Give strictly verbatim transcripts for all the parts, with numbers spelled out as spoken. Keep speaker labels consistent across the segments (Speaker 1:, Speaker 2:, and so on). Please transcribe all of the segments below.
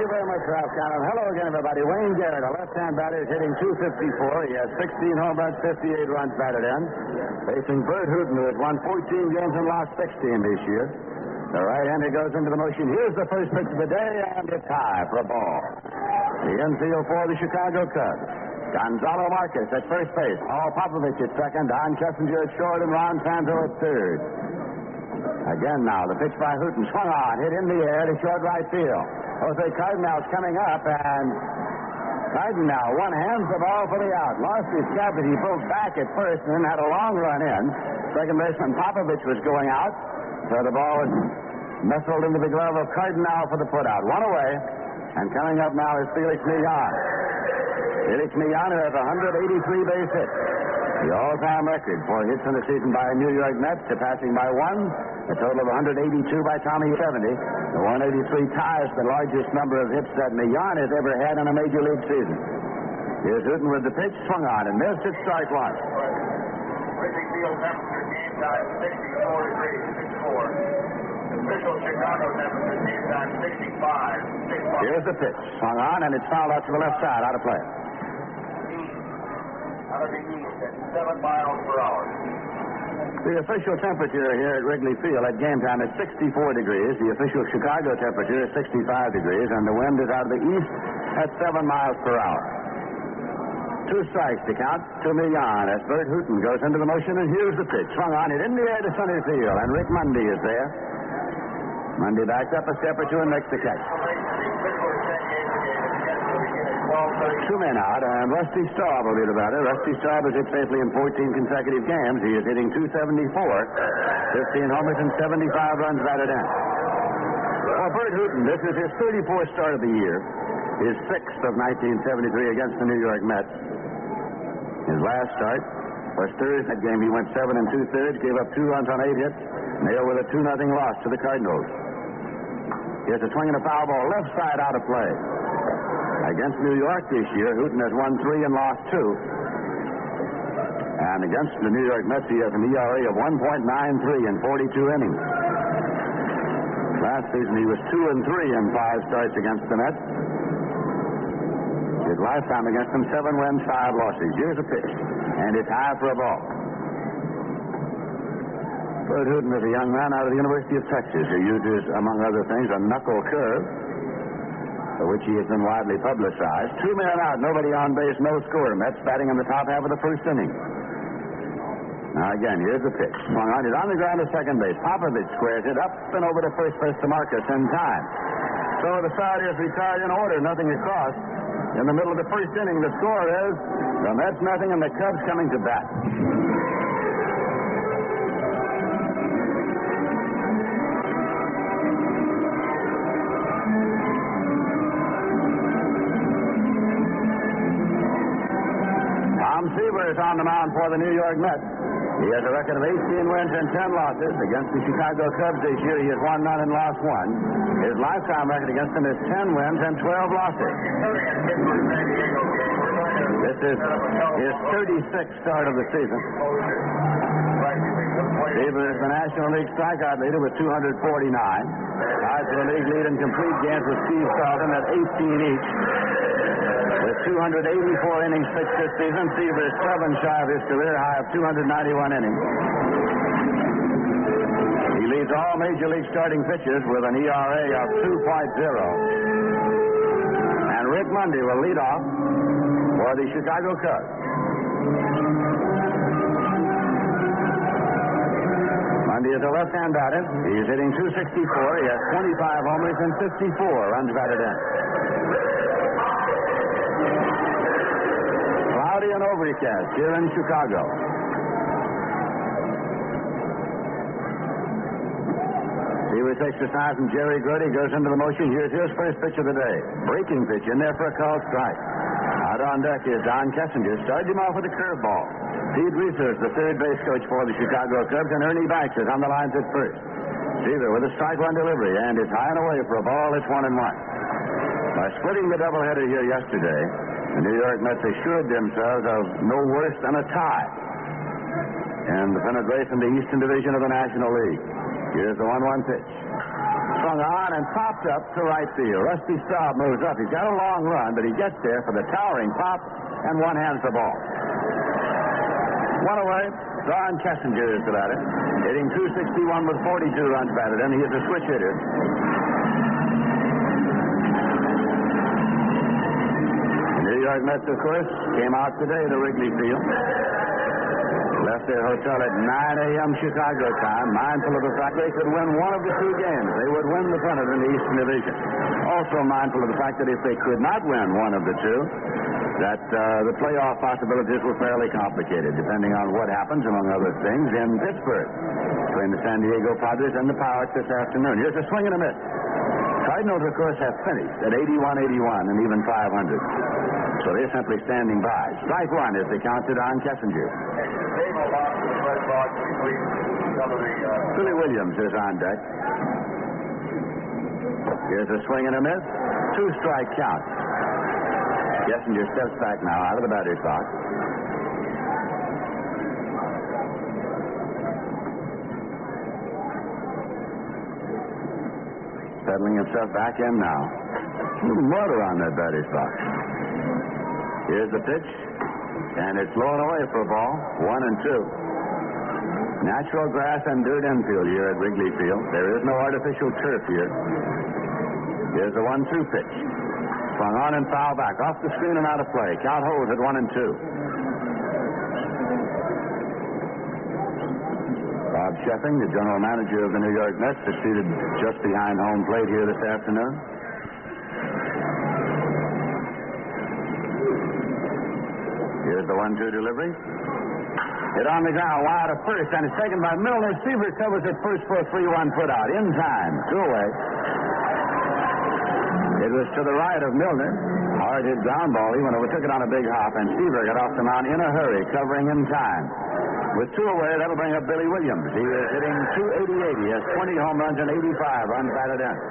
Speaker 1: you very much, Ralph Cannon. Hello again, everybody. Wayne Garrett, a left-hand batter, is hitting two fifty-four. He has sixteen home runs, fifty-eight runs batted in. Facing Bert Hooton, who has won fourteen games and lost sixteen this year. The right-hander goes into the motion. Here's the first pitch of the day, and it's high for a ball. The infield for the Chicago Cubs. Gonzalo Marquez at first base. Paul Popovich at second. Don Kessinger at short, and Ron Santo at third. Again now, the pitch by Hooton. Swung on, hit in the air to short right field. Jose Cardinal's coming up, and Cardinal one hands the ball for the out. Lost his cap, but he broke back at first and then had a long run in. Second baseman Popovich was going out, so the ball was nestled into the glove of Cardinal for the putout. One away, and coming up now is Felix Millan. Felix Millan has one hundred eighty-three base hits. The all-time record for hits in the season by a New York Met, surpassing by one, a total of one hundred eighty-two by Tommy seventy. The one eighty-three ties the largest number of hits that Millan has ever had in a major league season. Here's Hooton with the pitch, swung on and missed at strike one.
Speaker 2: Wrigley Field temperature game time sixty-four degrees, six four. Official Chicago temperature game time sixty-five, six five.
Speaker 1: Here's the pitch, swung on and it's fouled out to the left side, out of play.
Speaker 2: Out of the east at seven miles per hour.
Speaker 1: The official temperature here at Wrigley Field at game time is sixty-four degrees. The official Chicago temperature is sixty-five degrees, and the wind is out of the east at seven miles per hour. Two strikes to count to Millan as Bert Hooton goes into the motion, and here's the pitch. Swung on it in the air to center field, and Rick Mundy is there. Mundy backs up a step or two and makes the catch. Two men out, and Rusty Staub will be the batter. Rusty Staub has hit safely in fourteen consecutive games. He is hitting two seventy-four, fifteen homers and seventy-five runs batted in. For Bert Hooton, this is his thirty-fourth start of the year, his sixth of nineteen seventy-three against the New York Mets. His last start was Thursday game. He went seven and two-thirds, gave up two runs on eight hits, nailed with a two nothing loss to the Cardinals. Here's a swing and a foul ball, left side out of play. Against New York this year, Hooton has won three and lost two. And against the New York Mets, he has an E R A of one point nine three in forty-two innings. Last season, he was two and three in five starts against the Mets. His lifetime against them, seven wins, five losses. Here's a pitch, and it's high for a ball. Bert Hooton is a young man out of the University of Texas who uses, among other things, a knuckle curve, for which he has been widely publicized. Two men out, nobody on base, no score. Mets batting in the top half of the first inning. Now again, here's the pitch. Swung on it on the ground to second base. Popovich squares it up and over to first base to Marcus in time. So the side is retired in order, nothing across. In the middle of the first inning, the score is the Mets nothing and the Cubs coming to bat. Seaver is on the mound for the New York Mets. He has a record of eighteen wins and ten losses. Against the Chicago Cubs this year, he has won none and lost one. His lifetime record against them is ten wins and twelve losses. This is his thirty-sixth start of the season. Seaver is the National League strikeout leader with two hundred forty-nine. Tied for the league lead in complete games with Steve Carlton at eighteen each. With two hundred eighty-four innings pitched this season, Seaver is seven shy of his career high of two hundred ninety-one innings. He leads all Major League starting pitchers with an E R A of two point oh. And Rick Mundy will lead off for the Chicago Cubs. Mundy is a left-hand batter. He's hitting two sixty-four. He has twenty-five homers and fifty-four runs batted in. Cloudy and overcast here in Chicago. Seaver takes the sign from Jerry Grote, goes into the motion. Here's his first pitch of the day. Breaking pitch in there for a called strike. Out on deck is Don Kessinger. Started him off with a curveball. Pete Reeser is the third base coach for the Chicago Cubs, and Ernie Banks is on the lines at first. Seaver with a strike one delivery, and it's high and away for a ball. It's one and one. By splitting the doubleheader here yesterday, the New York Mets assured themselves of no worse than a tie in the pennant race in the Eastern Division of the National League. Here's the one one pitch. Swung on and popped up to right field. Rusty Staub moves up. He's got a long run, but he gets there for the towering pop and one hands the ball. One away. Don Kessinger is the batter. Hitting two sixty-one with forty-two runs batted in. He is a switch hitter. The New York Mets, of course, came out today to Wrigley Field. Left their hotel at nine a.m. Chicago time, mindful of the fact they could win one of the two games. They would win the pennant in the Eastern Division. Also mindful of the fact that if they could not win one of the two, that uh, the playoff possibilities were fairly complicated, depending on what happens, among other things, in Pittsburgh between the San Diego Padres and the Pirates this afternoon. Here's a swing and a miss. Cardinals, of course, have finished at eighty-one eighty-one and even five hundred. So they're simply standing by. Strike one is the count to Don Kessinger. Billy Williams is on deck. Here's a swing and a miss. Two strike count. Kessinger steps back now out of the batter's box. Settling himself back in now. A little motor on that batter's box. Here's the pitch. And it's blown away for a ball. One and two. Natural grass and dirt infield here at Wrigley Field. There is no artificial turf here. Here's the one two pitch. Swung on and foul back. Off the screen and out of play. Count holds at one and two. Bob Sheffing, the general manager of the New York Mets, is seated just behind home plate here this afternoon. Here's the one two delivery. Hit on the ground, wide of first, and it's taken by Milner. Seaver covers at first for a three one put out. In time. Two away. It was to the right of Milner. Hard hit ground ball. He went over, took it on a big hop, and Seaver got off the mound in a hurry, covering in time. With two away, that'll bring up Billy Williams. He is hitting two eighty-eight. He has twenty home runs and eighty-five runs batted in.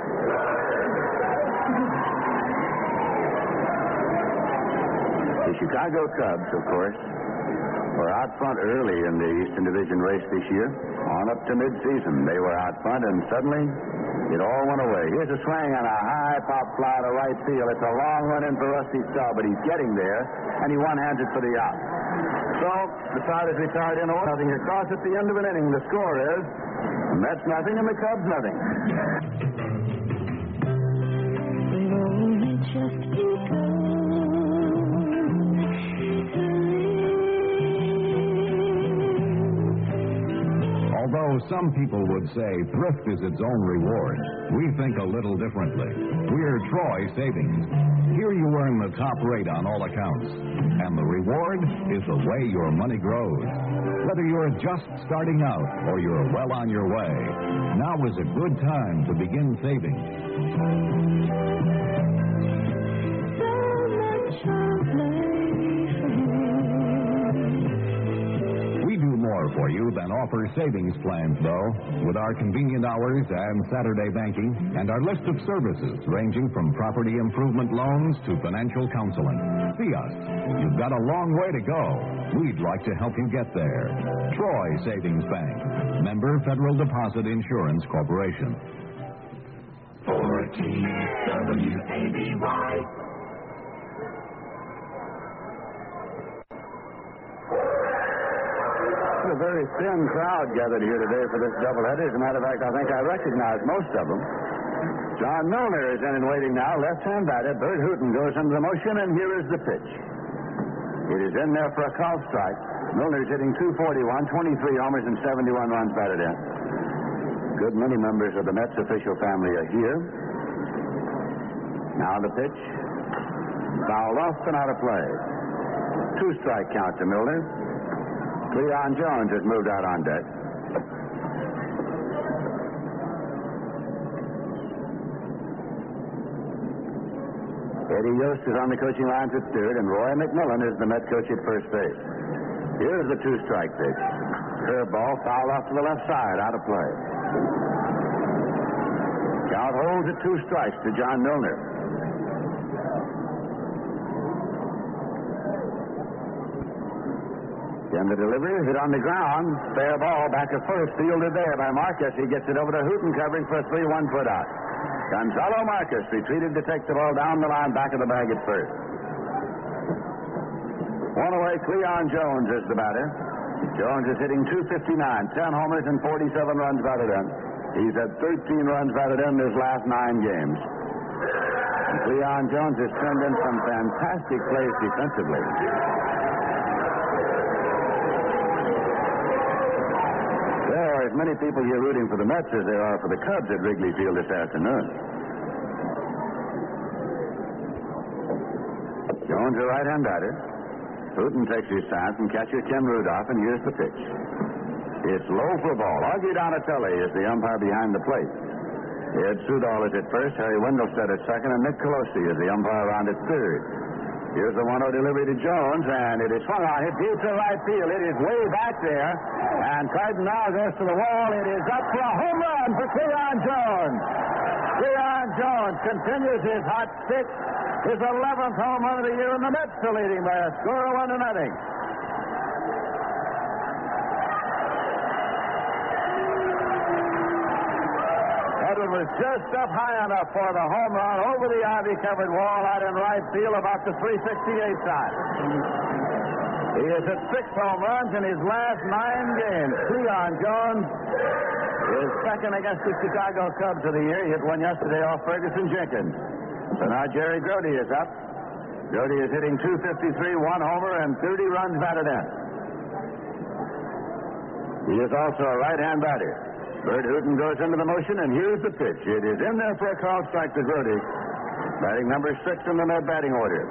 Speaker 1: The Chicago Cubs, of course, were out front early in the Eastern Division race this year. On up to midseason, they were out front, and suddenly it all went away. Here's a swing on a high pop fly to right field. It's a long run in for Rusty Staub, but he's getting there, and he one-hands it for the out. So the side is retired in order. Nothing across at the end of an inning. The score is the Mets nothing and the Cubs nothing.
Speaker 3: Although some people would say thrift is its own reward, we think a little differently. We're Troy Savings. Here you earn the top rate on all accounts, and the reward is the way your money grows. Whether you're just starting out or you're well on your way, now is a good time to begin saving. For you than offer savings plans, though, with our convenient hours and Saturday banking and our list of services ranging from property improvement loans to financial counseling. See us. You've got a long way to go. We'd like to help you get there. Troy Savings Bank. Member Federal Deposit Insurance Corporation.
Speaker 4: fourteen W A B Y.
Speaker 1: A very thin crowd gathered here today for this doubleheader. As a matter of fact, I think I recognize most of them. John Milner is in and waiting now. Left-hand batter. Bert Hooton goes into the motion, and here is the pitch. It is in there for a call strike. Milner's hitting two forty-one, twenty-three homers, and seventy-one runs batted in. Good many members of the Mets official family are here. Now the pitch. Fouled off and out of play. Two strike count to Milner. Leon Jones has moved out on deck. Eddie Yost is on the coaching lines at third, and Roy McMillan is the Met coach at first base. Here's the two-strike pitch. Curveball fouled off to the left side, out of play. Count holds at two strikes to John Milner. Then the delivery is hit on the ground. Fair ball back at first, fielded there by Marcus. He gets it over to Hooten, covering for a three one put out. Gonzalo Marcus retreated to take the ball down the line, back of the bag at first. One away, Cleon Jones is the batter. Jones is hitting two fifty-nine, ten homers and forty-seven runs batted in. He's had thirteen runs batted in his last nine games. And Cleon Jones has turned in some fantastic plays defensively. There are as many people here rooting for the Mets as there are for the Cubs at Wrigley Field this afternoon. Jones, a right-hand batter. Hooten takes his stance, and catcher Ken Rudolph, and here's the pitch. It's low for a ball. Augie Donatelli is the umpire behind the plate. Ed Sudol is at first, Harry Wendelstedt at second, and Nick Colosi is the umpire around at third. Here's the one oh delivery to Jones, and it is swung on. It deep to right field. It is way back there, and Cardinal goes to the wall. It is up for a home run for Cleon Jones. Cleon Jones continues his hot streak. His eleventh home run of the year, and the Mets are leading by a score of one to nothing. Edwin was just up high enough for the home run over the ivy-covered wall out in right field, about the three sixty-eight side. He has hit six home runs in his last nine games. Cleon Jones is second against the Chicago Cubs of the year. He hit one yesterday off Ferguson Jenkins. So now Jerry Grody is up. Grody is hitting two fifty-three, one homer, and thirty runs batted in. He is also a right-hand batter. Bert Hooten goes into the motion, and here's the pitch. It is in there for a called strike to Grody. Batting number six in the Met batting order.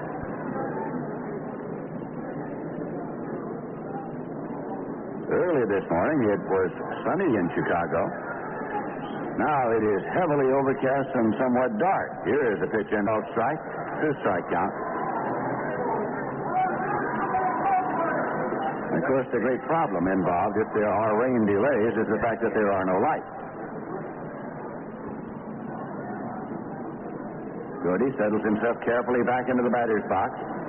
Speaker 1: Early this morning, it was sunny in Chicago. Now it is heavily overcast and somewhat dark. Here is a pitch and off strike. Two strike count. And of course, the great problem involved if there are rain delays is the fact that there are no lights. Grody settles himself carefully back into the batter's box.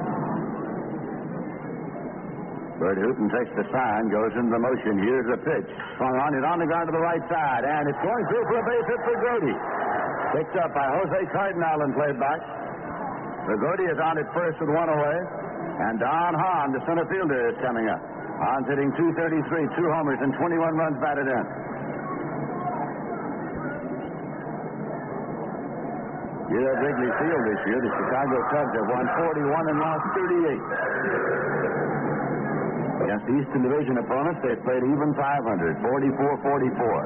Speaker 1: Bert Hooten takes the sign, goes into the motion. Here's the pitch. Swung on it on the ground to the right side, and it's going through for a base hit for Grody. Picked up by Jose Cardinal and played back. The Grody is on at first with one away, and Don Hahn, the center fielder, is coming up. Hahn's hitting two thirty-three, two homers, and twenty-one runs batted in. Here at Wrigley Field this year, the Chicago Cubs have won forty-one and lost thirty-eight. Against the Eastern Division opponents, they've played even five hundred, forty-four forty-four.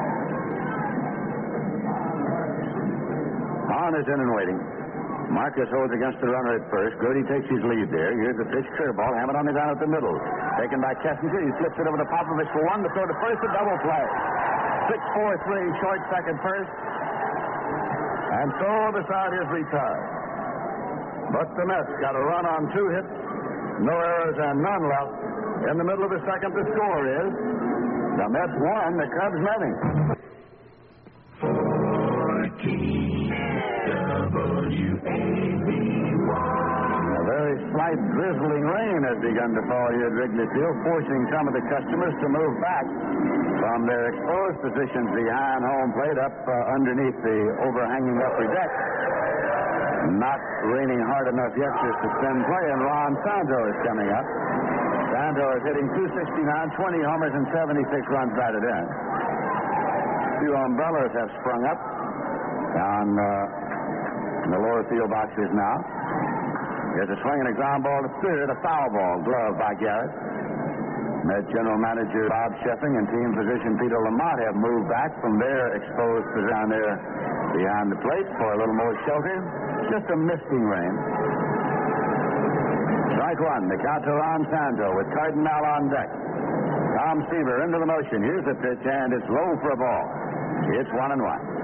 Speaker 1: Hahn is in and waiting. Marcus holds against the runner at first. Grody takes his lead there. Here's the pitch, curveball, hammered on the ground at the middle. Taken by Kessinger. He flips it over to Popovich for one. The throw to first, a double play. six four three, short second first. And so the side is retired. But the Mets got a run on two hits, no errors, and none left. In the middle of the second, the score is the Mets one, the Cubs nothing.
Speaker 4: fourteen W A B Y.
Speaker 1: A very slight drizzling rain has begun to fall here at Wrigley Field, forcing some of the customers to move back from their exposed positions behind home plate up uh, underneath the overhanging upper deck. Not raining hard enough yet to suspend play, and Ron Santo is coming up. Santo is hitting two sixty-nine, twenty homers, and seventy-six runs batted in. Two umbrellas have sprung up down uh, in the lower field boxes now. There's a swing and a ground ball to third, a foul ball, glove by Garrett. Met General Manager Bob Sheffing and team physician Peter Lamont have moved back from their exposed position there behind the plate for a little more shelter. Just a misting rain. Strike one, the count to Ron Santo with Cardinal on deck. Tom Seaver into the motion. Here's the pitch, and it's low for a ball. It's one and one.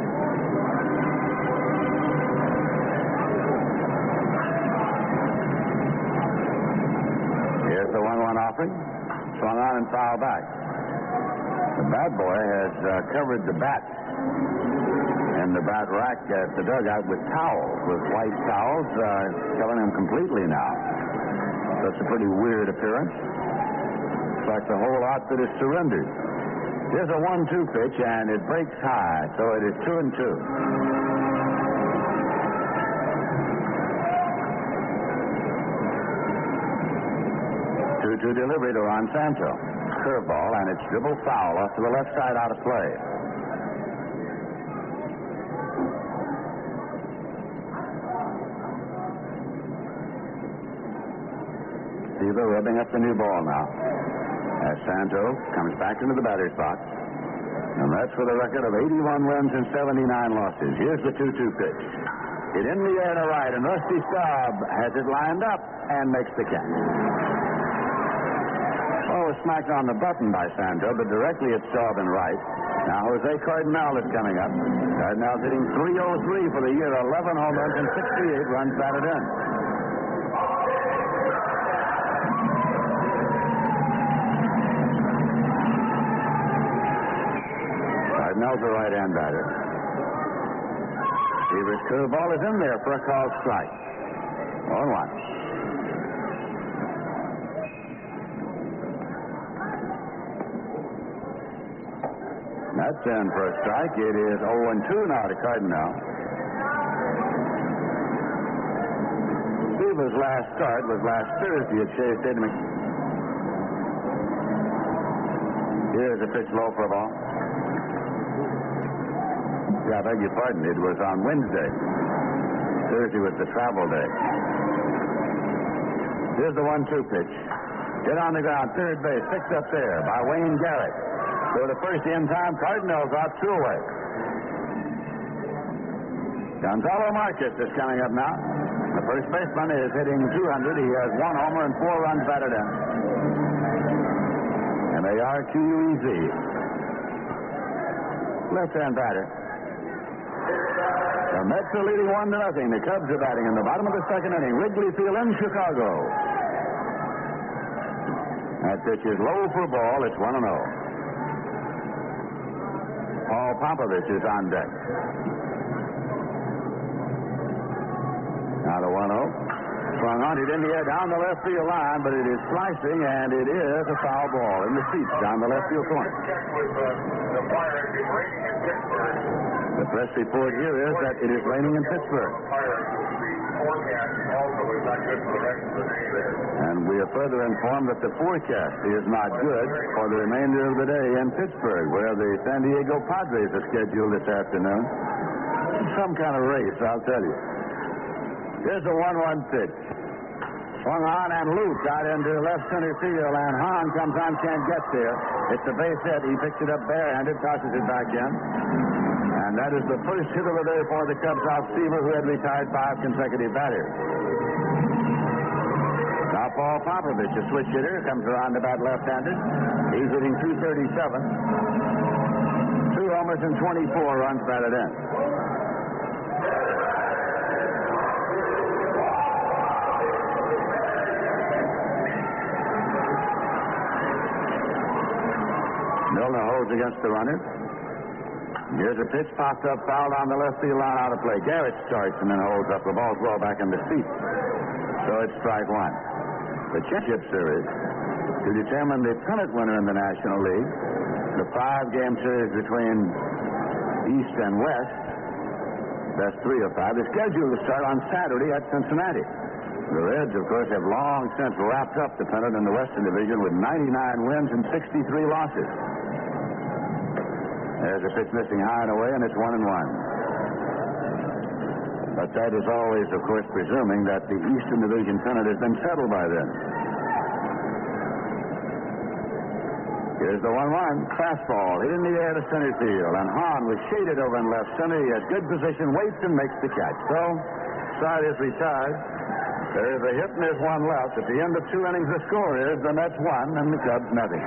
Speaker 1: Here's the one one offering. Swung on and fouled back. The bad boy has uh, covered the bat and the bat rack at the dugout with towels, with white towels, uh, covering him completely now. That's a pretty weird appearance. like the whole outfit is surrendered. Here's a one two pitch, and it breaks high, so it is two and two. two two delivery to Ron Santo. Curveball, and it's dribbled foul off to the left side out of play. Seaver rubbing up the new ball now. As Santo comes back into the batter's box. And that's with a record of eighty-one wins and seventy-nine losses. Here's the two two pitch. It in the air to right, and Rusty Staub has it lined up and makes the catch. Oh, smacked on the button by Santo, but directly at Staub and right. Now Jose Cardinal is coming up. Cardinal's hitting three oh three for the year, eleven home runs and sixty-eight runs batted in. Cardinal's a right-hand batter. Seaver's curveball is in there for a called strike. one one. That's in for a strike. It is oh and two now to Cardinal. Seaver's last start was last Thursday at Shea Stadium. Here's a pitch low for a ball. Yeah, I beg your pardon. It was on Wednesday. Thursday was the travel day. Here's the one two pitch. Hit on the ground, third base, picked up there by Wayne Garrett. So the first in time, Cardinals out two away. Gonzalo Marquez is coming up now. The first baseman is hitting two hundred. He has one homer and four runs batted in. And they are Q U E Z. Left-hand batter. The Mets are leading one to nothing. The Cubs are batting in the bottom of the second inning. Wrigley Field in Chicago. That pitch is low for a ball. It's one and oh. Paul Popovich is on deck. Now the one oh. Swung on it in the air down the left field line, but it is slicing, and it is a foul ball in the seats down the left field corner.
Speaker 2: The Pirates is raining in Pittsburgh.
Speaker 1: The press report here is that it is raining in Pittsburgh.
Speaker 2: Pirates, the forecast also is not good for the rest of the day there.
Speaker 1: And we are further informed that the forecast is not good for the remainder of the day in Pittsburgh, where the San Diego Padres are scheduled this afternoon. Some kind of race, I'll tell you. Here's a one one pitch. Swung on and loose out into left center field, and Hahn comes on, can't get there. It's a base hit. He picks it up barehanded, tosses it back in. And that is the first hit of the day for the Cubs off Seaver, who had retired five consecutive batters. Now Paul Popovich, a switch hitter, comes around to bat left-handed. He's hitting two thirty-seven. Two homers and twenty-four runs batted in. Milner holds against the runner. Here's a pitch popped up, fouled on the left field line, out of play. Garrett starts and then holds up. The ball's well back in the seat. So it's strike one. The championship series to determine the pennant winner in the National League. The five-game series between East and West, best three of five, is scheduled to start on Saturday at Cincinnati. The Reds, of course, have long since wrapped up the pennant in the Western Division with ninety-nine wins and sixty-three losses. There's a pitch missing high and away, and it's one and one. But that is always, of course, presuming that the Eastern Division pennant has been settled by then. Here's the one one. Fastball hit in the air to center field, and Hahn was shaded over in left center. He has good position, waits and makes the catch. So, side is retired. There is a hit and there's one left. At the end of two innings, the score is the Mets one and the Cubs nothing.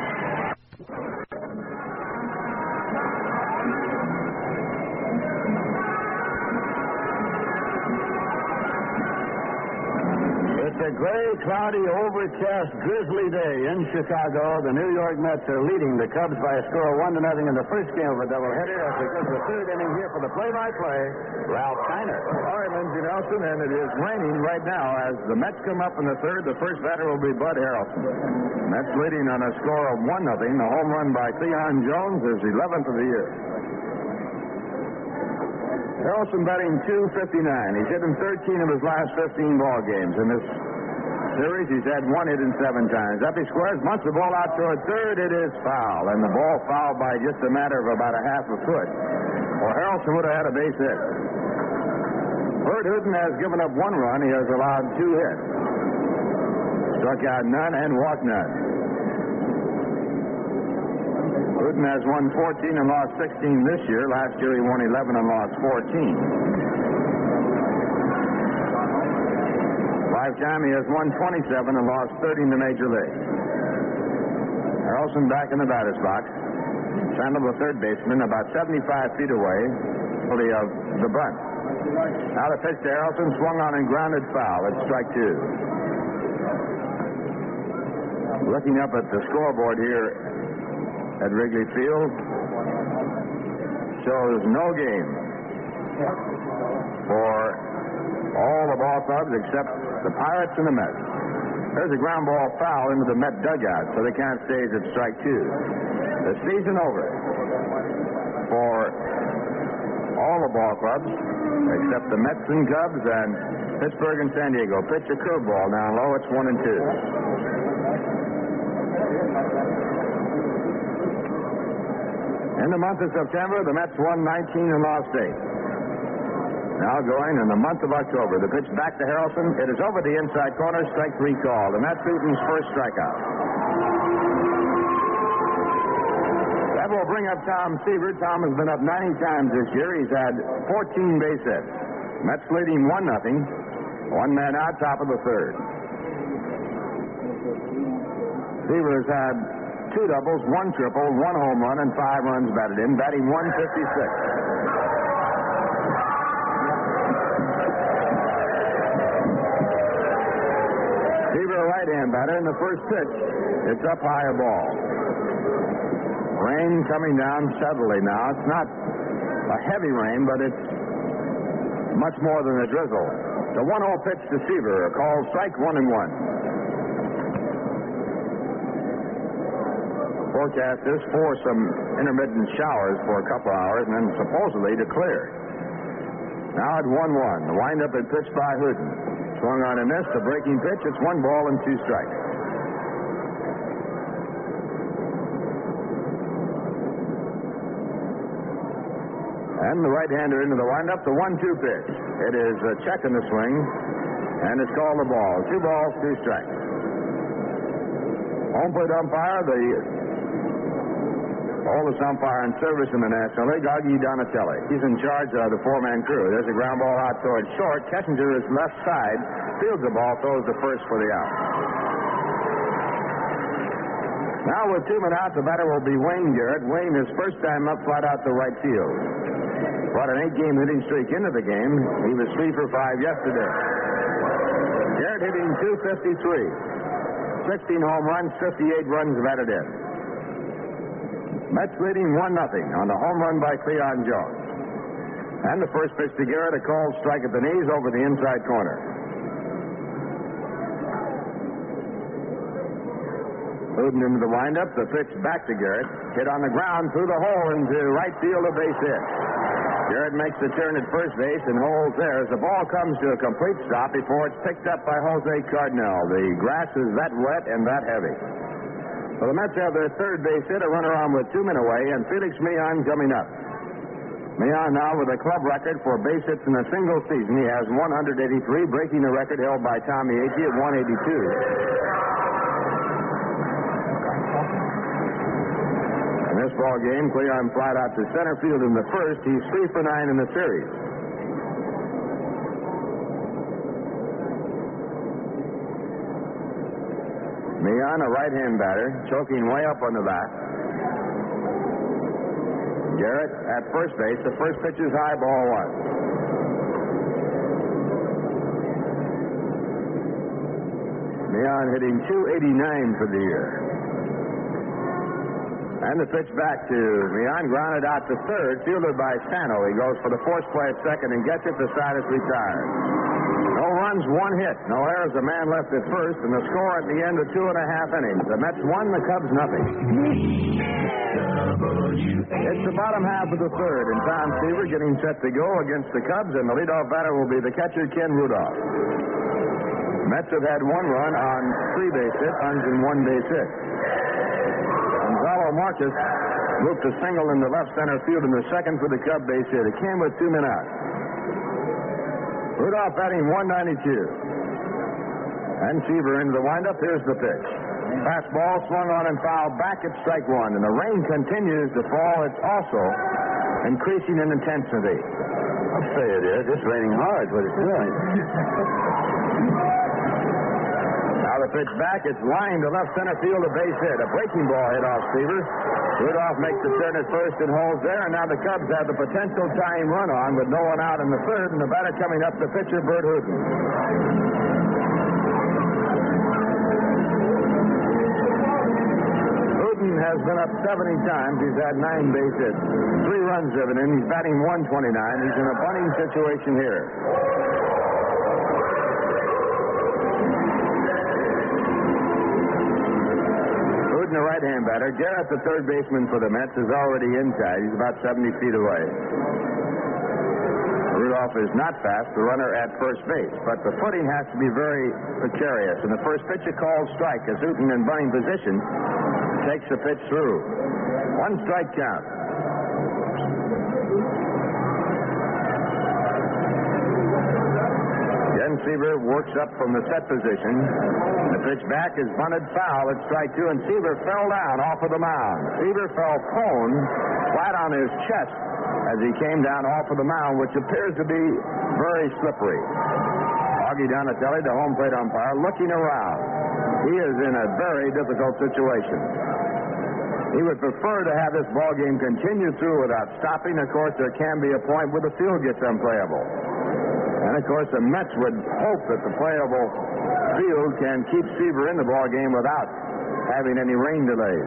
Speaker 1: It's a gray, cloudy, overcast, drizzly day in Chicago. The New York Mets are leading the Cubs by a score of one to nothing in the first game of a doubleheader. As we go to the third inning here for the play-by-play, Ralph Steiner.
Speaker 5: All right, Lindsey Nelson, and it is raining right now. As the Mets come up in the third, the first batter will be Bud Harrelson. Mets leading on a score of one nothing. The home run by Cleon Jones is eleventh of the year. Harrelson batting two fifty-nine. He's hit in thirteen of his last fifteen ball games. In this series, he's had one hit in seven times. Up he squares, bunts the ball out toward third. It is foul, and the ball fouled by just a matter of about a half a foot. Well, Harrelson would have had a base hit. Bert Hooton has given up one run. He has allowed two hits. Struck out none and walked none. Hooton has won fourteen and lost sixteen this year. Last year he won eleven and lost fourteen. Lifetime he has won twenty-seven and lost thirty in the major league. Harrelson back in the batter's box. Sandel, the third baseman, about seventy-five feet away, fully of the bunt. Now the pitch to Harrelson, swung on and grounded foul. It's strike two. Looking up at the scoreboard here at Wrigley Field, shows no game for all the ball clubs except the Pirates and the Mets. There's a ground ball foul into the Met dugout, so they can't stage at strike two. The season over for all the ball clubs except the Mets and Cubs and Pittsburgh and San Diego. Pitch a curveball down low. It's one and two. In the month of September, the Mets won nineteen and lost eight. Now going in the month of October, the pitch back to Harrelson. It is over the inside corner, strike three called, and that's Hooton's first strikeout. That will bring up Tom Seaver. Tom has been up ninety times this year. He's had fourteen base hits. Mets leading one nothing. One man out, top of the third. Seaver has had two doubles, one triple, one home run, and five runs batted in, batting one fifty-six. Seaver, a right-hand batter, in the first pitch. It's up high, a ball. Rain coming down steadily now. It's not a heavy rain, but it's much more than a drizzle. The one-oh pitch to Seaver, called strike one and one. Forecast is for some intermittent showers for a couple hours and then supposedly to clear. Now at one one. The windup and pitch by Hooton. Swung on and missed. A breaking pitch. It's one ball and two strikes. And the right-hander into the windup. The one two pitch. It is a check in the swing, and it's called a ball. Two balls, two strikes. Home plate umpire, the oldest umpire in service in the National League, Augie Donatelli. He's in charge of the four-man crew. There's a ground ball out towards short. Kessinger is left side, fields the ball, throws the first for the out. Now with two men out, the batter will be Wayne Garrett. Wayne, his first time up, flat out to right field. Brought an eight-game hitting streak into the game. He was three for five yesterday. Garrett hitting two fifty-three. sixteen home runs, fifty-eight runs batted in. Mets leading one nothing on the home run by Cleon Jones. And the first pitch to Garrett, a called strike at the knees over the inside corner. Hooton into the windup. The pitch back to Garrett. Hit on the ground through the hole into right field, a base hit. Garrett makes the turn at first base and holds there as the ball comes to a complete stop before it's picked up by Jose Cardinal. The grass is that wet and that heavy. So the Mets have their third base hit, a runner on with two men away, and Felix Millan coming up. Millan now with a club record for base hits in a single season. He has one hundred eighty-three, breaking the record held by Tommy Agee at one eighty-two. In this ball game, Cleon flied out to center field in the first. He's three for nine in the series. Millan, a right-hand batter, choking way up on the bat. Garrett at first base. The first pitch is high, ball one. Leon hitting two eighty-nine for the year. And the pitch back to Leon, grounded out to third, fielded by Sano. He goes for the force play at second and gets it. The side is retired. No runs, one hit. No errors, a man left at first, and the score at the end of two and a half innings. The Mets won, the Cubs nothing. It's the bottom half of the third, and Tom Seaver getting set to go against the Cubs, and the leadoff batter will be the catcher, Ken Rudolph. Mets have had one run on three base hit, runs and one base hit. Gonzalo Marquez moved a single in the left center field in the second for the Cub base hit. It came with two men out. Rudolph batting one ninety-two. And Seaver into the windup. Here's the pitch. Fastball swung on and fouled back at strike one. And the rain continues to fall. It's also increasing in intensity.
Speaker 1: I'll say it is. It's raining hard, what it's doing.
Speaker 5: Now the pitch back. It's lined to left center field, a base hit. A breaking ball hit off Seaver. Rudolph makes the turn at first and holds there, and now the Cubs have the potential tying run on with no one out in the third, and the batter coming up, the pitcher, Bert Hooton. Hooton has been up seventy times. He's had nine base hits. Three runs driven in. He's batting one twenty-nine. He's in a bunting situation here. The right-hand batter. Garrett, the third baseman for the Mets, is already inside. He's about seventy feet away. Rudolph is not fast, the runner at first base, but the footing has to be very precarious. And the first pitch, a called strike, as Hooton in bunting position takes the pitch through. One strike count. Ken Seaver works up from the set position. The pitch back is bunted foul at strike two, and Seaver fell down off of the mound. Seaver fell prone flat on his chest as he came down off of the mound, which appears to be very slippery. Augie Donatelli, the home plate umpire, looking around. He is in a very difficult situation. He would prefer to have this ball game continue through without stopping. Of course, there can be a point where the field gets unplayable. And, of course, the Mets would hope that the playable field can keep Seaver in the ball game without having any rain delays.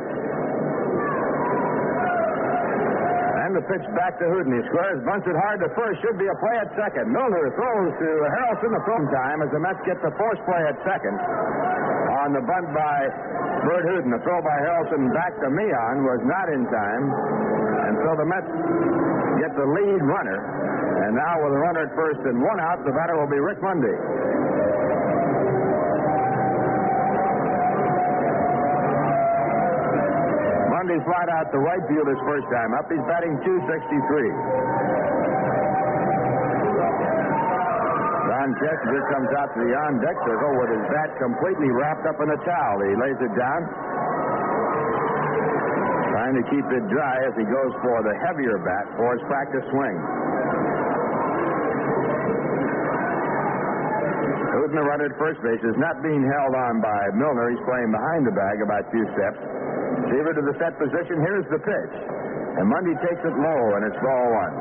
Speaker 5: And the pitch back to Hooton. He squares, bunts it hard to first. Should be a play at second. Milner throws to Harrelson the throw time as the Mets get the force play at second on the bunt by Bert Hooton. The throw by Harrelson back to Meehan was not in time. And so the Mets get the lead runner. And now with a runner at first and one out, the batter will be Rick Mundy. Mundy flied out to right field his first time up. He's batting two sixty-three. Don Kessinger comes out to the on-deck circle with his bat completely wrapped up in a towel. He lays it down, trying to keep it dry as he goes for the heavier bat for his practice swing. Hooton, the runner at first base, is not being held on by Milner. He's playing behind the bag about two steps. Seaver to the set position. Here's the pitch. And Mundy takes it low, and it's ball one.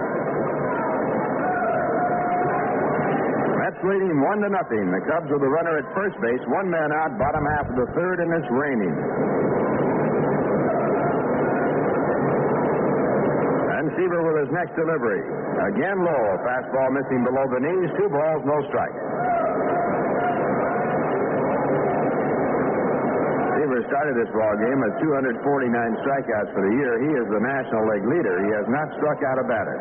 Speaker 5: Mets leading one to nothing. The Cubs with the runner at first base. One man out, bottom half of the third, and it's raining. And Seaver with his next delivery. Again low. Fastball missing below the knees. Two balls, no strikes. Seaver started this ball game with two hundred forty-nine strikeouts for the year. He is the National League leader. He has not struck out a batter.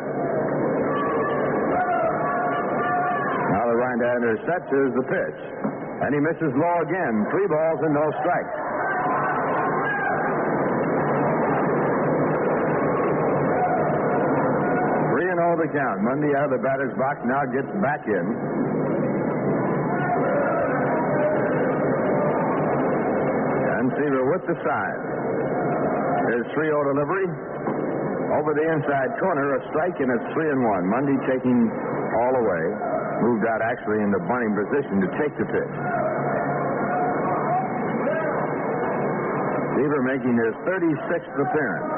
Speaker 5: Now the right-hander sets. Here's the pitch. And he misses low again. Three balls and no strikes. three and oh the count. Mundy out of the batter's box, now gets back in. And Seaver with the sign. There's three oh delivery. Over the inside corner, a strike, and it's three and one. Mundy taking all away. Moved out actually in the bunting position to take the pitch. Seaver making his thirty-sixth appearance.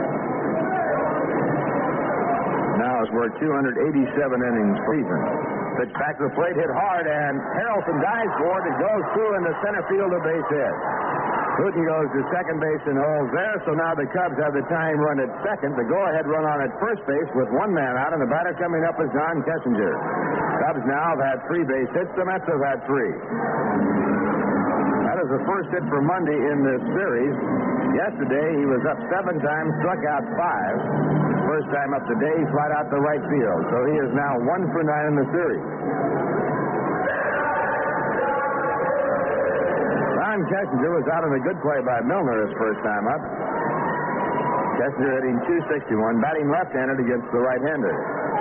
Speaker 5: Now as we're two hundred eighty-seven innings season. Pitch back to the plate, hit hard, and Harrelson dives for it. It goes through in the center field, a base hit. Hooten goes to second base and holds there, so now the Cubs have the tying run at second. The go-ahead run on at first base with one man out, and the batter coming up is Don Kessinger. Cubs now have had three base hits. The Mets have had three. That is the first hit for Monday in this series. Yesterday, he was up seven times, struck out five. First time up today, he flied out to right field. So he is now one for nine in the series. Don Kessinger was out on a good play by Milner his first time up. Kessinger hitting two sixty-one, batting left-handed against the right-hander.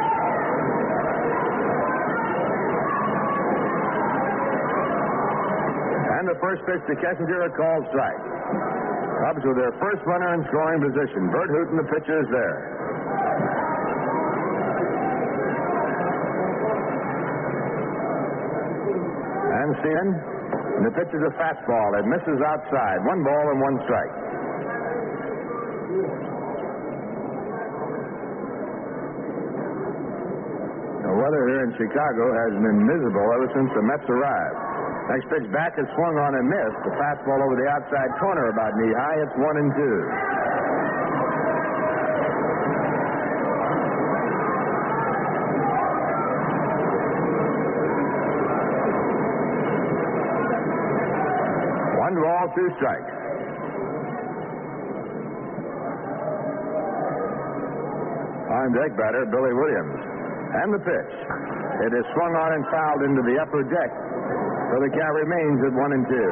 Speaker 5: And the first pitch to Kessinger, a called strike. Cubs with their first runner in scoring position. Bert Hooten, the pitcher, is there. And Seaman, the pitch is a fastball. It misses outside. One ball and one strike. The weather here in Chicago has been miserable ever since the Mets arrived. Next pitch back is swung on and missed. The fastball over the outside corner about knee high. It's one and two. One ball, two strikes. On deck batter, Billy Williams. And the pitch. It is swung on and fouled into the upper deck. So the count remains at one and two.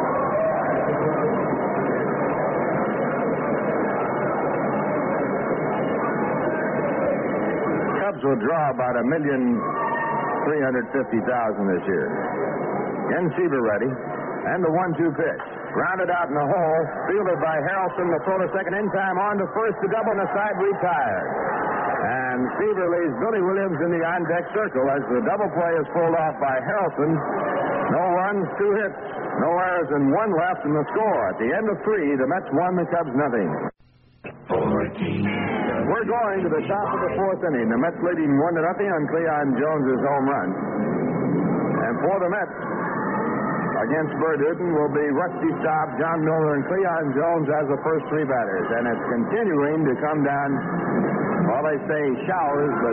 Speaker 5: Cubs will draw about a million three hundred fifty thousand this year. Ken Seaver ready, and the one-two pitch. Grounded out in the hole, fielded by Harrelson. The throw to second in time, on to first, the double on the side, retired. And Seaver leaves Billy Williams in the on-deck circle as the double play is pulled off by Harrelson. No runs, two hits, no errors, and one left in the score. At the end of three, the Mets won, the Cubs nothing. We're going to the top of the fourth inning. The Mets leading one to nothing on Cleon Jones's home run. And for the Mets, against Bert Hooten will be Rusty Staub, John Milner, and Cleon Jones as the first three batters. And it's continuing to come down, well, they say showers, but,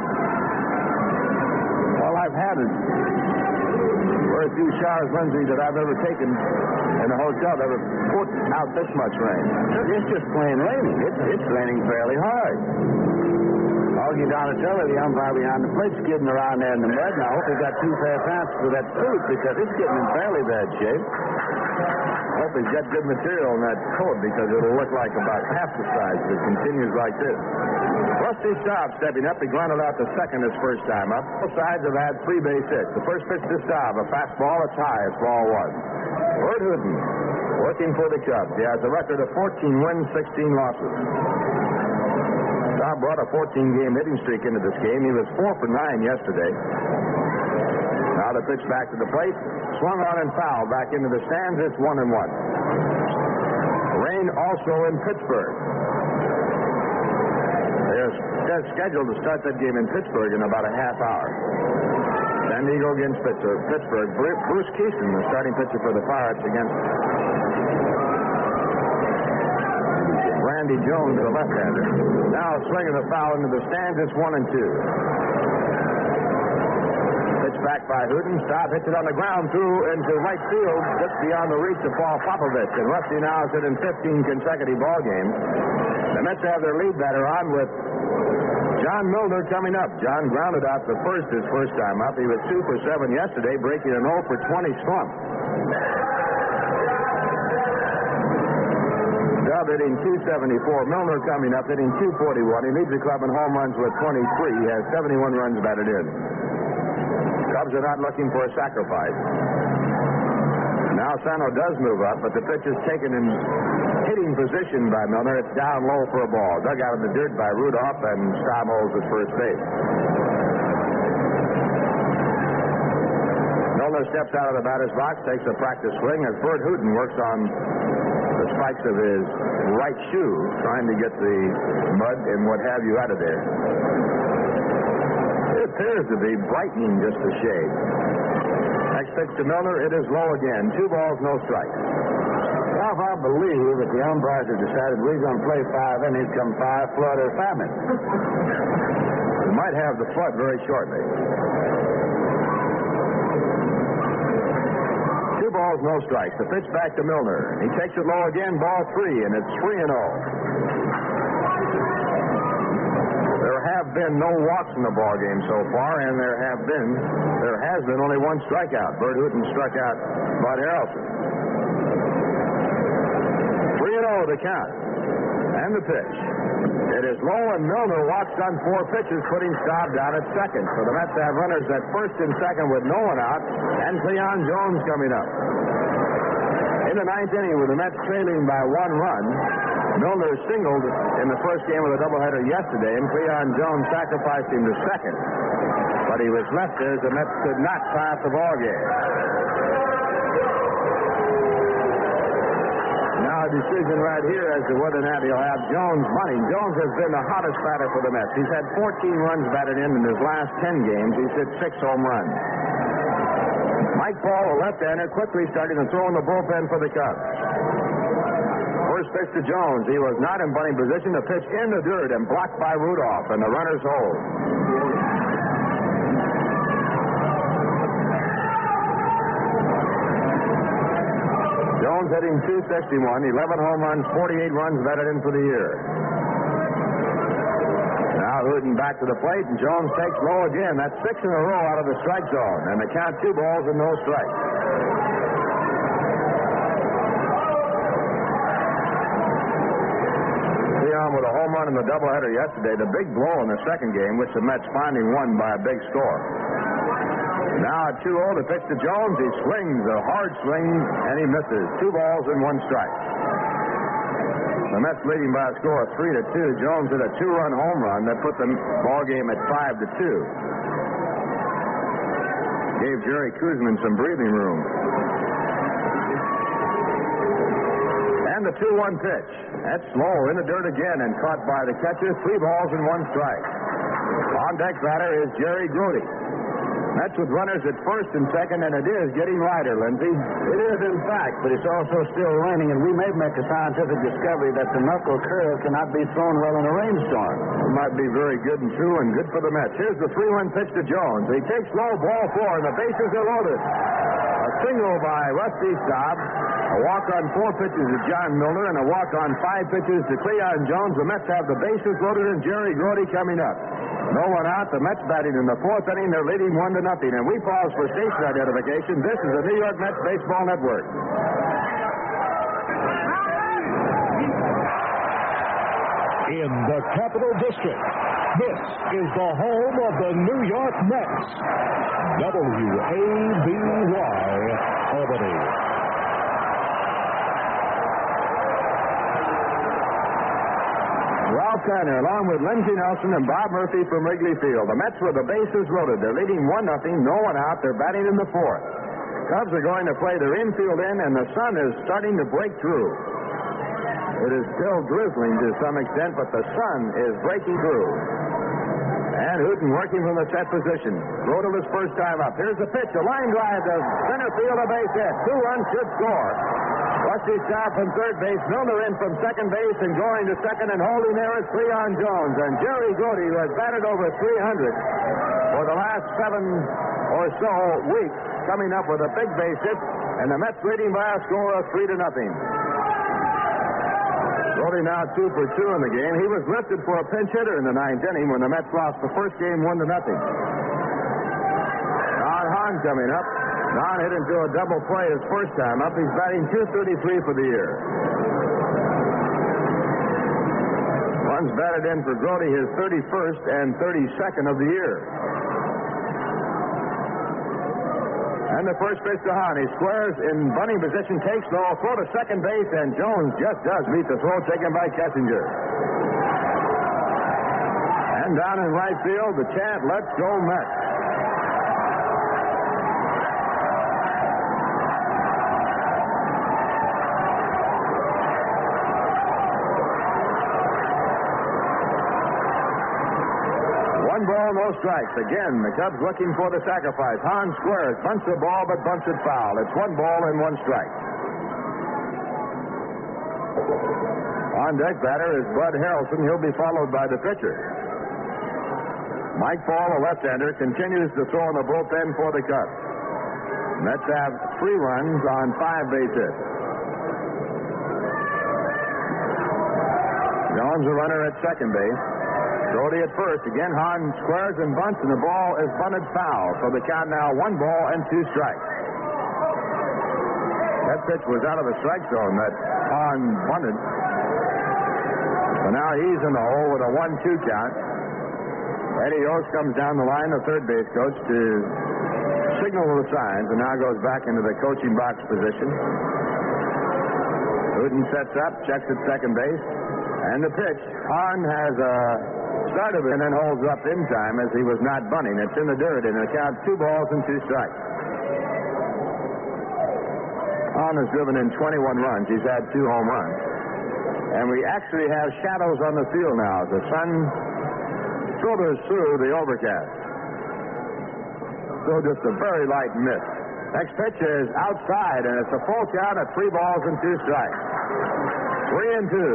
Speaker 5: well, I've had it. Very few showers, Lindsay, that I've ever taken in a hotel that ever put out this much rain. It's just plain raining. It's, it's raining fairly hard. Augie Donatello, the umpire behind the plate, skidding around there in the mud. And I hope he's got two fair chances for that suit because it's getting in fairly bad shape. I hope he's got good material in that coat because it'll look like about half the size if it continues like this. Rusty Staub stepping up. He grounded out to second his first time up. Both sides have had three base hits. The first pitch to Staub, a fastball, it's high. It's ball one. Bert Hooten working for the Cubs. He has a record of fourteen wins, sixteen losses. Staub brought a fourteen-game hitting streak into this game. He was four for nine yesterday. Now the pitch back to the plate. Swung on and fouled back into the stands. It's one and one. Rain also in Pittsburgh. They're scheduled to start that game in Pittsburgh in about a half hour. San Diego against Pittsburgh. Pittsburgh. Bruce Keeson, the starting pitcher for the Pirates, against Randy Jones, the left-hander. Now swinging the foul into the stands. It's one and two. Pitch back by Hooten. Staub hits it on the ground through into right field, just beyond the reach of Paul Popovich. And Rusty now has hit in fifteen consecutive ball games. The Mets have their lead batter on with John Milner coming up. John grounded out the first his first time up. He was two for seven yesterday, breaking an oh for twenty slump. Dub hitting two seventy-four. Milner coming up, hitting two forty-one. He leads the club in home runs with twenty-three. He has seventy-one runs batted in. Cubs are not looking for a sacrifice. Now Sano does move up, but the pitch is taken in hitting position by Milner. It's down low for a ball. Dug out of the dirt by Rudolph, and Staub holds at first base. Milner steps out of the batter's box, takes a practice swing as Bert Hooten works on the spikes of his right shoe, trying to get the mud and what have you out of there. It appears to be brightening just a shade. Next pitch to Milner. It is low again. Two balls, no strikes.
Speaker 1: Well, if I believe that the umpires have decided we're going to play five innings, come five, flood or famine.
Speaker 5: We might have the flood very shortly. Two balls, no strikes. The pitch back to Milner. He takes it low again, ball three, and it's three and oh. There have been no walks in the ball game so far, and there have been, there has been only one strikeout. Bert Hooton struck out Bud Harrelson. three and oh the count. And the pitch. It is low, and Milner walks on four pitches, putting Staub down at second. So the Mets have runners at first and second with no one out, and Cleon Jones coming up. In the ninth inning, with the Mets trailing by one run, Milner singled in the first game of the doubleheader yesterday, and Cleon Jones sacrificed him to second. But he was left there as the Mets could not tie up the ball game. Now a decision right here as to whether or not he'll have Jones bunting. Jones has been the hottest batter for the Mets. He's had fourteen runs batted in in his last ten games. He's hit six home runs. Mike Paul, a left-hander, quickly starting to throw in the bullpen for the Cubs. First pitch to Jones. He was not in bunting position. The pitch in the dirt and blocked by Rudolph, and the runners hold. Jones hitting two sixty-one, eleven home runs, forty-eight runs batted in for the year. Now Hooton back to the plate, and Jones takes low again. That's six in a row out of the strike zone, and the count two balls and no strikes. Leon with a home run in the doubleheader yesterday, the big blow in the second game, which the Mets finally won by a big score. Now at two oh, the pitch to Jones. He swings a hard swing, and he misses. Two balls and one strike. The Mets leading by a score of three to two. Jones hit a two-run home run that put the ball game at five to two. Gave Jerry Koosman some breathing room. And the two one pitch. That's low in the dirt again and caught by the catcher. Three balls and one strike. On deck batter is Jerry Grote. Mets with runners at first and second, and it is getting lighter, Lindsay.
Speaker 1: It is, in fact, but it's also still raining, and we may make a scientific discovery that the knuckle curve cannot be thrown well in a rainstorm.
Speaker 5: It might be very good and true and good for the Mets. Here's the three one pitch to Jones. He takes low, ball four, and the bases are loaded. A single by Rusty Staub, a walk on four pitches to John Milner, and a walk on five pitches to Cleon Jones. The Mets have the bases loaded, and Jerry Grote coming up. No one out. The Mets batting in the fourth inning. They're leading one to nothing. And we pause for station identification. This is the New York Mets Baseball Network.
Speaker 6: In the Capital District, this is the home of the New York Mets. W A B Y, Albany.
Speaker 5: Ralph Kiner, along with Lindsey Nelson and Bob Murphy from Wrigley Field. The Mets with the bases loaded. They're leading one nothing, no one out. They're batting in the fourth. Cubs are going to play their infield in, and the sun is starting to break through. It is still drizzling to some extent, but the sun is breaking through. And Hooton working from the set position. Grote his first time up. Here's the pitch, a line drive to center field, a base hit. Two runs should score. Rusty Staub from third base, Milner in from second base, and going to second and holding there is Cleon Jones. And Jerry Grote, who has batted over three hundred for the last seven or so weeks, coming up with a big base hit, and the Mets leading by a score of three to nothing. Grote now two for two in the game. He was lifted for a pinch hitter in the ninth inning when the Mets lost the first game one to nothing. Don Hahn coming up. Don hit into a double play his first time up. He's batting two thirty-three for the year. Runs batted in for Grote, his thirty-first and thirty-second of the year. And the first pitch to Hahn. He squares in bunting position, takes low, throw to second base, and Jones just does meet the throw taken by Kessinger. And down in right field, the chant, "Let's go Mets." One ball, no strikes. Again, the Cubs looking for the sacrifice. Hahn squares, bunts the ball, but bunts it foul. It's one ball and one strike. On deck batter is Bud Harrelson. He'll be followed by the pitcher. Mike Paul, a left-hander, continues to throw in the bullpen for the Cubs. Mets have three runs on five base hits. Jones, a runner at second base. Brody at first. Again, Hahn squares and bunts, and the ball is bunted foul. So the count now one ball and two strikes. That pitch was out of the strike zone that Hahn bunted. So now he's in the hole with a one two count. Eddie Yost comes down the line, the third base coach, to signal the signs, and now goes back into the coaching box position. Hooten sets up, checks at second base, and the pitch. Hahn has a start of it and then holds up in time as he was not bunting. It's in the dirt, and it counts two balls and two strikes. Hahn has driven in twenty-one runs. He's had two home runs. And we actually have shadows on the field now. The sun filters through the overcast. So just a very light mist. Next pitch is outside, and it's a full count at three balls and two strikes. Three and two.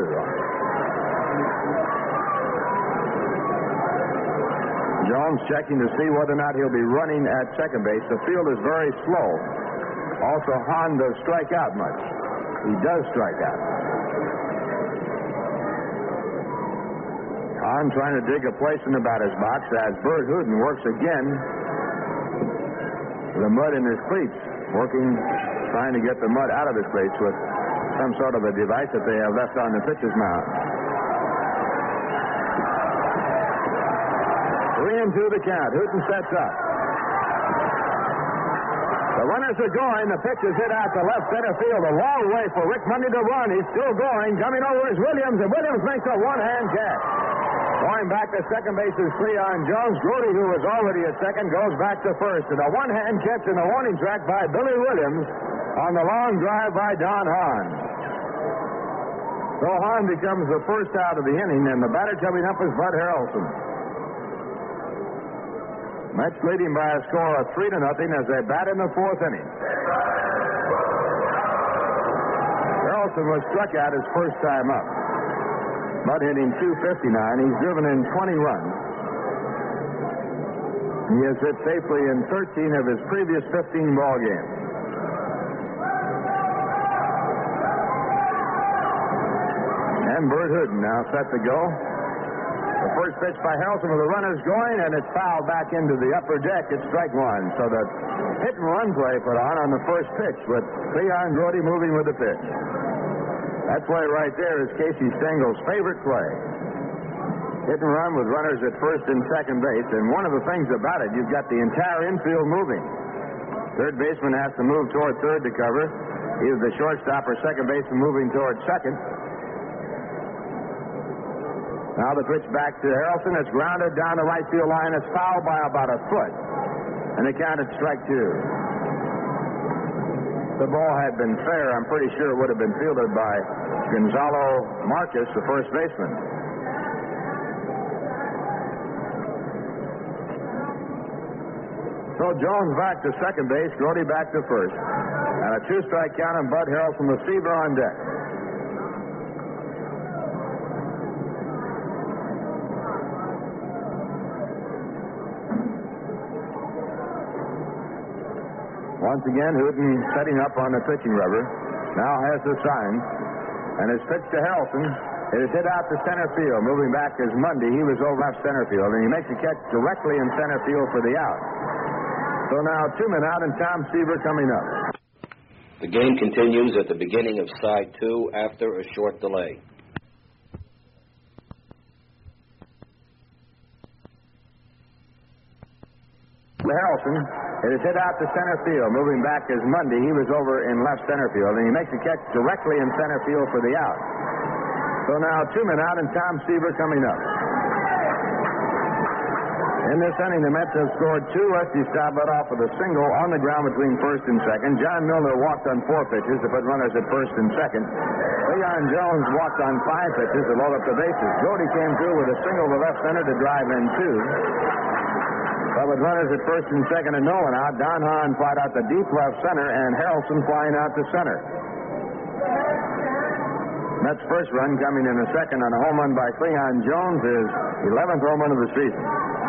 Speaker 5: Jones checking to see whether or not he'll be running at second base. The field is very slow. Also, Hahn does strike out much. He does strike out. Hahn trying to dig a place in the batter's box as Bert Hooten works again. The mud in his cleats, working, trying to get the mud out of his cleats with some sort of a device that they have left on the pitcher's mound. Three and two the count. Hooten sets up. The runners are going. The pitch is hit out to left center field. A long way for Rick Monday to run. He's still going. Coming over is Williams, and Williams makes a one-hand catch. Going back to second base is Cleon Jones. Grody, who was already at second, goes back to first. And a one-hand catch in the warning track by Billy Williams on the long drive by Don Hahn. So Hahn becomes the first out of the inning, and the batter coming up is Bud Harrelson. Mets leading by a score of three to nothing as they bat in the fourth inning. Harrelson was struck out his first time up. Bud hitting two fifty-nine. He's driven in twenty runs. He has hit safely in thirteen of his previous fifteen ball games. And Bert Hooten now set to go. The first pitch by Harrelson with the runners going, and it's fouled back into the upper deck. It's strike one. So the hit and run play put on on the first pitch with Cleon Grody moving with the pitch. That play right there is Casey Stengel's favorite play. Hit and run with runners at first and second base. And one of the things about it, you've got the entire infield moving. Third baseman has to move toward third to cover. Either the shortstop or second baseman moving toward second. Now the pitch back to Harrelson. It's grounded down the right field line. It's fouled by about a foot. And they counted strike two. The ball had been fair, I'm pretty sure it would have been fielded by Gonzalo Marquez, the first baseman. So Jones back to second base, Grody back to first. And a two-strike count on Bud Harrelson, the receiver on deck. Once again, Hooten setting up on the pitching rubber. Now has the sign. And it's pitched to Harrelson. It is hit out to center field. Moving back is Mundy. He was over left center field. And he makes a catch directly in center field for the out. So now two men out and Tom Seaver coming up.
Speaker 7: The game continues at the beginning of side two after a short delay.
Speaker 5: Harrelson. It is hit out to center field. Moving back is Mundy. He was over in left center field, and he makes a catch directly in center field for the out. So now two men out and Tom Seaver coming up. In this inning, the Mets have scored two. Rusty Staub led off with a single on the ground between first and second. John Milner walked on four pitches to put runners at first and second. Cleon Jones walked on five pitches to load up the bases. Grody came through with a single to left center to drive in two. But with runners at first and second and Nolan out, Don Hahn flied out the deep left center, and Harrelson flying out to center. Mets' first run coming in the second on a home run by Cleon Jones, his eleventh home run of the season.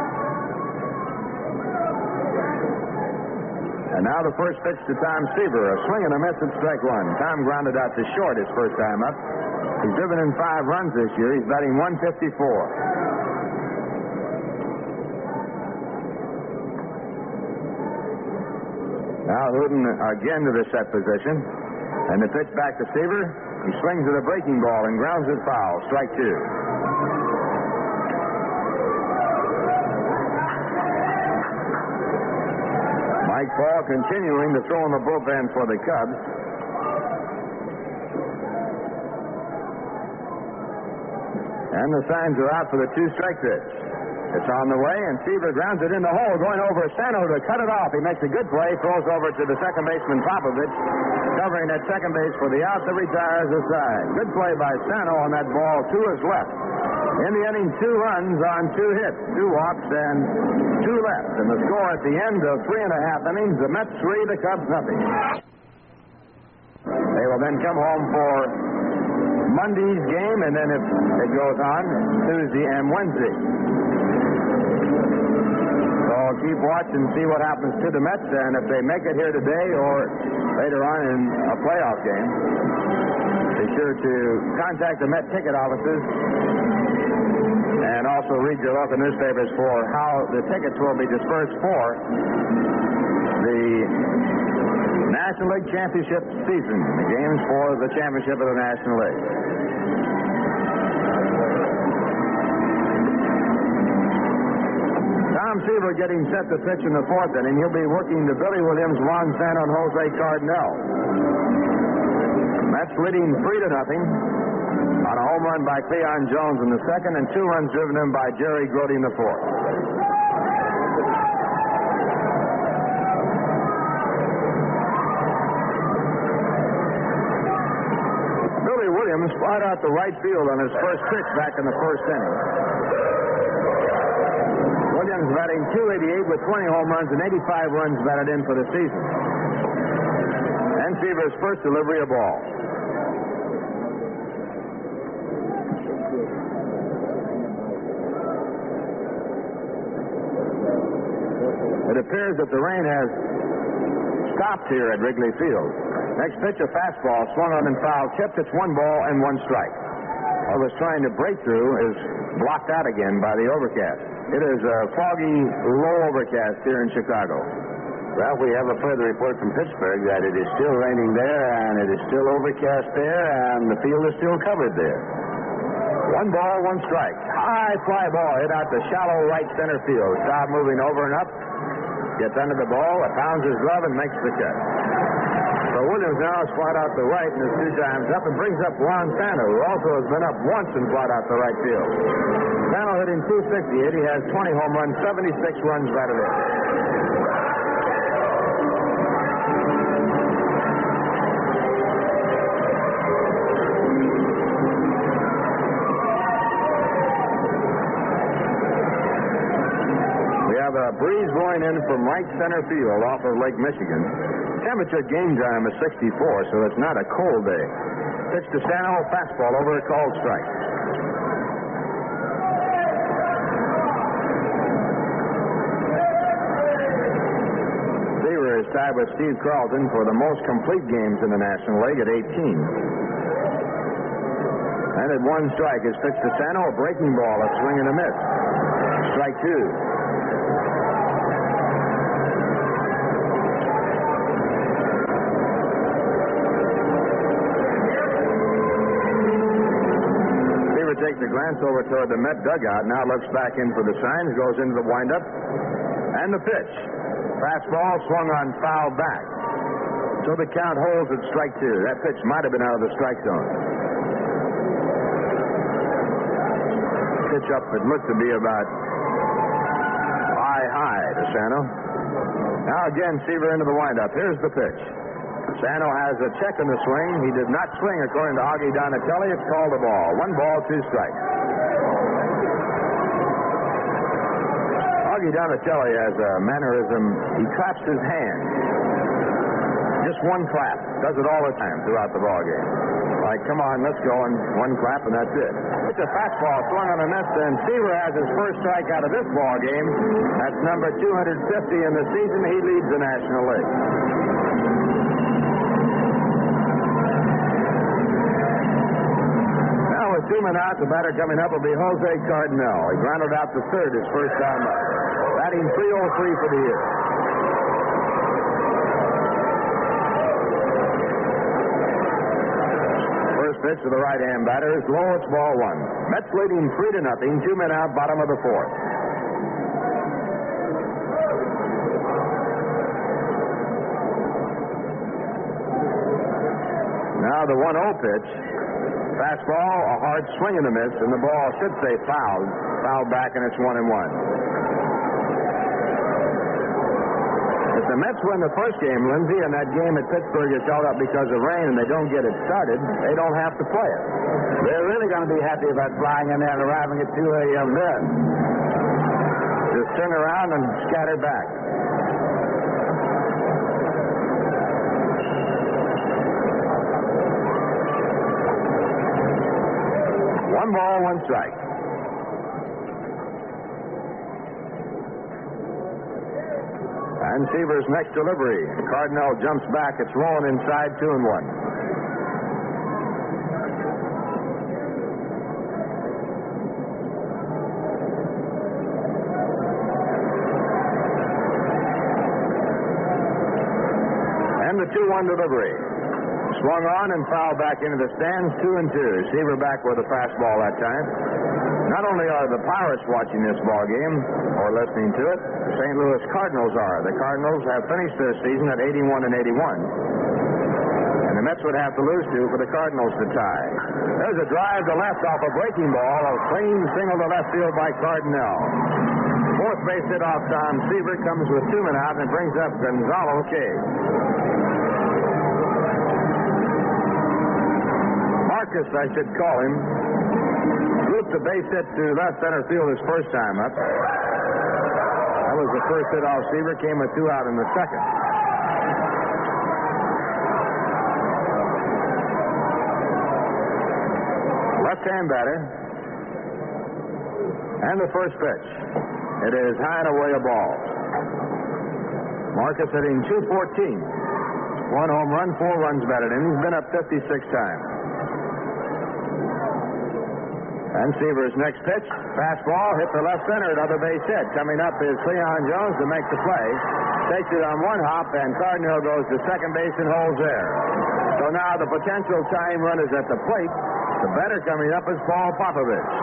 Speaker 5: And now the first pitch to Tom Seaver, a swing and a miss at strike one. Tom grounded out to short his first time up. He's driven in five runs this year. He's batting one fifty-four. Now Hooten again to the set position. And the pitch back to Seaver. He swings at a breaking ball and grounds it foul. Strike two. Mike Paul continuing to throw in the bullpen for the Cubs. And the signs are out for the two-strike pitch. It's on the way, and Seaver grounds it in the hole, going over Sano to cut it off. He makes a good play, throws over to the second baseman, Popovich, covering at second base for the out that retires the side. Good play by Sano on that ball to his left. In the inning, two runs on two hits, two walks, and two left. And the score at the end of three and a half innings, the Mets three, the Cubs nothing. They will then come home for Monday's game, and then if it goes on, Tuesday and Wednesday. So keep watching and see what happens to the Mets, and if they make it here today or later on in a playoff game, be sure to contact the Met ticket offices and also read your local newspapers for how the tickets will be dispersed for the National League Championship season, the games for the championship of the National League. Tom Seaver getting set to pitch in the fourth inning. He'll be working to Billy Williams, Juan Sano, and Jose Cardinal. Mets leading three to nothing on a home run by Cleon Jones in the second, and two runs driven in by Jerry Grote in the fourth. Billy Williams flied out to right field on his first pitch back in the first inning. Williams batting two eighty-eight with twenty home runs and eighty-five runs batted in for the season. And Seaver's first delivery of ball. It appears that the rain has stopped here at Wrigley Field. Next pitch, a fastball swung on and fouled, tipped. It's one ball and one strike. What was trying to break through is blocked out again by the overcast. It is a foggy, low overcast here in Chicago.
Speaker 1: Well, we have a further report from Pittsburgh that it is still raining there, and it is still overcast there, and the field is still covered there.
Speaker 5: One ball, one strike. High fly ball hit out to shallow right center field. Staub moving over and up. Gets under the ball, pounds his glove, and makes the catch. So Williams now has flied out to right and is two times up and brings up Juan Sano, who also has been up once and flied out to right field. Sano hitting two fifty-eight. He has twenty home runs, seventy-six runs batted in. We have a breeze blowing in from right center field off of Lake Michigan. Temperature game time is sixty-four, so it's not a cold day. Pitch to Sano, fastball over a called strike. Seaver is tied with Steve Carlton for the most complete games in the National League at eighteen. And at one strike is pitched to Sano, a breaking ball, a swing and a miss. Strike two. Takes a glance over toward the Met dugout, now looks back in for the signs, goes into the windup, and the pitch. Fastball swung on foul back. So the count holds at strike two. That pitch might have been out of the strike zone. Pitch up that looked to be about high, high to Sano. Now again, Seaver into the windup. Here's the pitch. Sano has a check in the swing. He did not swing, according to Augie Donatelli. It's called a ball. One ball, two strikes. Buggy Donatelli has a mannerism. He claps his hands. Just one clap. Does it all the time throughout the ball game. Like, come on, let's go, and one clap, and that's it. It's a fastball swung on the miss, and Seaver has his first strike out of this ball game. That's number two hundred fifty in the season. He leads the National League. Now with two men out, the batter coming up will be Jose Cardinal. He grounded out to third his first time up. Batting three oh three for the year. Pitch to the right-hand batter is low. It's ball one. Mets leading three to nothing. Two men out, bottom of the fourth. Now the one oh pitch. Fastball, a hard swing and a miss, and the ball should say fouled. Fouled back, and it's one and one. If the Mets win the first game, Lindsay, and that game at Pittsburgh is held up because of rain and they don't get it started, they don't have to play it.
Speaker 1: They're really going to be happy about flying in there and arriving at two a.m. then.
Speaker 5: Just turn around and scatter back. One ball, one strike. And Seaver's next delivery. Cardinal jumps back. It's rolling inside, two and one. And the two one delivery. Swung on and fouled back into the stands, two and two. Seaver back with a fastball that time. Not only are the Pirates watching this ball game or listening to it, the Saint Louis Cardinals are. The Cardinals have finished their season at eighty-one and eighty-one. And the Mets would have to lose two for the Cardinals to tie. There's a drive to left off a breaking ball. A clean single to left field by Cardinal. Fourth base hit off Tom Seaver comes with two men out and brings up Gonzalo Cage. Marcus, I should call him, looped the base hit to left center field his first time up. That was the first hit off Seaver. Came with two out in the second. Left-hand batter. And the first pitch. It is high and away a ball. Marcus hitting two fourteen. One home run, four runs batted in. He's been up fifty-six times. And Seaver's next pitch, fastball, hit the left center, another base hit. Coming up is Cleon Jones to make the play. Takes it on one hop, and Cardinal goes to second base and holds there. So now the potential tying run is at the plate. The batter coming up is Paul Popovich.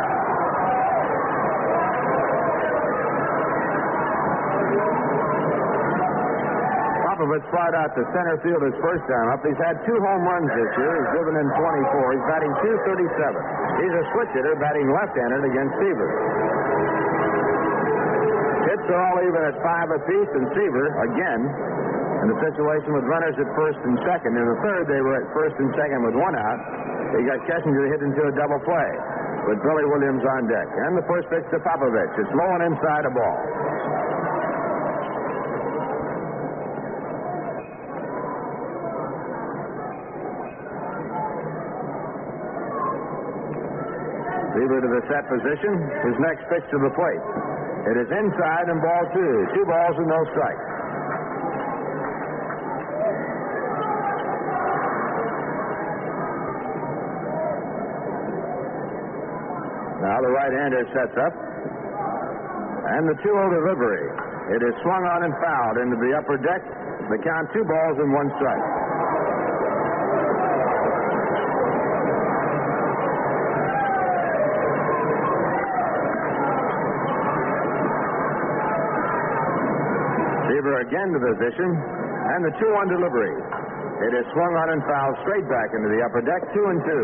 Speaker 5: Popovich flied out to center field his first time up. He's had two home runs this year. He's driven in twenty-four. He's batting two thirty-seven. He's a switch hitter batting left-handed against Seaver. Hits are all even at five apiece, and Seaver, again, in the situation with runners at first and second. In the third, they were at first and second with one out. He got Kessinger hit into a double play with Billy Williams on deck. And the first pitch to Popovich. It's low and inside a ball. Seaver to the set position. His next pitch to the plate. It is inside and ball two. Two balls and no strikes. Now the right-hander sets up. And the two oh delivery. It is swung on and fouled into the upper deck. The count two balls and one strike. Seaver again to position. And the two one delivery. It is swung on and fouled straight back into the upper deck. Two and two.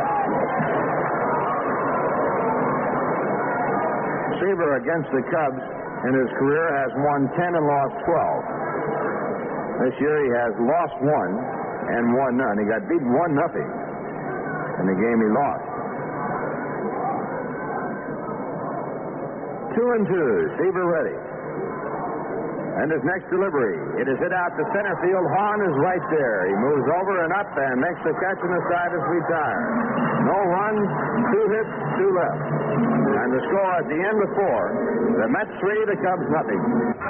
Speaker 5: Seaver against the Cubs in his career has won ten and lost twelve. This year he has lost one and won none. He got beaten one nothing in the game he lost. Two and two. Seaver ready. And his next delivery. It is hit out to center field. Hahn is right there. He moves over and up and makes the catch on the side as we tire. No runs, two hits, two left. And the score at the end of four. The Mets three, the Cubs nothing.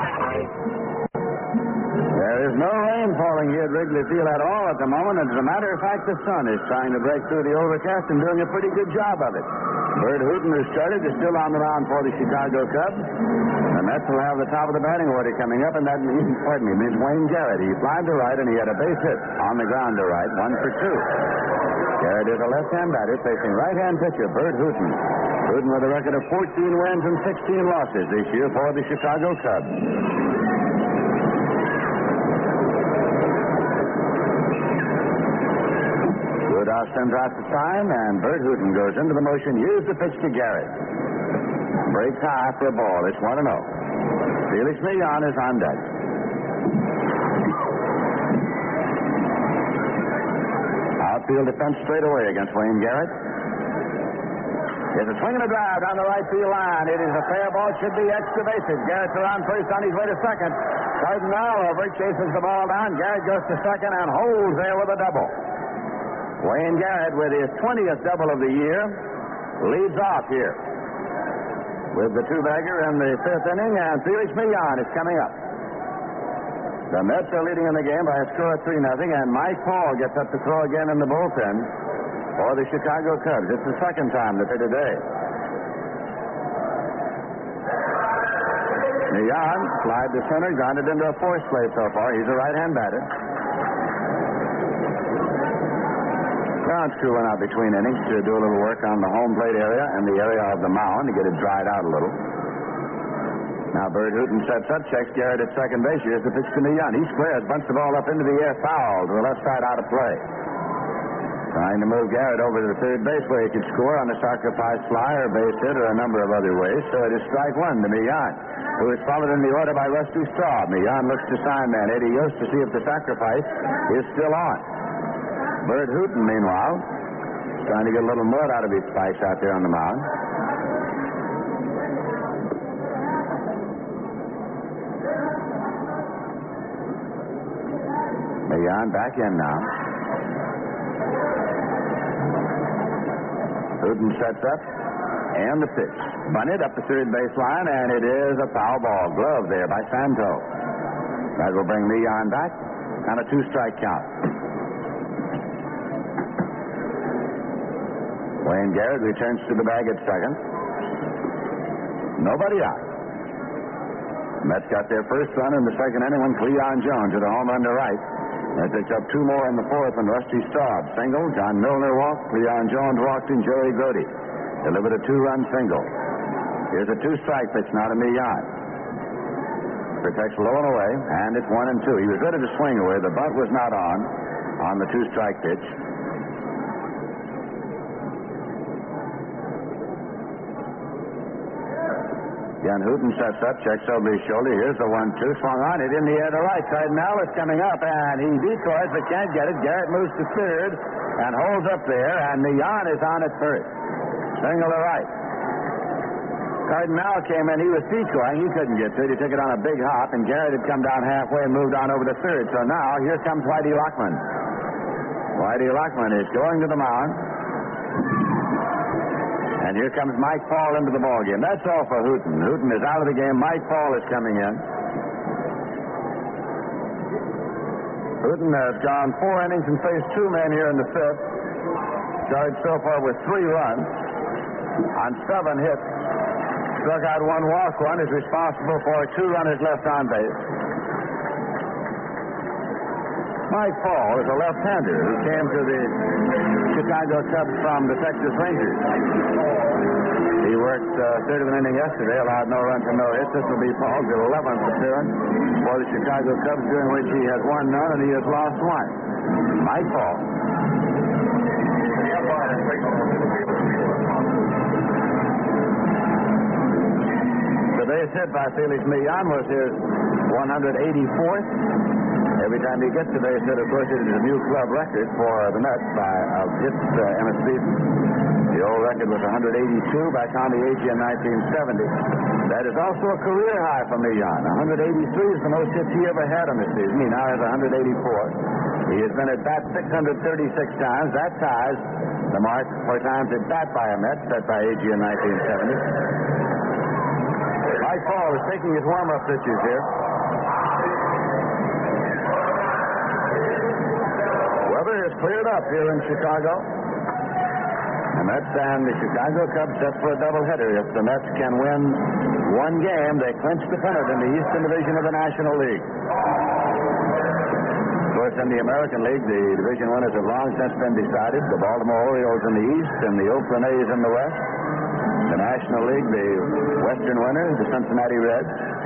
Speaker 1: There is no rain falling here at Wrigley Field at all at the moment. As a matter of fact, the sun is trying to break through the overcast and doing a pretty good job of it. Bert Hooton, who started, is still on the mound for the Chicago Cubs. The Mets will have the top of the batting order coming up, and that means, pardon me, means Wayne Garrett. He flied to right, and he had a base hit on the ground to right, one for two. Garrett is a left-hand batter facing right-hand pitcher Bert Hooton. Hooton with a record of fourteen wins and sixteen losses this year for the Chicago Cubs. Rudolph sends out the sign, and Bert Hooton goes into the motion. Here's the pitch to Garrett. Breaks high for a ball. It's one and oh. Felix Millan is on deck. Outfield defense straight away against Wayne Garrett. There's a swing and a drive down the right field line. It is a fair ball. Should be extra bases. Garrett's around first on his way to second. Cardinal over chases the ball down. Garrett goes to second and holds there with a double. Wayne Garrett, with his twentieth double of the year, leads off here with the two-bagger in the fifth inning, and Felix Millan is coming up. The Mets are leading in the game by a score of three nothing, and Mike Paul gets up to throw again in the bullpen for the Chicago Cubs. It's the second time that they're today. Millan slide to center, grounded into a force play so far. He's a right-hand batter. Ground crew went out between innings to do a little work on the home plate area and the area of the mound to get it dried out a little. Now Bert Hooton sets up, checks Garrett at second base. Here's the pitch to Millan. He squares, bunts the ball up into the air, foul to the left side, out of play. Trying to move Garrett over to the third base where he could score on a sacrifice fly or base hit or a number of other ways. So it is strike one to Millan, who is followed in the order by Rusty Staub. Millan looks to sign man Eddie Yost to see if the sacrifice is still on. Bert Hooton, meanwhile, trying to get a little mud out of his spice out there on the mound. Millan back in now. Hooton sets up, and the pitch. Bunted up the third baseline, and it is a foul ball. Glove there by Santo. That will bring Millan back on a two-strike count. Wayne Garrett returns to the bag at second. Nobody out. Mets got their first run in the second inning when Cleon Jones hit a home run to right. They picked up two more in the fourth when Rusty Staub single. John Milner walked. Cleon Jones walked, and Joey Grody delivered a two-run single. Here's a two-strike pitch now to Millan. Protects low and away, and it's one and two. He was ready to swing away. The bunt was not on on the two-strike pitch. Again, Hooton sets up, checks over his shoulder. Here's the one two. Swung on it in the air to right. Cardinal is coming up, and he decoys but can't get it. Garrett moves to third and holds up there, and Millan is on at first. Single to right. Cardinal came in. He was decoying. He couldn't get to it. He took it on a big hop, and Garrett had come down halfway and moved on over to third. So now here comes Whitey Lockman. Whitey Lockman is going to the mound. And here comes Mike Paul into the ballgame. That's all for Hooton. Hooton is out of the game. Mike Paul is coming in. Hooton has gone four innings and faced two men here in the fifth. Started so far with three runs on seven hits. Struck out one walk run. Is responsible for two runners left on base. Mike Paul is a left-hander who came to the Chicago Cubs from the Texas Rangers. He worked uh, third of an inning yesterday, allowed no runs and no hits. This will be Paul's eleventh appearance for the Chicago Cubs, during which he has won none and he has lost one. Mike Paul. The base hit by Felix Millan was his one hundred eighty-fourth. Every time he gets the base hit, of course, it is a new club record for the Mets by of hits uh, in a season. The old record was one hundred eighty-two by Tommy Agee in nineteen seventy. That is also a career high for Millan. one eighty-three is the most hits he ever had in the season. He now has one eighty-four. He has been at bat six hundred thirty-six times. That ties the mark for times at bat by a Met set by A G in nineteen seventy. Mike Paul is taking his warm-up pitches here. Weather has cleared up here in Chicago. The Mets and the Chicago Cubs set for a doubleheader. If the Mets can win one game, they clinch the pennant in the Eastern Division of the National League. Of course, in the American League, the division winners have long since been decided. The Baltimore Orioles in the East and the Oakland A's in the West. The National League, the Western winner, the Cincinnati Reds.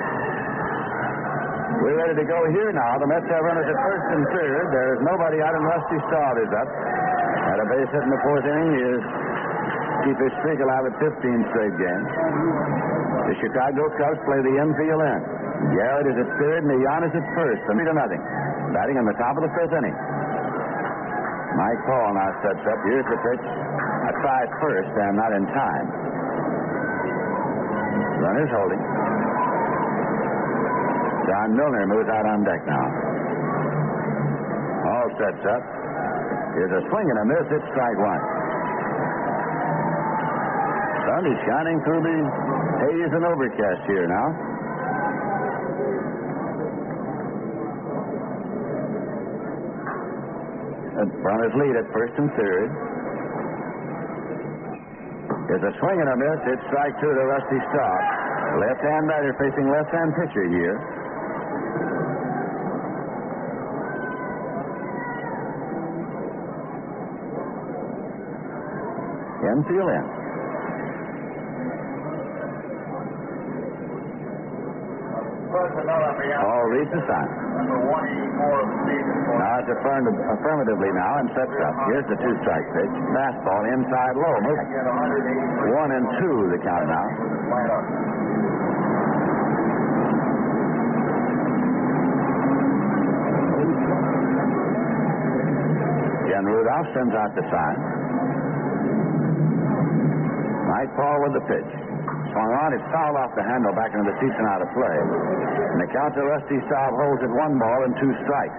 Speaker 1: We're ready to go here now. The Mets have runners at first and third. There is nobody out, and Rusty Staub is up. At a base hit in the fourth inning, he is keep his streak alive at fifteen straight games. The Chicago Cubs play the infield in. Garrett is at third, and Millan is at first, three to nothing. Batting in the top of the fifth inning. Mike Paul now sets up. Here's the pitch. A try at first, and not in time. Runners holding. John Milner moves out on deck now. Hall sets up. Here's a swing and a miss. It's strike one. Sun is shining through the haze and overcast here now. And runners lead at first and third. There's a swing and a miss. It's strike two to Rusty Staub. Left-hand batter facing left-hand pitcher here. Infield in. All reads the sign. Now it's affirm- affirmatively now and sets up. Here's the two-strike pitch. Fastball inside low. Move. One and two the count now. Ken Rudolph sends out the sign. Mike Paul with the pitch. Swung on, it's fouled off the handle back into the seats and out of play. And the count to Rusty Staub holds at one ball and two strikes.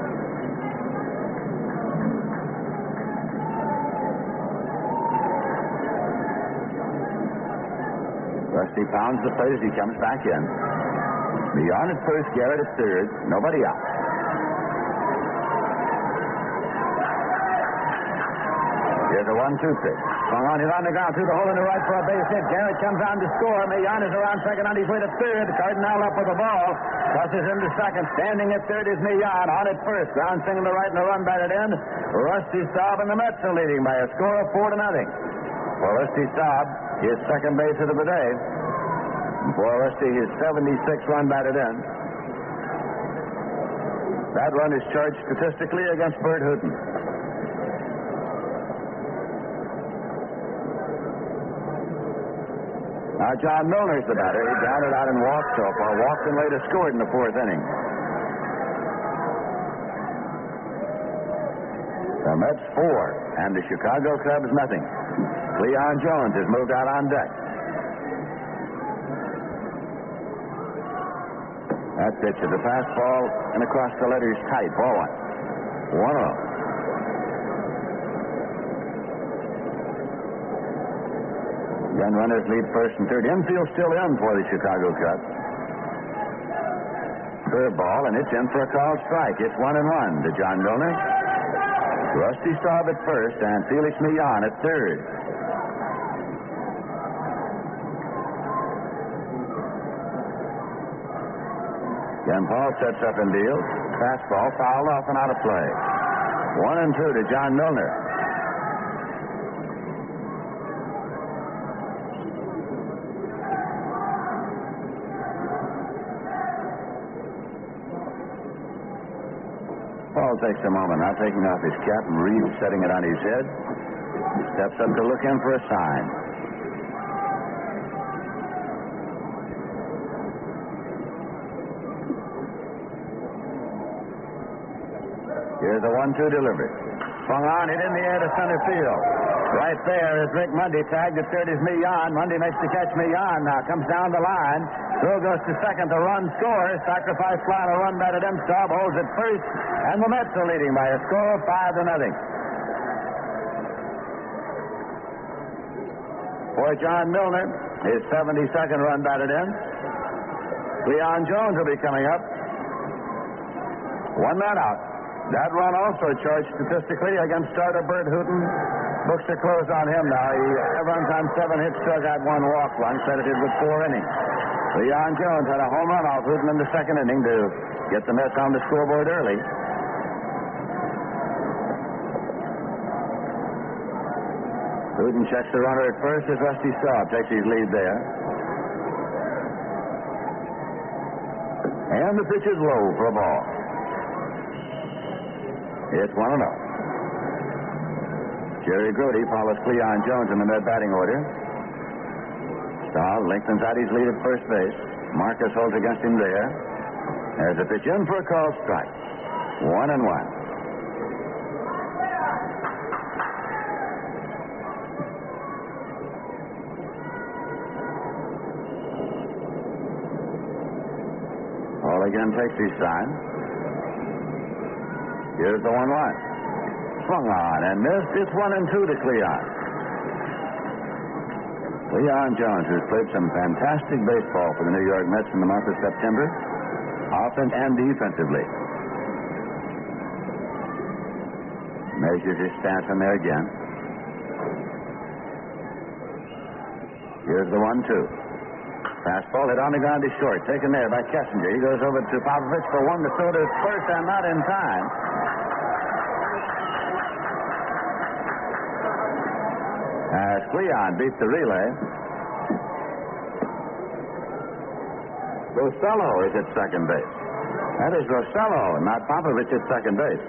Speaker 1: Rusty pounds the plate as he comes back in. Beyond at first, Garrett at third. Nobody out. Here's a one two pitch. Swung on, he's on the ground through the hole in the right for a base hit. Garrett comes on to score. Millan is around second on his way to third. Cardinal up with the ball. Crosses into second. Standing at third is Millan. On at first. Ground single to right and a run batted in. Rusty Staub and the Mets are leading by a score of four to nothing. For Rusty Staub, his second base hit of the day. And for Rusty, his seventy-six run batted in. That run is charged statistically against Bert Hooton. Now, John Milner's the batter. He grounded out and walked so far. Walked and later scored in the fourth inning. The Mets four, and the Chicago Cubs nothing. Cleon Jones has moved out on deck. That pitch is a fastball and across the letters tight. Ball one. One oh. Again, runners lead first and third. Infield still in for the Chicago Cubs. Curveball, and it's in for a called strike. It's one and one to John Milner. Rusty Staub at first, and Felix Millan at third. Again, Paul sets up and deals. Fastball fouled off and out of play. One and two to John Milner. Paul takes a moment now, taking off his cap, and Reed setting it on his head. He steps up to look in for a sign. Here's a one two delivery. Swung on, hit in the air to center field. Right there is Rick Mundy, tagged at third is Millan. Mundy makes the catch. Millan now comes down the line. Throw goes to second. The run scores. Sacrifice fly on a run batted in. Staub holds it first. And the Mets are leading by a score of five to nothing. For John Milner, his seventy-second run batted in. Leon Jones will be coming up. One man out. That run also charged statistically against starter Bert Hooton. Books are closed on him now. He runs on seven hits, struck out one walk run, credited with four innings. Leon Jones had a home run off Hooton in the second inning to get the Mets on the scoreboard early. Hooton checks the runner at first as Rusty Staub takes his lead there. And the pitch is low for a ball. It's one and oh. Jerry Grody follows Cleon Jones in the mid batting order. Staub lengthens out his lead at first base. Marcus holds against him there. There's a pitch in for a called strike. One and one. All again takes his sign. Here's the one one. Swung on and missed. It's one and two to Cleon. Leon Jones has played some fantastic baseball for the New York Mets in the month of September, offense and defensively. Measures his stance in there again. Here's the one two. Fastball hit on the ground is short. Taken there by Kessinger. He goes over to Popovich for one to throw to first and not in time. As Cleon beats the relay. Rosello is at second base. That is Rosello, not Popovich at second base.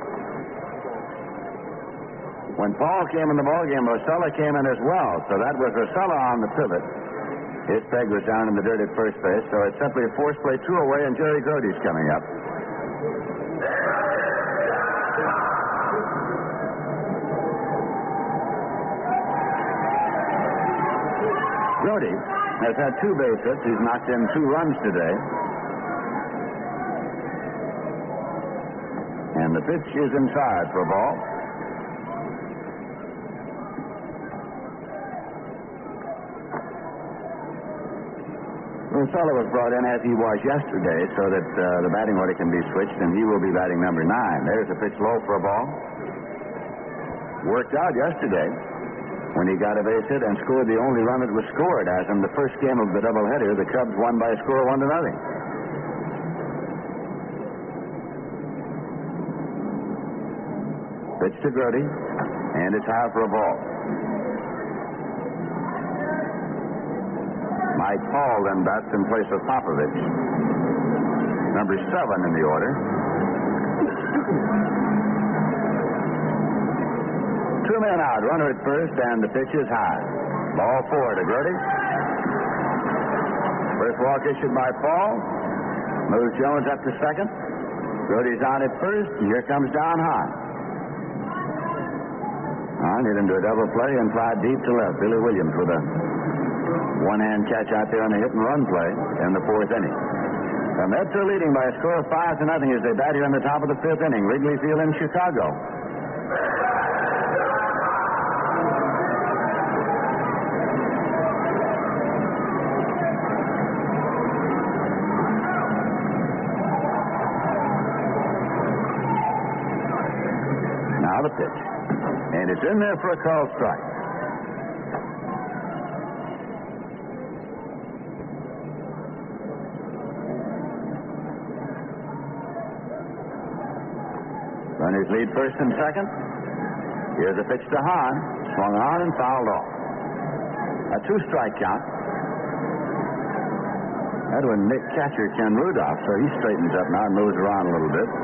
Speaker 1: When Paul came in the ballgame, Rosello came in as well. So that was Rosello on the pivot. His peg was down in the dirt at first base, so it's simply a force play two away, and Jerry Grody's coming up. Grody has had two base hits. He's knocked in two runs today. And the pitch is inside for a ball. Rosello was brought in as he was yesterday so that uh, the batting order can be switched, and he will be batting number nine. There's a pitch low for a ball. Worked out yesterday when he got a base hit and scored the only run that was scored, as in the first game of the doubleheader, the Cubs won by a score of one to nothing. Pitch to Grody, and it's high for a ball. Mike Paul then bats in place of Popovich. Number seven in the order. Two men out, runner at first, and the pitch is high. Ball four to Grody. First walk issued by Paul. Moves Jones up to second. Grody's on at first, and here comes Don Hahn. Hahn hit into a double play and fly deep to left. Billy Williams with a one-hand catch out there on the hit-and-run play in the fourth inning. The Mets are leading by a score of five to nothing as they bat here in the top of the fifth inning. Wrigley Field in Chicago. Now the pitch. And it's in there for a called strike. Runners lead first and second. Here's a pitch to Hahn. Swung on and fouled off. A two-strike count. That would Nick catcher Ken Rudolph, so he straightens up now and moves around a little bit.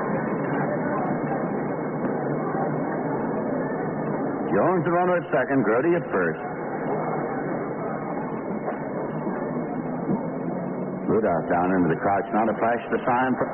Speaker 1: Jones the runner at second, Grody at first. Rudolph down into the crouch now to flash the sign for...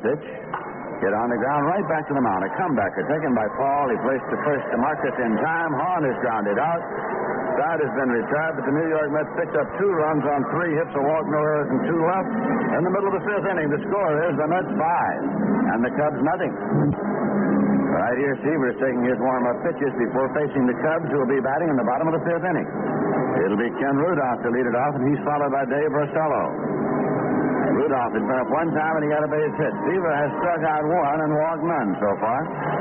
Speaker 1: pitch. Hit on the ground right back to the mound. A comebacker taken by Paul. He placed the first to Marcus in time. Hahn is grounded out. Side has been retired, but the New York Mets picked up two runs on three hits, a walk, no errors, and two left. In the middle of the fifth inning, the score is the Mets five, and the Cubs nothing. Right here, Seaver's taking his warm-up pitches before facing the Cubs, who will be batting in the bottom of the fifth inning. It'll be Ken Rudolph to lead it off, and he's followed by Dave Rosello. Rudolph has been up one time, and he got a base hit. Seaver has struck out one and walked none so far.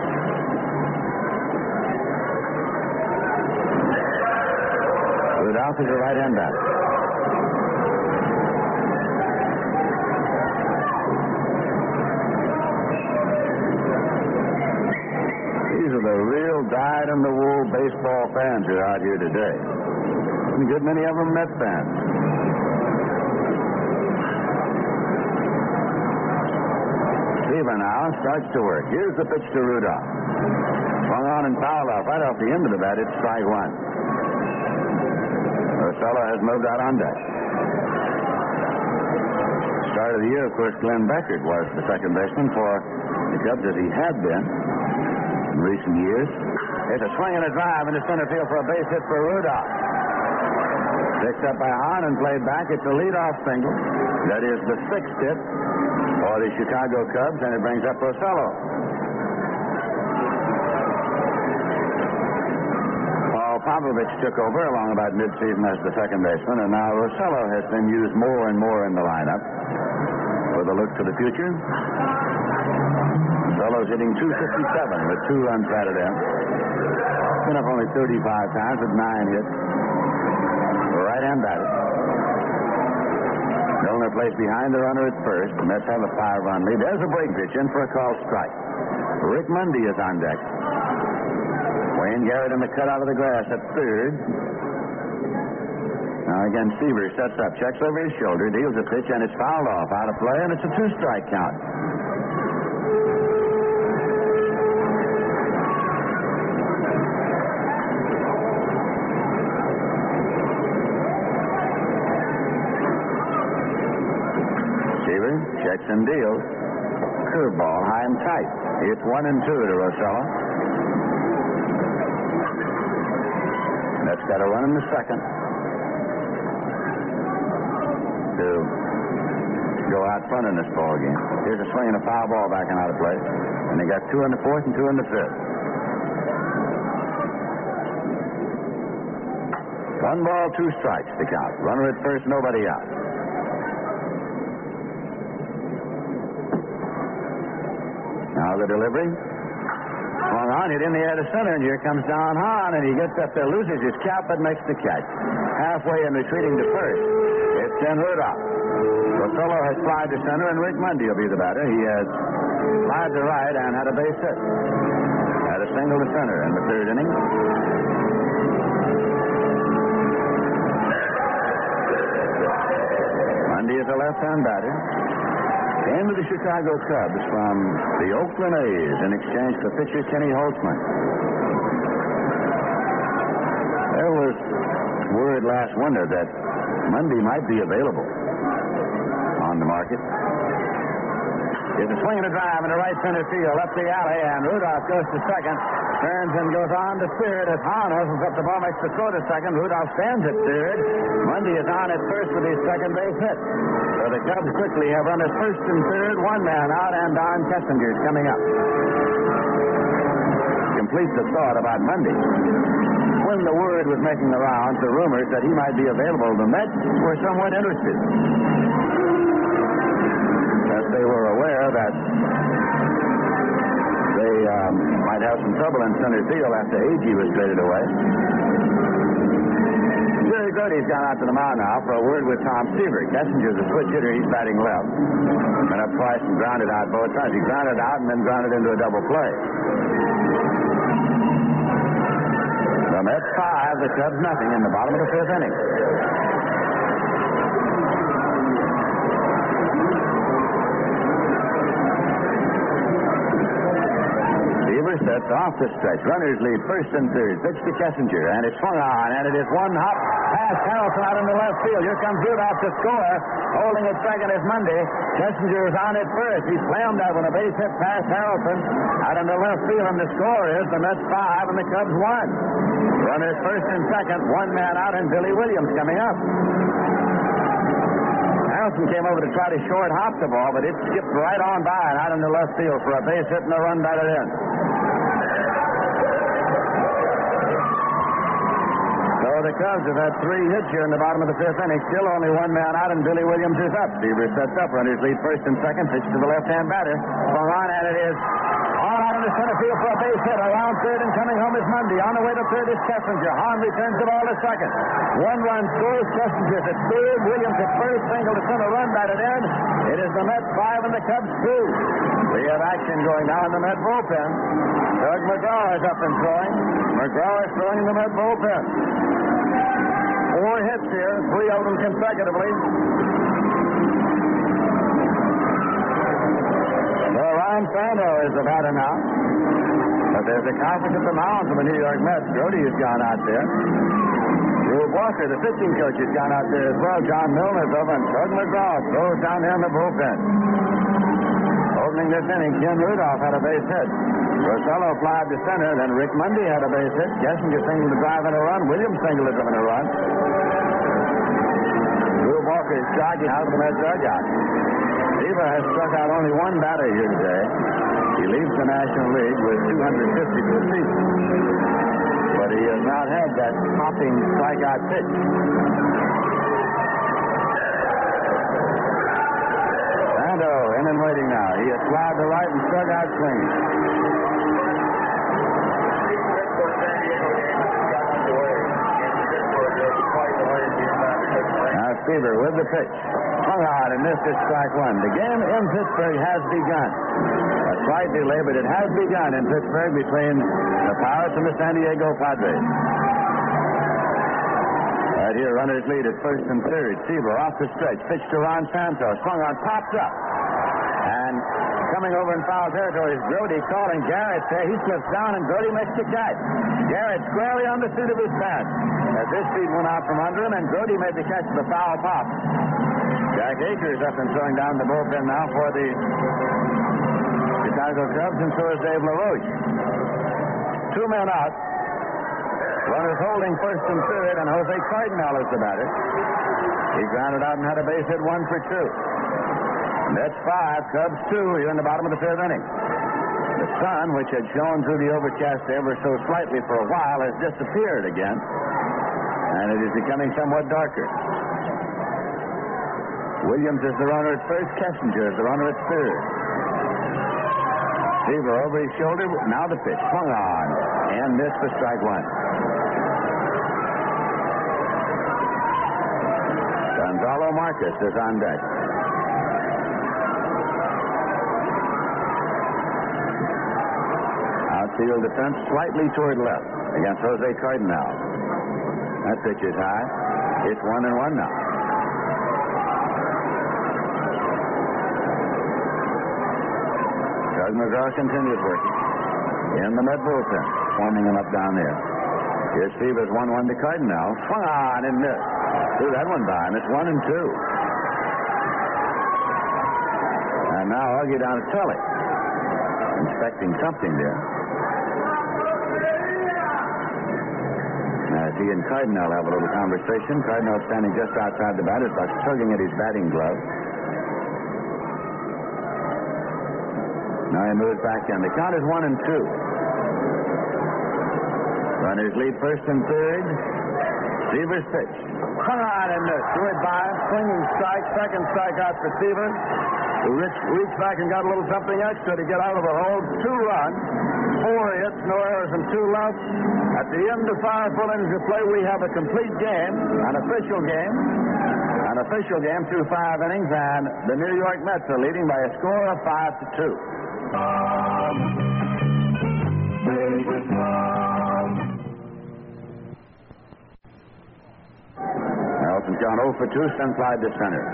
Speaker 1: Rudolph is a right-hand batter. These are the real dyed-in-the-wool baseball fans who are out here today. And a good many of them Met fans. Seaver now starts to work. Here's the pitch to Rudolph. Swung on and fouled off right off the end of the bat. It's strike one. Rosello has moved out on deck. Start of the year, of course, Glenn Beckert was the second baseman for the Cubs, as he had been in recent years. It's a swing and a drive into center field for a base hit for Rudolph. Picked up by Hahn and played back. It's a leadoff single. That is the sixth hit for the Chicago Cubs, and it brings up Rosello. Pavlovich took over along about midseason as the second baseman, and now Rosello has been used more and more in the lineup with a look to the future. Rosello's hitting two fifty-seven with two runs batted in. Been up only thirty-five times with nine hits. Right-hand batter. Milner plays behind the runner at first. The Mets have a five-run lead. There's a break pitch in for a called strike. Rick Mundy is on deck. Wayne Garrett in the cutout of the grass at third. Now again, Seaver sets up, checks over his shoulder, deals a pitch, and it's fouled off out of play, and it's a two-strike count. Seaver checks and deals. Curveball high and tight. It's one and two to Rosello. That's got a run in the second to go out front in this ball game. Here's a swing and a foul ball backing out of play. And they got two in the fourth and two in the fifth. One ball, two strikes to count. Runner at first, nobody out. Now the delivery. Swung on, hit in the air to center, and here comes Don Hahn, and he gets up there, loses his cap, but makes the catch. Halfway and retreating to first. It's Ken Rudolph. Rosello has flied to center, and Rick Mundy will be the batter. He has flied to right and had a base hit. Had a single to center in the third inning. Mundy is a left-hand batter. Came to the Chicago Cubs from the Oakland A's in exchange for pitcher Kenny Holtzman. There was word last winter that Mundy might be available on the market. It's a swing and a drive into right center field, up the alley, and Rudolph goes to second, turns and goes on to third as Hahn opens up the ball, makes the throw to second. Rudolph stands at third. Mundy is on at first with his second base hit. So the Cubs quickly have run at first and third, one man out, and Don Kessinger is coming up. Complete the thought about Mundy. When the word was making the rounds, the rumors that he might be available, the Mets were somewhat interested. As they were aware that they um, might have some trouble in center field after Agee was traded away. Jerry Grote's gone out to the mound now for a word with Tom Seaver. Kessinger's a switch hitter. He's batting left. Went up twice and grounded out both times. He grounded out and then grounded into a double play. The Mets five, the Cubs nothing in the bottom of the fifth inning. Seaver sets off the stretch. Runners lead first and third. Pitch to Kessinger, and it's swung on, and it is one hop past Harrelson out in the left field. Here comes Rudolph to score. Holding at second is Monday. Kessinger is on at first. He slammed that with a base hit past Harrelson out in the left field, and the score is the Mets five and the Cubs one. Runners first and second, one man out, and Billy Williams coming up. Harrelson came over to try to short hop the ball, but it skipped right on by and out in the left field for a base hit and a run batted in. So the Cubs have had three hits here in the bottom of the fifth inning. Still only one man out, and Billy Williams is up. Seaver sets up. Runners lead first and second. Pitch to the left-hand batter. Swung on, and it is all out in the center field for a base hit. Around third and coming home is Mundy. On the way to third is Kessinger. Hahn returns the ball to second. One run scores. Kessinger's at third. Williams at first. Single to center run batted in. It is the Mets five and the Cubs two. We have action going now in the Met bullpen. Doug McGraw is up and throwing. McGraw is throwing in the Met bullpen. Four hits here, three of them consecutively. Well, Ron Santo is the batter now. But there's a conference at the mound from the New York Mets. Brody has gone out there. Rube Walker, the pitching coach, has gone out there as well. John Milner's over, and Doug McGraw throws down there in the bullpen. Opening this inning, Ken Rudolph had a base hit. Rosello flied to center, then Rick Mundy had a base hit. Kessinger singled to drive in a run. Williams singled to drive in a run. Rube Walker is jogging out of the Mets dugout. Seaver has struck out only one batter here today. He leads the National League with two hundred fifty for the season. But he has not had that popping strikeout pitch. Santo in and waiting now. He has flied to right and struck out swinging. Now Seaver with the pitch. Hung on and missed it, strike one. The game in Pittsburgh has begun. A slight delay, but it has begun in Pittsburgh between the Pirates and the San Diego Padres. Right here, runners lead at first and third. Seaver off the stretch. Pitch to Ron Santos. Swung on, popped up. And coming over in foul territory is Brody calling Garrett there. He slips down, and Brody makes the catch. Garrett squarely on the seat of his pants. As this feet went out from under him, and Brody made the catch of the foul pop. Jack Akers up and throwing down the bullpen now for the Chicago Cubs, and so is Dave LaRoche. Two men out. Runners holding first and third, and Jose Cardinal is the batter. He grounded out and had a base hit, one for two. Mets five, Cubs two here in the bottom of the fifth inning. The sun, which had shone through the overcast ever so slightly for a while, has disappeared again, and it is becoming somewhat darker. Williams is the runner at first. Kessinger is the runner at third. Seaver over his shoulder. Now the pitch. Swung on and missed for strike one. Gonzalo Marquez is on deck. Outfield defense slightly toward left against Jose Cardinal. That pitch is high. It's one and one now. Doug McGraw continues working in the Met bullpen, warming him up down there. Here's Seaver's one one to Cardinal. Swung on and missed. Threw that one by him. It's one and two. And now Augie down to Tully, inspecting something there. As he and Cardinal have a little conversation, Cardinal standing just outside the batter's box, tugging at his batting glove. Now he moves back in. The count is one and two. Runners lead first and third. Seaver's pitch. Hung on and missed. Threw it by. Swinging strike. Second strikeout for Seaver. Who reached back and got a little something extra to get out of the hole. Two runs. Four hits, no errors, and two left. At the end of five full innings of play, we have a complete game, an official game. An official game through five innings, and the New York Mets are leading by a score of five to two. Nelson's gone oh for two, sent fly to center.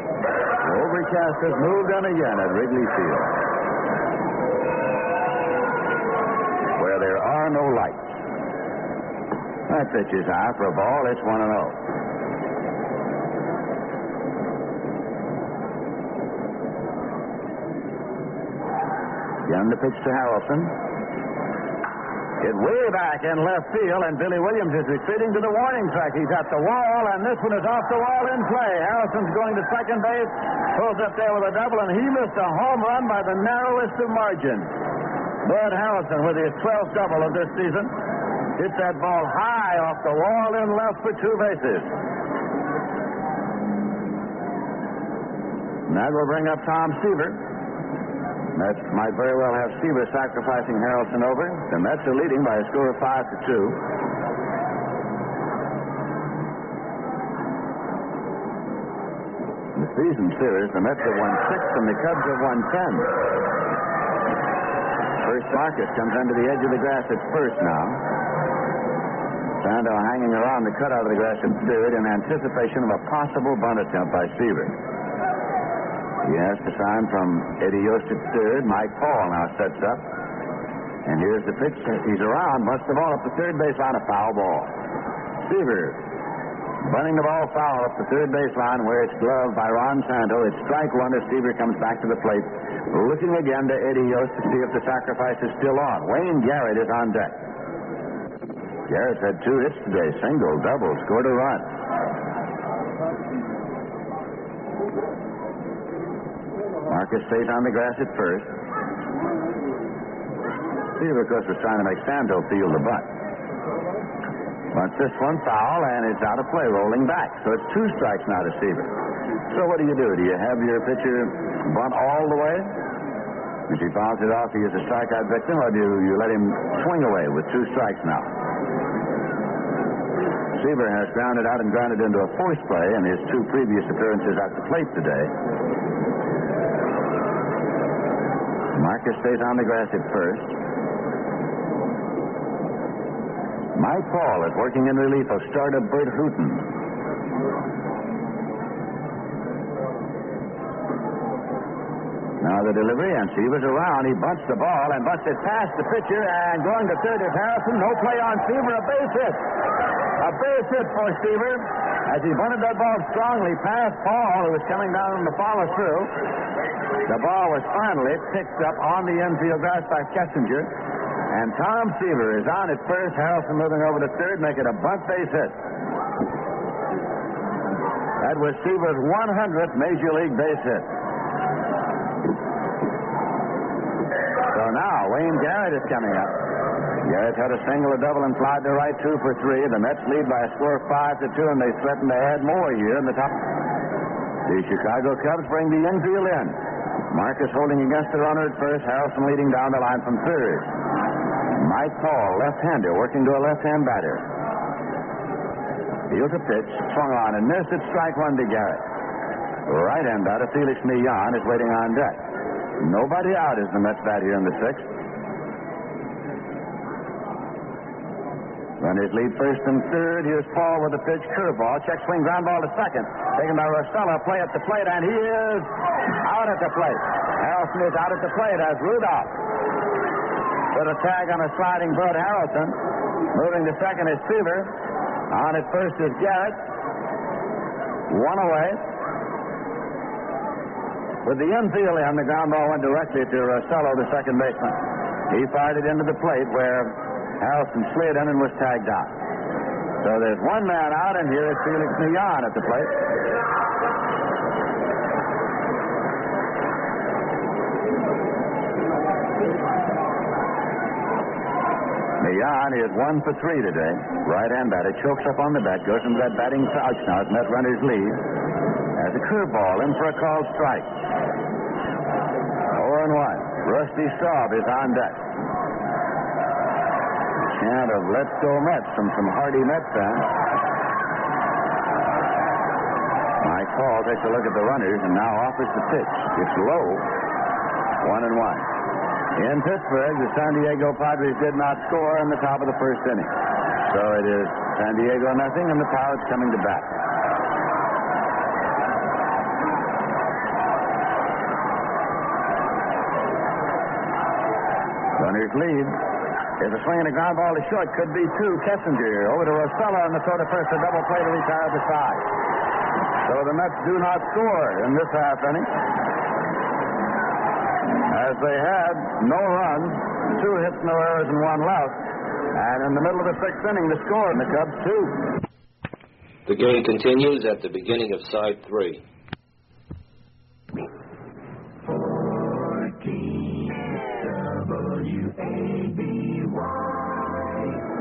Speaker 1: The overcast has moved in again at Wrigley Field.
Speaker 5: there are no lights. That pitch is high for a ball. It's one and oh. Again, the pitch to Harrelson. It way back in left field, and Billy Williams is retreating to the warning track. He's at the wall, and this one is off the wall in play. Harrelson's going to second base, pulls up there with a double, and he missed a home run by the narrowest of margins. Bud Harrelson, with his twelfth double of this season, hits that ball high off the wall in left for two bases. And that will bring up Tom Seaver. That might very well have Seaver sacrificing Harrelson over. The Mets are leading by a score of five to two. In the season series, the Mets have won six and the Cubs have won ten. First Marcus comes under the edge of the grass at first now. Sandow hanging around the cutout of the grass at third in anticipation of a possible bunt attempt by Seaver. He has to sign from Eddie Yost at third. Mike Paul now sets up. And here's the pitch. He's around. Bunts the ball up the third baseline. A foul ball. Seaver bunting the ball foul up the third baseline where it's gloved by Ron Sandow. It's strike one as Seaver comes back to the plate. Looking again to Eddie Yost to see if the sacrifice is still on. Wayne Garrett is on deck. Garrett's had two hits today. Single, double, scored a run. Marcus stays on the grass at first. Seaver, of course, was trying to make Sandow field the bunt. Bunts this one foul, and it's out of play, rolling back. So it's two strikes now to Seaver. So what do you do? Do you have your pitcher bunt all the way? If he fouls it off, he is a strikeout victim, or do you let him swing away with two strikes now? Seaver has grounded out and grounded into a force play in his two previous appearances at the plate today. Marcus stays on the grass at first. Mike Paul is working in relief of starter Bert Hooton. Now the delivery, and Seaver's around. He bunts the ball and bunts it past the pitcher, and going to third is Harrelson. No play on Seaver. A base hit. A base hit for Seaver as he bunted that ball strongly past Paul, who was coming down to follow through. The ball was finally picked up on the infield grass by Kessinger. And Tom Seaver is on at first. Harrelson moving over to third, making a bunt base hit. That was Seaver's one hundredth Major League base hit. So now Wayne Garrett is coming up. Garrett had a single, a double, and flied to right two for three. The Mets lead by a score of five to two, and they threaten to add more here in the top. The Chicago Cubs bring the infield in. Marcus holding against the runner at first. Harrelson leading down the line from third. Mike Paul, left-hander, working to a left-hand batter. Fields a pitch, swung on and missed it. Strike one to Garrett. Right-hand batter Felix Millan is waiting on deck. Nobody out as the Mets bat here in the sixth. Runners lead first and third. Here's Paul with a pitch, curveball, check swing, ground ball to second. Taken by Rosella, play at the plate, and he is out at the plate. Harrelson is out at the plate as Rudolph put a tag on a sliding Bud Harrelson. Moving to second is Seaver. On at first is Garrett. One away. With the infield in, the ground ball went directly to Rosella, the second baseman. He fired it into the plate where Harrelson slid in and was tagged out. So there's one man out, and here is Felix Millan at the plate. Millan is one for three today. Right-hand batter chokes up on the bat, goes into that batting crouch now as Met runners lead. Has a curveball in for a called strike. oh and one. Rusty Staub is on deck. Chant of "Let's Go Mets" from some hardy Mets fans. Mike Paul takes a look at the runners and now offers the pitch. It's low. One and one. In Pittsburgh, the San Diego Padres did not score in the top of the first inning. So it is San Diego nothing, and the Pirates coming to bat. Runners lead.
Speaker 1: There's a swing and a ground ball to short. Could be two. Kessinger over to Rosella on the throw to first. A double play to retire the side. So the Mets do not score in this half inning. As they had no runs, two hits, no errors, and one left. And in the middle of the sixth inning, the score, and the Cubs two.
Speaker 7: The game continues at the beginning of side three.
Speaker 4: W A B Y.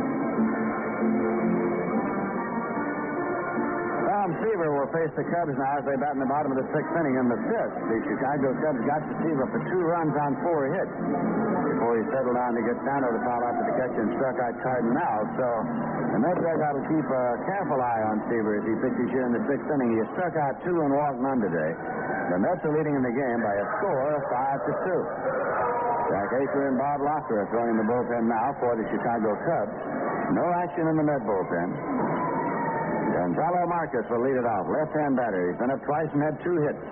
Speaker 1: Tom Seaver will face the Cubs now as they bat in the bottom of the sixth inning in the fifth. The Chicago Cubs got to Seaver for two runs on four hits before he settled down to get Sano to foul out to the catcher and struck out Cardinal. So the Mets got to keep a careful eye on Seaver as he pitches here in the sixth inning. He struck out two and walked none today. The Mets are leading in the game by a score of five to two. Jack Aker and Bob Locker are throwing the bullpen now for the Chicago Cubs. No action in the Met bullpen. Gonzalo Marquez will lead it off. Left-hand batter. He's been up twice and had two hits.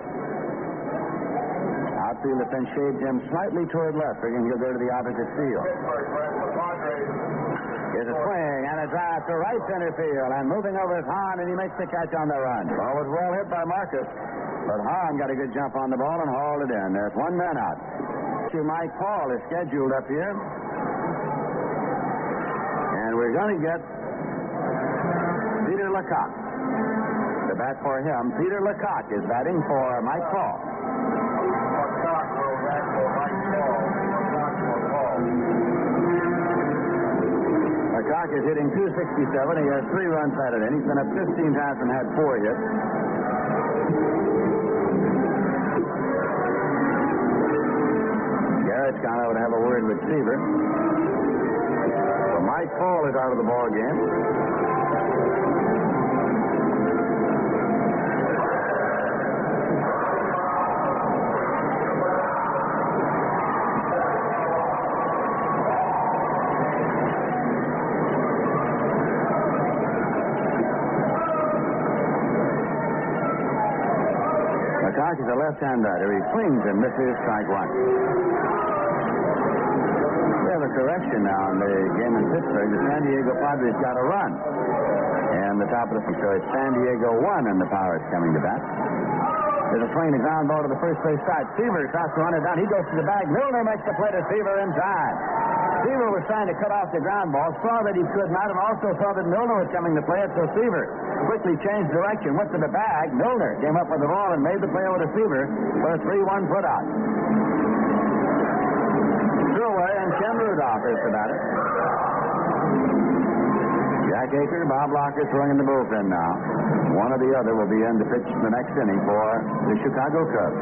Speaker 1: Outfield has been shaved him slightly toward left, thinking he'll go to the opposite field. Here's a swing and a drive to right center field, and moving over is Hahn, and he makes the catch on the run. Ball was well hit by Marquez, but Hahn got a good jump on the ball and hauled it in. There's one man out. Mike Paul is scheduled up here. And we're going to get Peter Lecoq. The bat for him. Peter Lecoq is batting for Mike Paul.
Speaker 2: Lecoq will bat for Mike Paul. Lecoq for Paul.
Speaker 1: Lecoq is hitting two sixty-seven. He has three runs batted in. He's been up fifteen times and had four hits. Garrett's gone over to have a word with Seaver. So Mike Paul is out of the ball game. Lecoq is a left-hand batter. He swings and misses strike one. We have a correction now in the game in Pittsburgh. The San Diego Padres got a run. And the top of the so it's San Diego one and the Pirates coming to bat. There's a swing, the ground ball to the first base side. Seaver tries to run it down. He goes to the bag. Milner makes the play to Seaver in time. Seaver was trying to cut off the ground ball, saw that he could not, and also saw that Milner was coming to play it, so Seaver quickly changed direction, went to the bag. Milner came up with the ball and made the play over to Seaver for a three one put out. Away, and Ken Rudolph is the batter. Jack Aker, Bob Locker throwing in the bullpen now. One or the other will be in to pitch the next inning for the Chicago Cubs.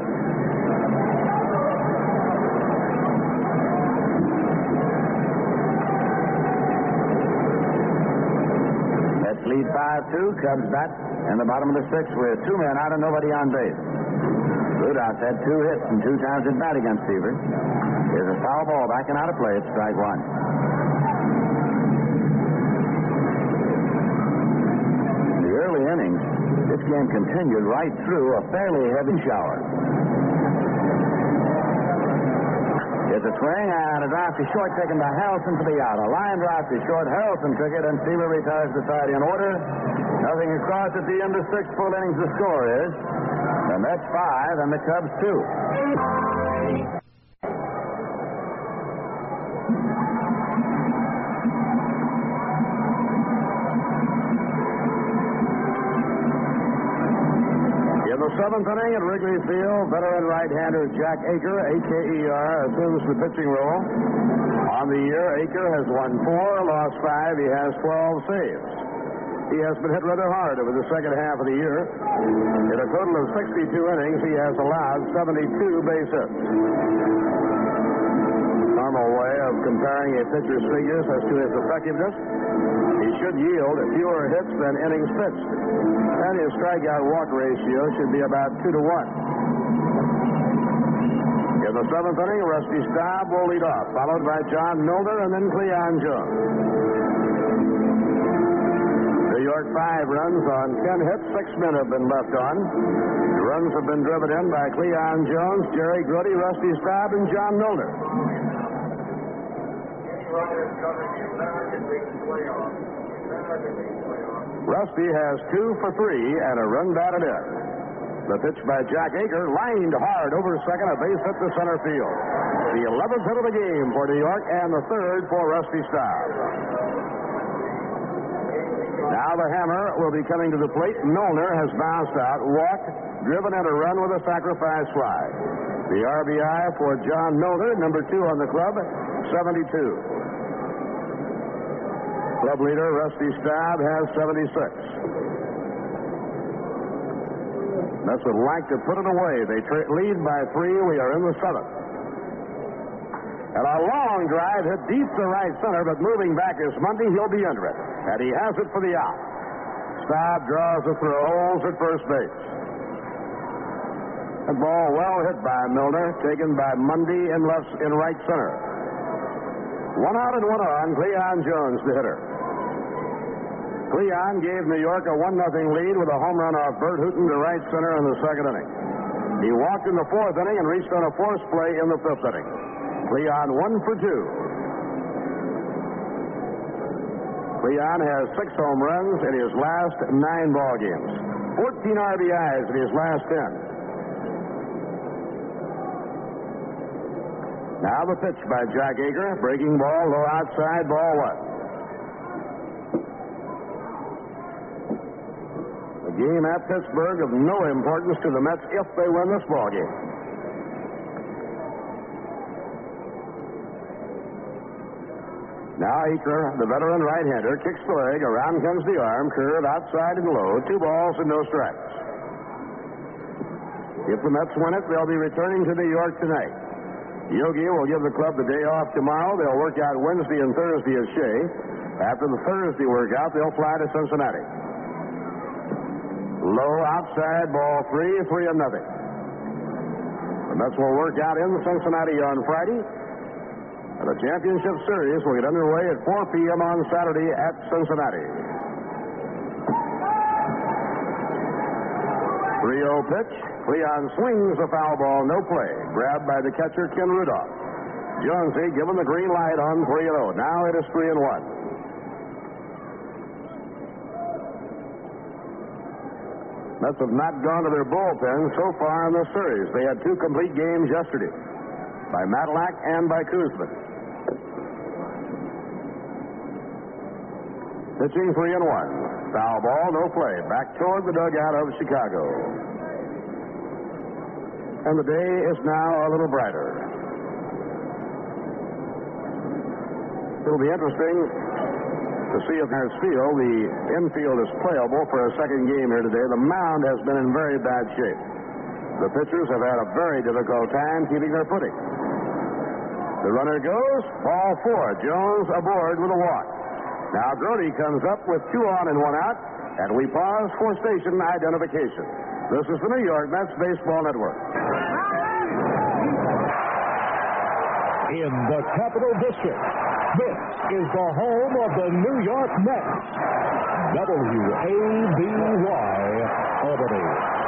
Speaker 1: Let's lead five two. Cubs bat in the bottom of the sixth with two men out and nobody on base. Rudolph had two hits and two times at bat against Seaver. Here's a foul ball backing out of play. It's strike one. In the early innings, this game continued right through a fairly heavy shower. Here's a swing and a drive to short taken by Harrelson for the out. A line drive to short. Harrelson took it, and Seaver retires the side in order. Nothing across at the end of six full innings. The score is the Mets five and the Cubs two. In the seventh inning at Wrigley Field, veteran right-hander Jack Aker, A K E R, assumes the pitching role. On the year, Aker has won four, lost five. He has twelve saves. He has been hit rather hard over the second half of the year. In a total of sixty-two innings, he has allowed seventy-two base hits. Normal way of comparing a pitcher's figures as to his effectiveness. He should yield fewer hits than innings pitched. And his strikeout walk ratio should be about two to one. In the seventh inning, Rusty Staub will lead off, followed by John Milner and then Cleon Jones. New York five runs on ten hits. Six men have been left on. The runs have been driven in by Cleon Jones, Jerry Grote, Rusty Staub, and John Milner.
Speaker 2: runners covering the American League playoff. American League playoff.
Speaker 1: Rusty has two for three and a run batted in. The pitch by Jack Aker, lined hard over second, a base hit to center field. The eleventh hit of the game for New York and the third for Rusty Staub. Now the hammer will be coming to the plate. Milner has bounced out, walked, driven in a run with a sacrifice fly. The R B I for John Milner, number two on the club, seventy-two. Club leader Rusty Staub has seventy-six. Mets would like to put it away. They tra- lead by three. We are in the seventh. And a long drive hit deep to right center, but moving back is Mundy. He'll be under it. And he has it for the out. Staub draws the throw, holds at first base. The ball well hit by Milner, taken by Mundy in left in right center. One out and one on. Cleon Jones, the hitter. Cleon gave New York a one nothing lead with a home run off Bert Hooton to right center in the second inning. He walked in the fourth inning and reached on a force play in the fifth inning. Cleon one for two. Cleon has six home runs in his last nine ball games. fourteen R B Is in his last ten. Now the pitch by Jack Aker. Breaking ball, low outside, ball one. The game at Pittsburgh of no importance to the Mets if they win this ball game. Now Aker, the veteran right-hander, kicks the leg. Around comes the arm. Curve outside and low. Two balls and no strikes. If the Mets win it, they'll be returning to New York tonight. Yogi will give the club the day off tomorrow. They'll work out Wednesday and Thursday at Shea. After the Thursday workout, they'll fly to Cincinnati. Low outside, ball three, three and nothing. The Mets will work out in Cincinnati on Friday. And the championship series will get underway at four p.m. on Saturday at Cincinnati. three oh pitch. Cleon swings the foul ball, no play. Grabbed by the catcher, Ken Rudolph. Jonesy given the green light on three and oh. Now it is three and one. Mets have not gone to their bullpen so far in this series. They had two complete games yesterday by Matlack and by Koosman. Pitching three and one. Foul ball, no play. Back toward the dugout of Chicago. And the day is now a little brighter. It'll be interesting to see if Harris Field, the infield, is playable for a second game here today. The mound has been in very bad shape. The pitchers have had a very difficult time keeping their footing. The runner goes, ball four. Jones aboard with a walk. Now Grody comes up with two on and one out, and we pause for station identification. This is the New York Mets Baseball Network.
Speaker 6: In the Capital District, this is the home of the New York Mets. W A B Y, Albany.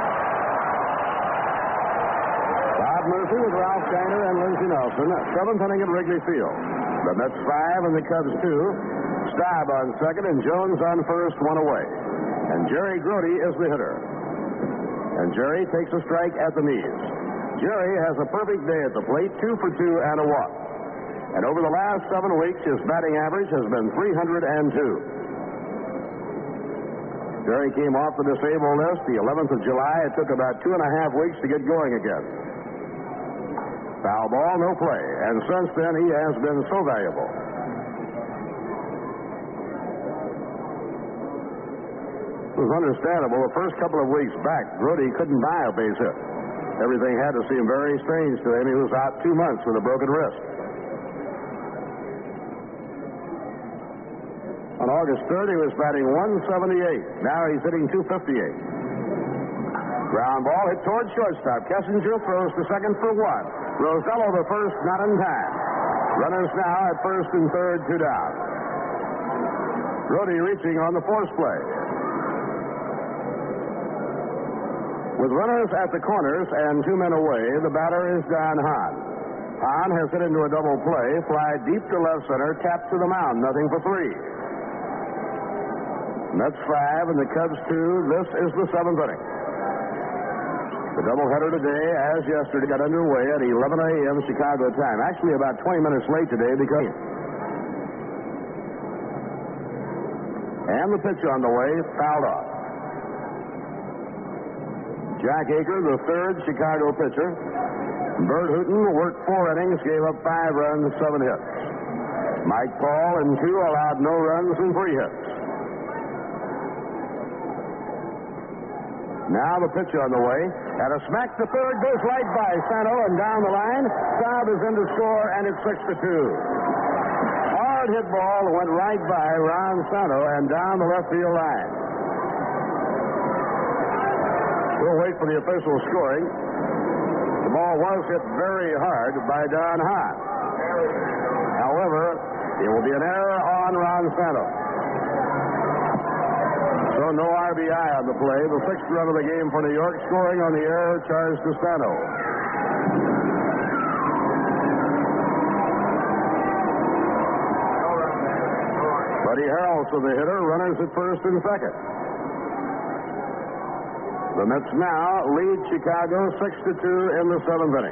Speaker 1: Bob Murphy with Ralph Steiner and Lindsey Nelson. Seventh inning at Wrigley Field. The Mets five and the Cubs two. Staub on second and Jones on first, one away. And Jerry Grody is the hitter. And Jerry takes a strike at the knees. Jerry has a perfect day at the plate, two for two and a walk. And over the last seven weeks, his batting average has been three hundred two. Jerry came off the disabled list the eleventh of July. It took about two and a half weeks to get going again. Foul ball, no play. And since then, he has been so valuable. It was understandable. The first couple of weeks back, Grody couldn't buy a base hit. Everything had to seem very strange to him. He was out two months with a broken wrist. On August third, he was batting one seventy-eight. Now he's hitting two fifty-eight. Ground ball hit toward shortstop. Kessinger throws to second for one. Rosello the first, not in time. Runners now at first and third, two down. Grody reaching on the force play. With runners at the corners and two men away, the batter is Don Hahn.
Speaker 5: Hahn has hit into a double play. Fly deep to left center. Tap to the mound. Nothing for three. Mets five and the Cubs two. This is the seventh inning. The doubleheader today, as yesterday, got underway at eleven a.m. Chicago time. Actually, about twenty minutes late today because... And the pitch on the way, fouled off. Jack Aker, the third Chicago pitcher. Bert Hooton worked four innings, gave up five runs, seven hits. Mike Paul in two allowed no runs and three hits. Now the pitch on the way. And a smack to third goes right by Santo and down the line. Saab is in to score, and it's six to two. Hard hit ball went right by Ron Santo and down the left field line. We'll wait for the official scoring. The ball was hit very hard by Don Hahn. However, it will be an error on Ron Santo. So no R B I on the play. The sixth run of the game for New York, scoring on the error charged to Santo. Buddy Harrelson, the hitter, runners at first and second. The Mets now lead Chicago six to two in the seventh inning.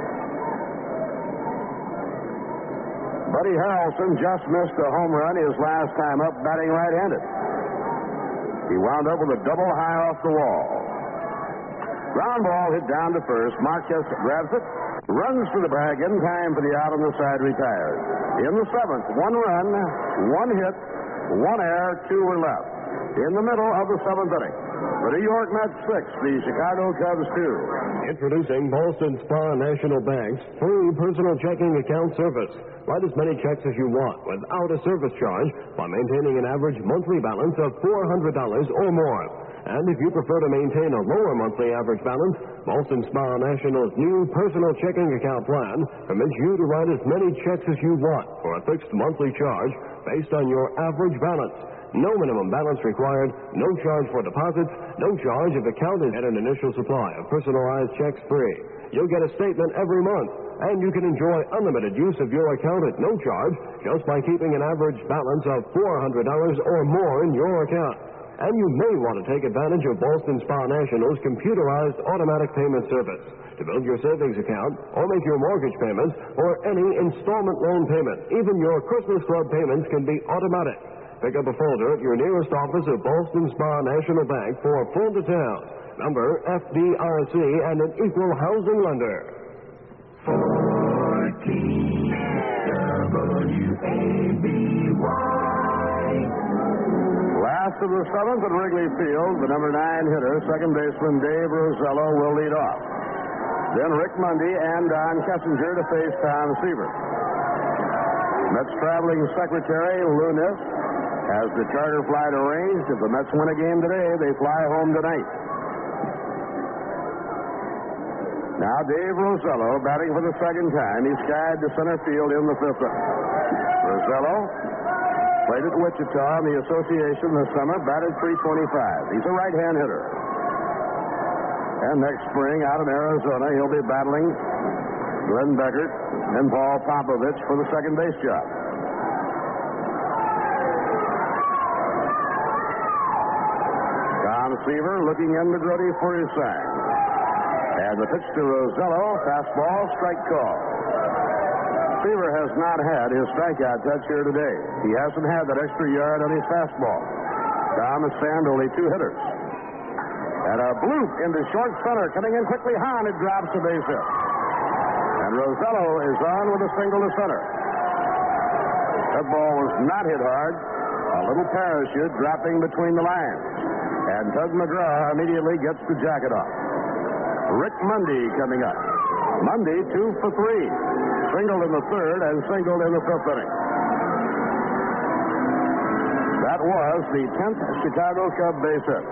Speaker 5: Buddy Harrelson just missed a home run his last time up, batting right-handed. He wound up with a double high off the wall. Ground ball hit down to first. Marquez grabs it, runs to the bag in time for the out on the side, retires. In the seventh, one run, one hit, one error, two were left. In the middle of the seventh inning, the New York Mets six, the Chicago Cubs two.
Speaker 8: Introducing Boston Spa National Bank's free personal checking account service. Write as many checks as you want without a service charge by maintaining an average monthly balance of four hundred dollars or more. And if you prefer to maintain a lower monthly average balance, Boston Spa National's new personal checking account plan permits you to write as many checks as you want for a fixed monthly charge based on your average balance. No minimum balance required, no charge for deposits, no charge if account is at an initial supply of personalized checks free. You'll get a statement every month, and you can enjoy unlimited use of your account at no charge just by keeping an average balance of four hundred dollars or more in your account. And you may want to take advantage of Boston Spa National's computerized automatic payment service to build your savings account or make your mortgage payments or any installment loan payment. Even your Christmas Club payments can be automatic. Pick up a folder at your nearest office of Boston Spa National Bank for full details. Number F D R C and an equal housing lender.
Speaker 4: fourteen W A B Y.
Speaker 5: Last of the seventh at Wrigley Field, the number nine hitter, second baseman Dave Rosello, will lead off. Then Rick Mundy and Don Kessinger to face Tom Seaver. Mets traveling secretary Lou Niss has the charter flight arranged. If the Mets win a game today, they fly home tonight. Now Dave Rosello batting for the second time. He skied to center field in the fifth inning. Rosello played at Wichita in the association this summer, batted three twenty-five. He's a right-hand hitter. And next spring out in Arizona, he'll be battling Glenn Beckert and Paul Popovich for the second base job. Tom Seaver looking into Grody for his sign. And the pitch to Rosello, fastball, strike call. Seaver has not had his strikeout touch here today. He hasn't had that extra yard on his fastball. Tom has sanded only two hitters. And a bloop into short center, coming in quickly. Hahn, it drops a base hit. And Rosello is on with a single to center. That ball was not hit hard. A little parachute dropping between the lines. And Tug McGraw immediately gets the jacket off. Rick Mundy coming up. Mundy two for three. Singled in the third and singled in the fifth inning. That was the tenth Chicago Cub base hit.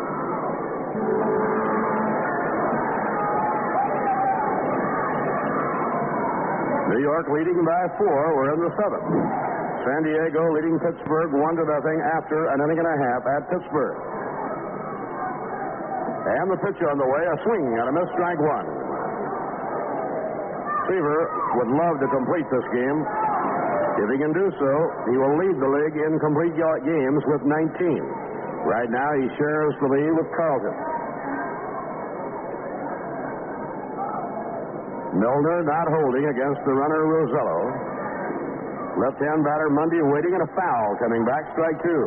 Speaker 5: New York leading by four. We're in the seventh. San Diego leading Pittsburgh one to nothing after an inning and a half at Pittsburgh. And the pitch on the way, a swing and a miss, strike one. Seaver would love to complete this game. If he can do so, he will lead the league in complete games with nineteen. Right now, he shares the lead with Carlton. Milner not holding against the runner Rosello. Left-hand batter Mundy waiting, and a foul coming back, strike two.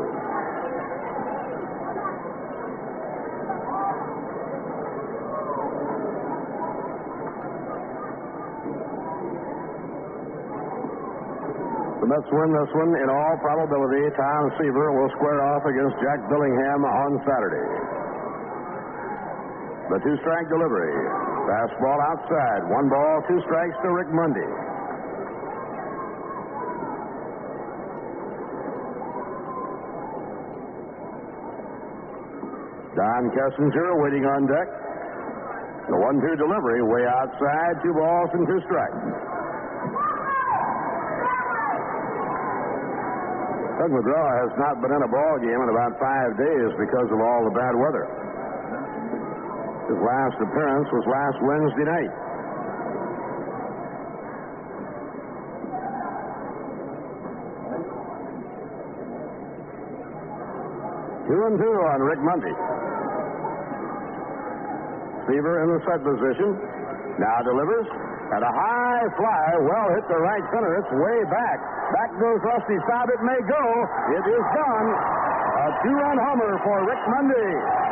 Speaker 5: The Mets win this one. In all probability, Tom Seaver will square off against Jack Billingham on Saturday. The two-strike delivery. Fastball outside. One ball, two strikes to Rick Mundy. Don Kessinger waiting on deck. The one two delivery way outside. Two balls and two strikes. Tug McGraw has not been in a ball game in about five days because of all the bad weather. His last appearance was last Wednesday night. Two and two on Rick Mundy. Seaver in the set position. Now delivers. And a high fly, well hit to right center. It's way back. Back goes Rusty Staub. It may go. It is done. A two-run homer for Rick Mundy.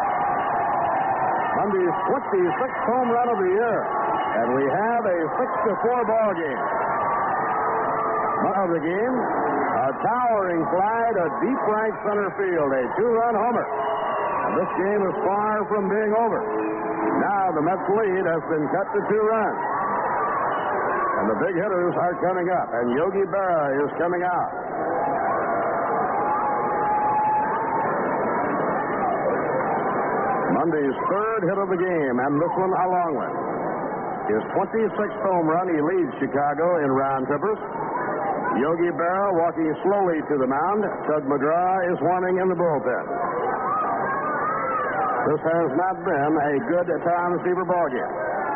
Speaker 5: Mundy's twenty-sixth home run of the year. And we have a six to four ball game. One of the game, a towering fly to deep right center field. A two-run homer. And this game is far from being over. Now the Mets lead has been cut to two runs. And the big hitters are coming up, and Yogi Berra is coming out. Mundy's third hit of the game, and this one a long one. His twenty-sixth home run, he leads Chicago in round trippers. Yogi Berra walking slowly to the mound. Tug McGraw is warming in the bullpen. This has not been a good Tom Seaver ball game.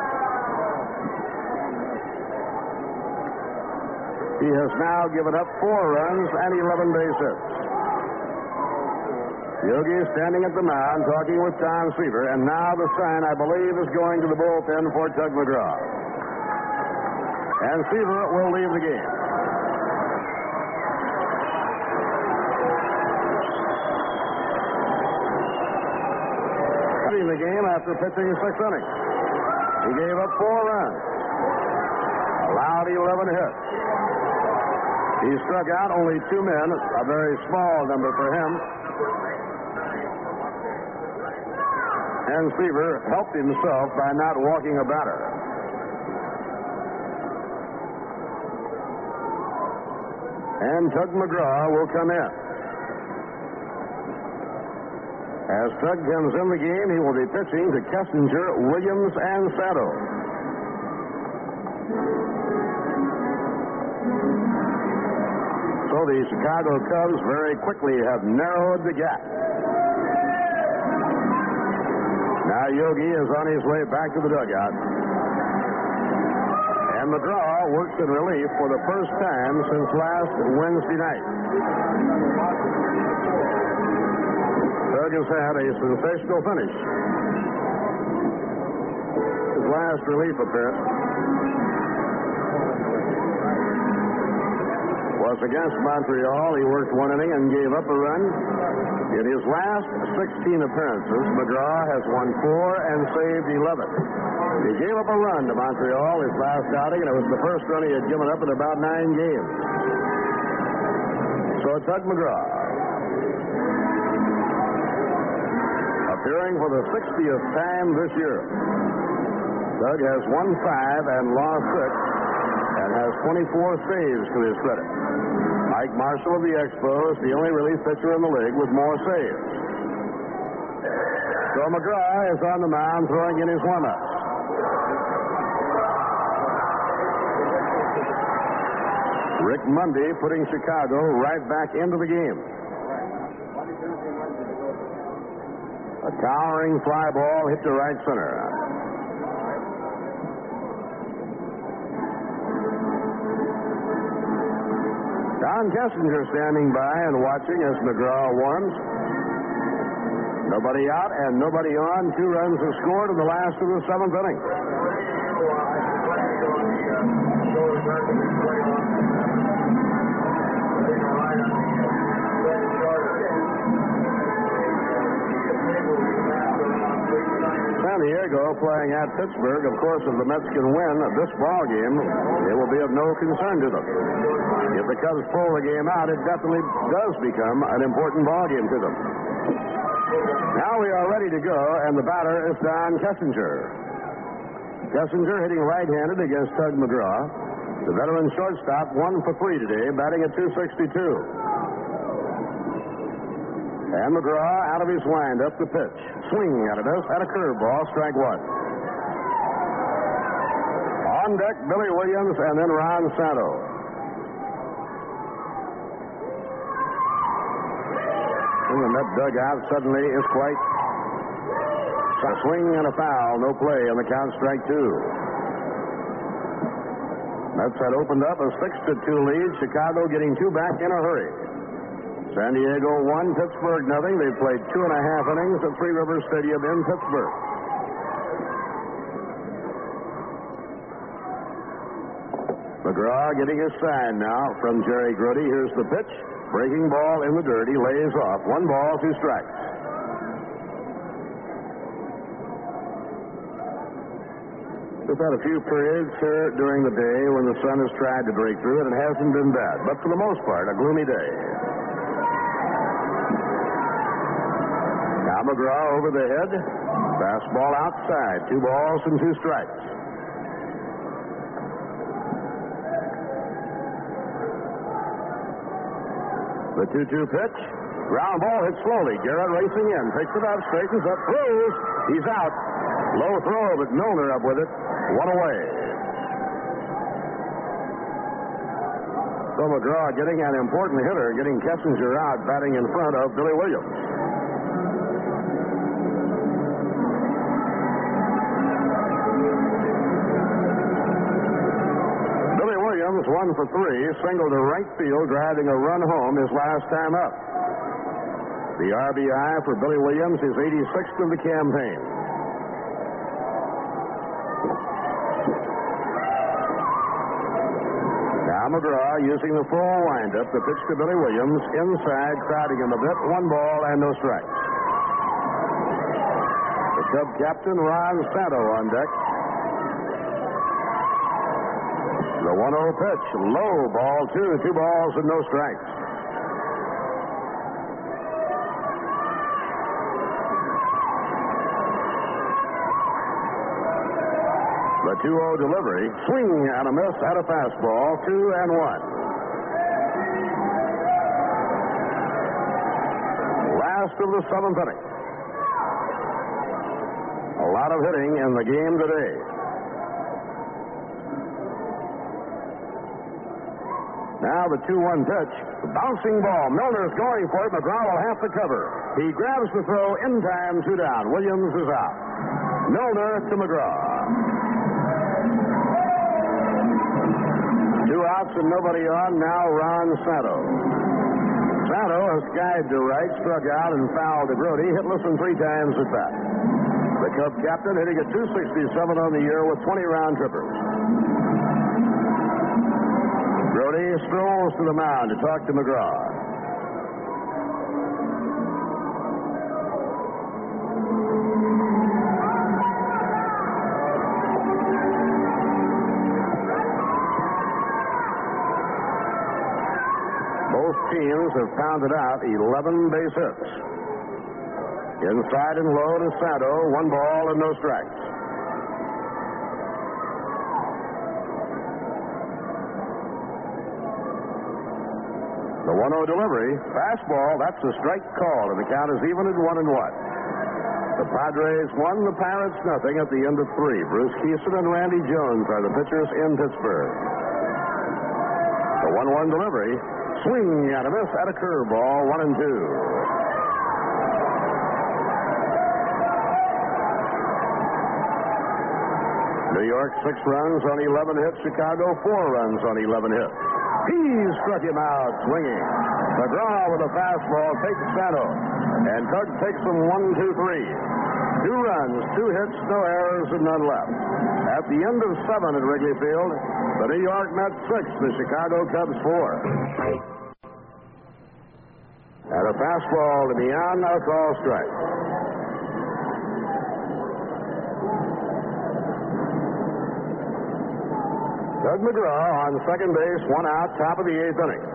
Speaker 5: He has now given up four runs and eleven base hits. Yogi is standing at the mound talking with Tom Seaver, and now the sign, I believe, is going to the bullpen for Tug McGraw. And Seaver will leave the game. Leaving the game after pitching six innings. He gave up four runs, allowed eleven hits. He struck out only two men, a very small number for him. And Seaver helped himself by not walking a batter. And Tug McGraw will come in. As Tug comes in the game, he will be pitching to Kessinger, Williams, and Sato. So the Chicago Cubs very quickly have narrowed the gap. Now Yogi is on his way back to the dugout. And McGraw works in relief for the first time since last Wednesday night. Tug has had a sensational finish. His last relief appearance was against Montreal. He worked one inning and gave up a run. In his last sixteen appearances, McGraw has won four and saved eleven. He gave up a run to Montreal his last outing, and it was the first run he had given up in about nine games. So Tug McGraw, appearing for the sixtieth time this year. Tug has won five and lost six, and has twenty-four saves to his credit. Mike Marshall of the Expos, the only relief pitcher in the league with more saves. So McGraw is on the mound throwing in his warm-ups. Rick Mundy putting Chicago right back into the game. A towering fly ball hit to right center. John Kessinger standing by and watching as McGraw warms. Nobody out and nobody on. Two runs are scored in the last of the seventh inning. San Diego playing at Pittsburgh. Of course, if the Mets can win this ball game, it will be of no concern to them. If the Cubs pull the game out, it definitely does become an important ball game to them. Now we are ready to go, and the batter is Don Kessinger. Kessinger hitting right-handed against Tug McGraw. The veteran shortstop, one for three today, batting at two sixty-two. And McGraw out of his windup, the pitch. Swing at it, at a curveball, strike one. On deck, Billy Williams and then Ron Santo. And that dugout suddenly is quite a swing and a foul, no play, and the count strike two. Mets had opened up a six to two lead. Chicago getting two back in a hurry. San Diego one, Pittsburgh nothing. They played two and a half innings at Three Rivers Stadium in Pittsburgh. McGraw getting his sign now from Jerry Grote. Here's the pitch. Breaking ball in the dirt. He lays off. One ball, two strikes. We've had a few periods here during the day when the sun has tried to break through it. It hasn't been bad, but for the most part, a gloomy day. Now McGraw over the head. Fastball outside. Two balls and two strikes. The two two pitch. Ground ball hit slowly. Garrett racing in. Picks it up, straightens up, throws. He's out. Low throw, but Milner up with it. One away. So McGraw getting an important hitter, getting Kessinger out, batting in front of Billy Williams. Billy Williams, one for three, single to right field, driving a run home his last time up. The R B I for Billy Williams is eighty-sixth of the campaign. McGraw using the full windup. The pitch to Billy Williams. Inside, crowding him a bit. One ball and no strikes. The Cub captain, Ron Santo, on deck. The one oh pitch. Low ball, two. Two balls and no strikes. The two oh delivery. Swing and a miss at a fastball. Two and one. Last of the seventh inning. A lot of hitting in the game today. Now the two one pitch. The bouncing ball. Milner's going for it. McGraw will have to cover. He grabs the throw in time. Two down. Williams is out. Milner to McGraw. Two outs and nobody on. Now Ron Santo. Santo has skied to right, struck out, and fouled to Grote. Hitless and three times at bat. The Cub captain hitting a two sixty-seven on the year with twenty round trippers. Grote strolls to the mound to talk to McGraw. Both teams have pounded out eleven base hits. Inside and low to Santo, one ball and no strikes. The one oh delivery, fastball, that's a strike call, and the count is even at one and one. The Padres won, the Pirates nothing at the end of three. Bruce Kison and Randy Jones are the pitchers in Pittsburgh. The one one delivery. Swing and a miss at a curveball, one and two. New York, six runs on eleven hits. Chicago, four runs on eleven hits. He struck him out swinging. McGraw with a fastball takes Santo. And Tug takes them one, two, three. Two runs, two hits, no errors, and none left. At the end of seven at Wrigley Field, the New York Mets six, the Chicago Cubs four. And a fastball to Mian, a call strike. Doug McGraw on second base, one out, top of the eighth inning.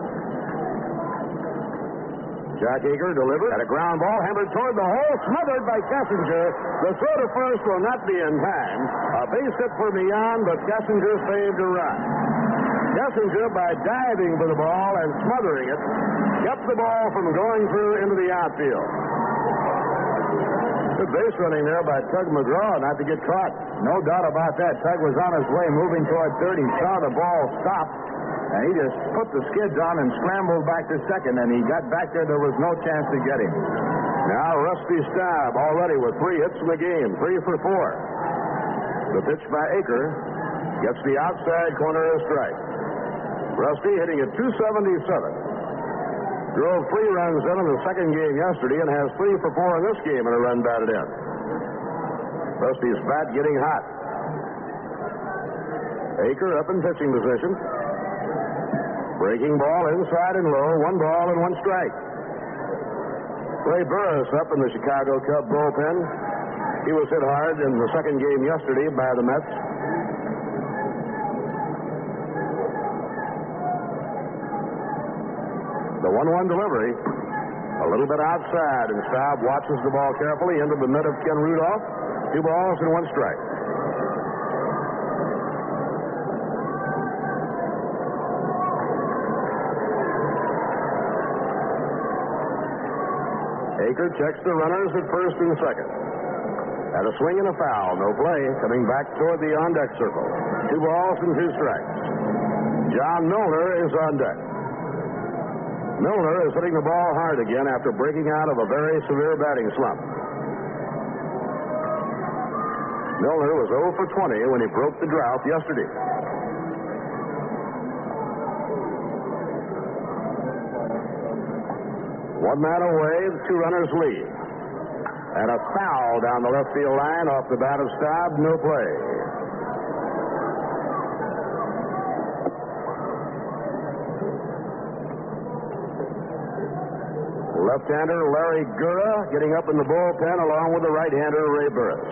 Speaker 5: Jack Eager delivered at a ground ball, hammered toward the hole, smothered by Kessinger. The throw to first will not be in time. A base hit for Mian, but Kessinger saved a run. Kessinger, by diving for the ball and smothering it, kept the ball from going through into the outfield. Good base running there by Tug McGraw, not to get caught. No doubt about that. Tug was on his way, moving toward third. He saw the ball stop, and he just put the skids on and scrambled back to second, and he got back there. There was no chance to get him. Now Rusty Staub already with three hits in the game, three for four. The pitch by Aker gets the outside corner of strike. Rusty hitting at two seventy-seven. Drove three runs in in the second game yesterday and has three for four in this game and a run batted in. Rusty's bat getting hot. Aker up in pitching position. Breaking ball inside and low, one ball and one strike. Ray Burris up in the Chicago Cub bullpen. He was hit hard in the second game yesterday by the Mets. The one one delivery, a little bit outside, and Staub watches the ball carefully into the mitt of Ken Rudolph. Two balls and one strike. Aker checks the runners at first and second. At a swing and a foul, no play, coming back toward the on-deck circle. Two balls and two strikes. John Milner is on deck. Milner is hitting the ball hard again after breaking out of a very severe batting slump. Milner was oh for twenty when he broke the drought yesterday. One man away, the two runners lead. And a foul down the left field line off the bat of Staub, no play. Left-hander Larry Gura getting up in the bullpen along with the right-hander Ray Burris.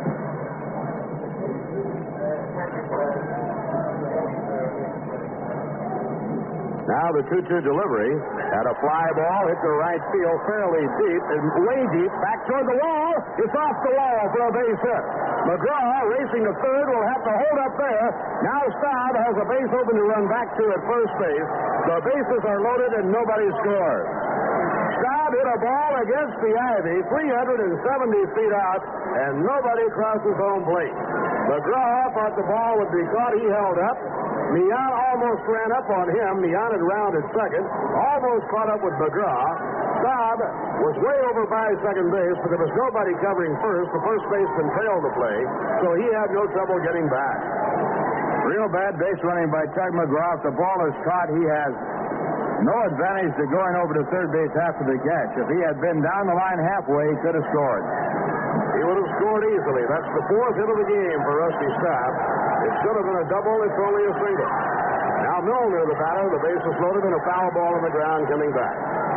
Speaker 5: Now the two two delivery at a fly ball hit the right field fairly deep and way deep back toward the wall. It's off the wall for a base hit. McGraw racing to third will have to hold up there. Now Staub has a base open to run back to at first base. The bases are loaded and nobody scores. Staub hit a ball against the ivy, three hundred seventy feet out, and nobody crosses home plate. McGraw thought the ball would be caught. He held up. Mian almost ran up on him. Mian had rounded second, almost caught up with McGraw. Staub was way over by second base, but there was nobody covering first. The first baseman failed to play, so he had no trouble getting back.
Speaker 1: Real bad base running by Tug McGraw. If the ball is caught, he has no advantage to going over to third base after the catch. If he had been down the line halfway, he could have scored.
Speaker 5: He would have scored easily. That's the fourth hit of the game for Rusty Staub. It should have been a double. It's only a single. Now Milner, the batter, the bases loaded, and a foul ball on the ground coming back.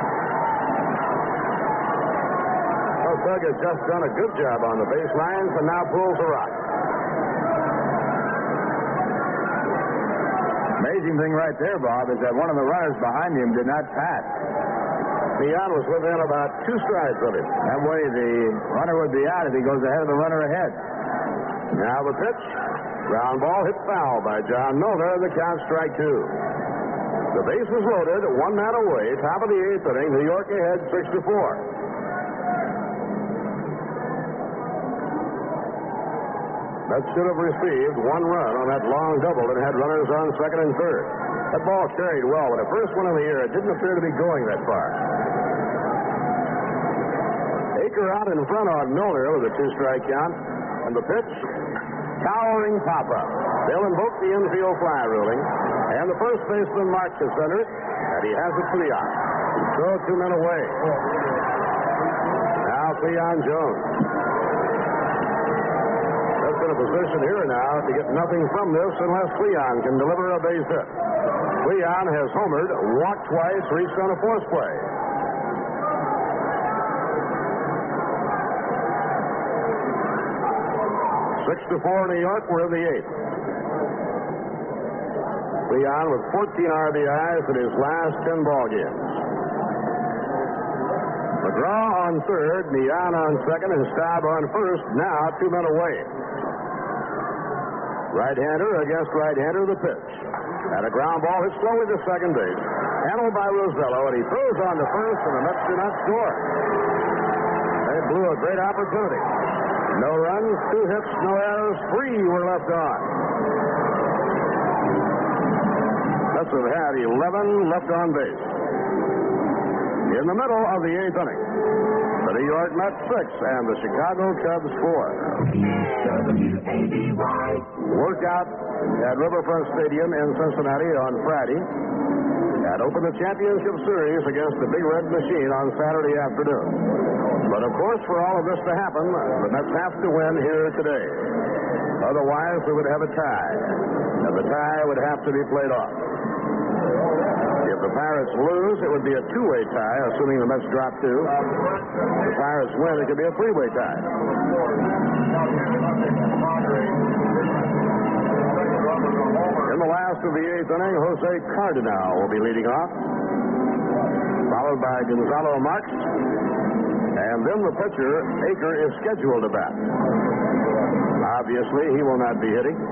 Speaker 5: Well, Tug has just done a good job on the baselines and now pulls a rock.
Speaker 1: Amazing thing right there, Bob, is that one of the runners behind him did not pass.
Speaker 5: Mian was within about two strides of him.
Speaker 1: That way the runner would be out if he goes ahead of the runner ahead.
Speaker 5: Now the pitch. Ground ball hit foul by John Milner. The count strike two. The base is loaded. One man away. Top of the eighth inning. New York ahead six to four. That should have received one run on that long double that had runners on second and third. That ball carried well, but the first one in the air, it didn't appear to be going that far. Aker out in front on Milner with a two-strike count. And the pitch, towering pop-up.
Speaker 1: They'll invoke the infield fly ruling, and the first baseman marks the center, and he has it for the out. So two men away. Now Cleon Jones. That's in a position here now to get nothing from this unless Cleon can deliver a base hit. Cleon has homered, walked twice, reached on a force play. Six to four New York. We're in the eighth. Cleon with fourteen R B Is in his last ten ball games. McGraw on third, Neon on second, and Staub on first. Now two men away. Right-hander against right-hander, the pitch. And a ground ball hit slowly to second base. Handled by Rosello, and he throws on to first, and the Mets do not score. They blew a great opportunity. No runs, two hits, no errors, three were left on. Mets have had eleven left on base. In the middle of the eighth inning, the New York Mets six and the Chicago Cubs four. Workout at Riverfront Stadium in Cincinnati on Friday and opened the championship series against the Big Red Machine on Saturday afternoon. But of course, for all of this to happen, the Mets have to win here today. Otherwise, we would have a tie, and the tie would have to be played off. If the Pirates lose, it would be a two-way tie, assuming the Mets drop two. If the Pirates win, it could be a three-way tie. In the last of the eighth inning, Jose Cardinal will be leading off, followed by Gonzalo Marx, and then the pitcher, Aker, is scheduled to bat. Obviously, he will not be hitting.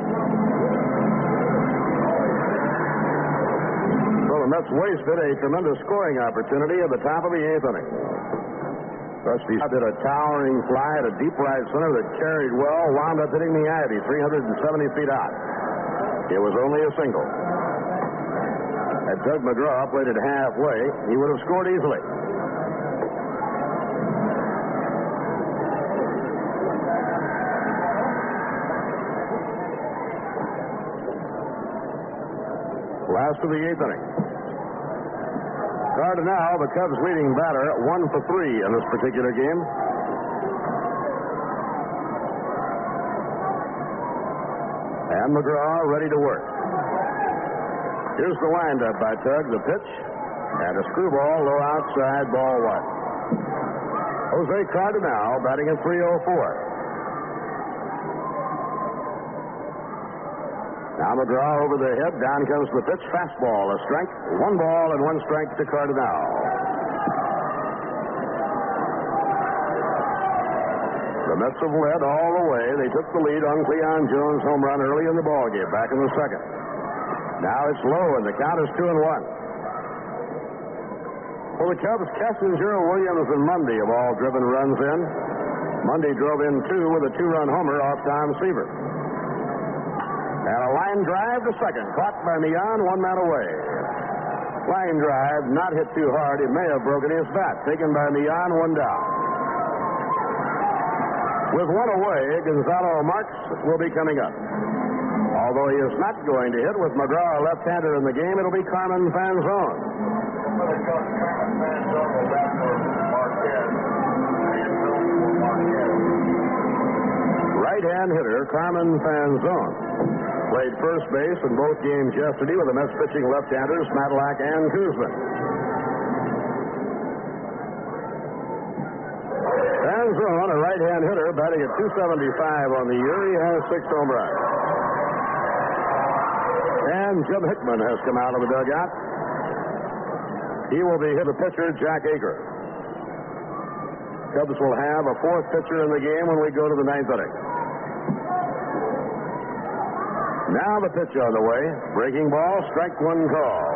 Speaker 1: The Mets wasted a tremendous scoring opportunity at the top of the eighth inning. Rusty did a towering fly at a deep right center that carried well, wound up hitting the ivy three hundred seventy feet out. It was only a single. Had Doug McGraw played it halfway, he would have scored easily. Last of the eighth inning. Cardinal, the Cubs' leading batter, one for three in this particular game. And McGraw ready to work. Here's the windup by Tug, the pitch, and a screwball low outside, ball one. Jose Cardinal batting at three oh four. Now McGraw over the head. Down comes the pitch. Fastball, a strike. One ball and one strike to Cardinal. The Mets have led all the way. They took the lead on Cleon Jones' home run early in the ballgame, back in the second. Now it's low, and the count is two and one. For the Cubs, Kessinger, Williams, and Mundy have all driven runs in. Mundy drove in two with a two-run homer off Tom Seaver. And a line drive to second, caught by Neon, one man away. Line drive, not hit too hard. It may have broken his bat. Taken by Neon, one down. With one away, Gonzalo Marx will be coming up. Although he is not going to hit with McGraw a left-hander in the game, it'll be Carmen Fanzone. Right-hand hitter Carmen Fanzone played first base in both games yesterday with the Mets pitching left-handers Matlack and Kuzman. Fanzone, a right-hand hitter, batting at two seventy-five on the year. He has six home runs. And Jim Hickman has come out of the dugout. He will be hit the pitcher, Jack Aker. Cubs will have a fourth pitcher in the game when we go to the ninth inning. Now the pitch on the way. Breaking ball, strike one call.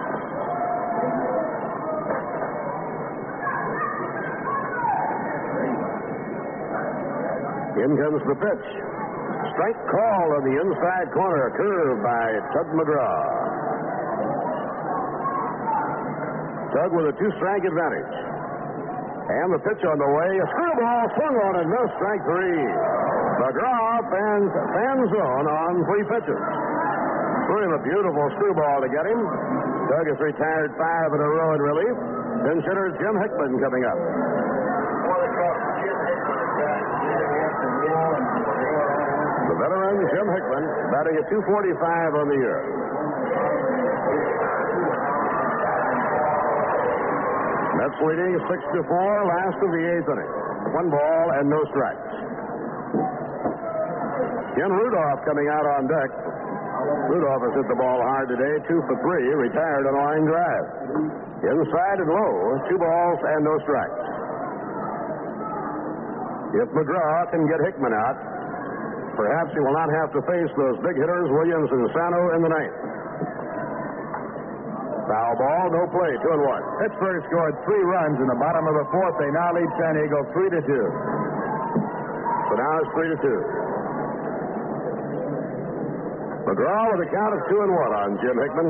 Speaker 1: In comes the pitch. Strike call on the inside corner. Curve by Tug McGraw. Tug with a two-strike advantage.
Speaker 5: And the pitch on the way. A screwball swung on and missed. Strike three. McGraw fans, fan zone on three pitches. Threw him a beautiful screwball to get him. Doug has retired five in a row in relief. Pinch hitter Jim Hickman coming up. The veteran Jim Hickman batting at two forty-five on the year. Mets leading six to four, last of the eighth inning. One ball and no strikes. Ken Rudolph coming out on deck. Rudolph has hit the ball hard today, two for three, retired on a line drive. Inside and low, two balls and no strikes. If McGraw can get Hickman out, perhaps he will not have to face those big hitters, Williams and Sano, in the ninth. Foul ball, no play, two and one.
Speaker 1: Pittsburgh scored three runs in the bottom of the fourth. They now lead San Diego three to two.
Speaker 5: So now it's three to two. McGraw with a count of two and one on Jim Hickman.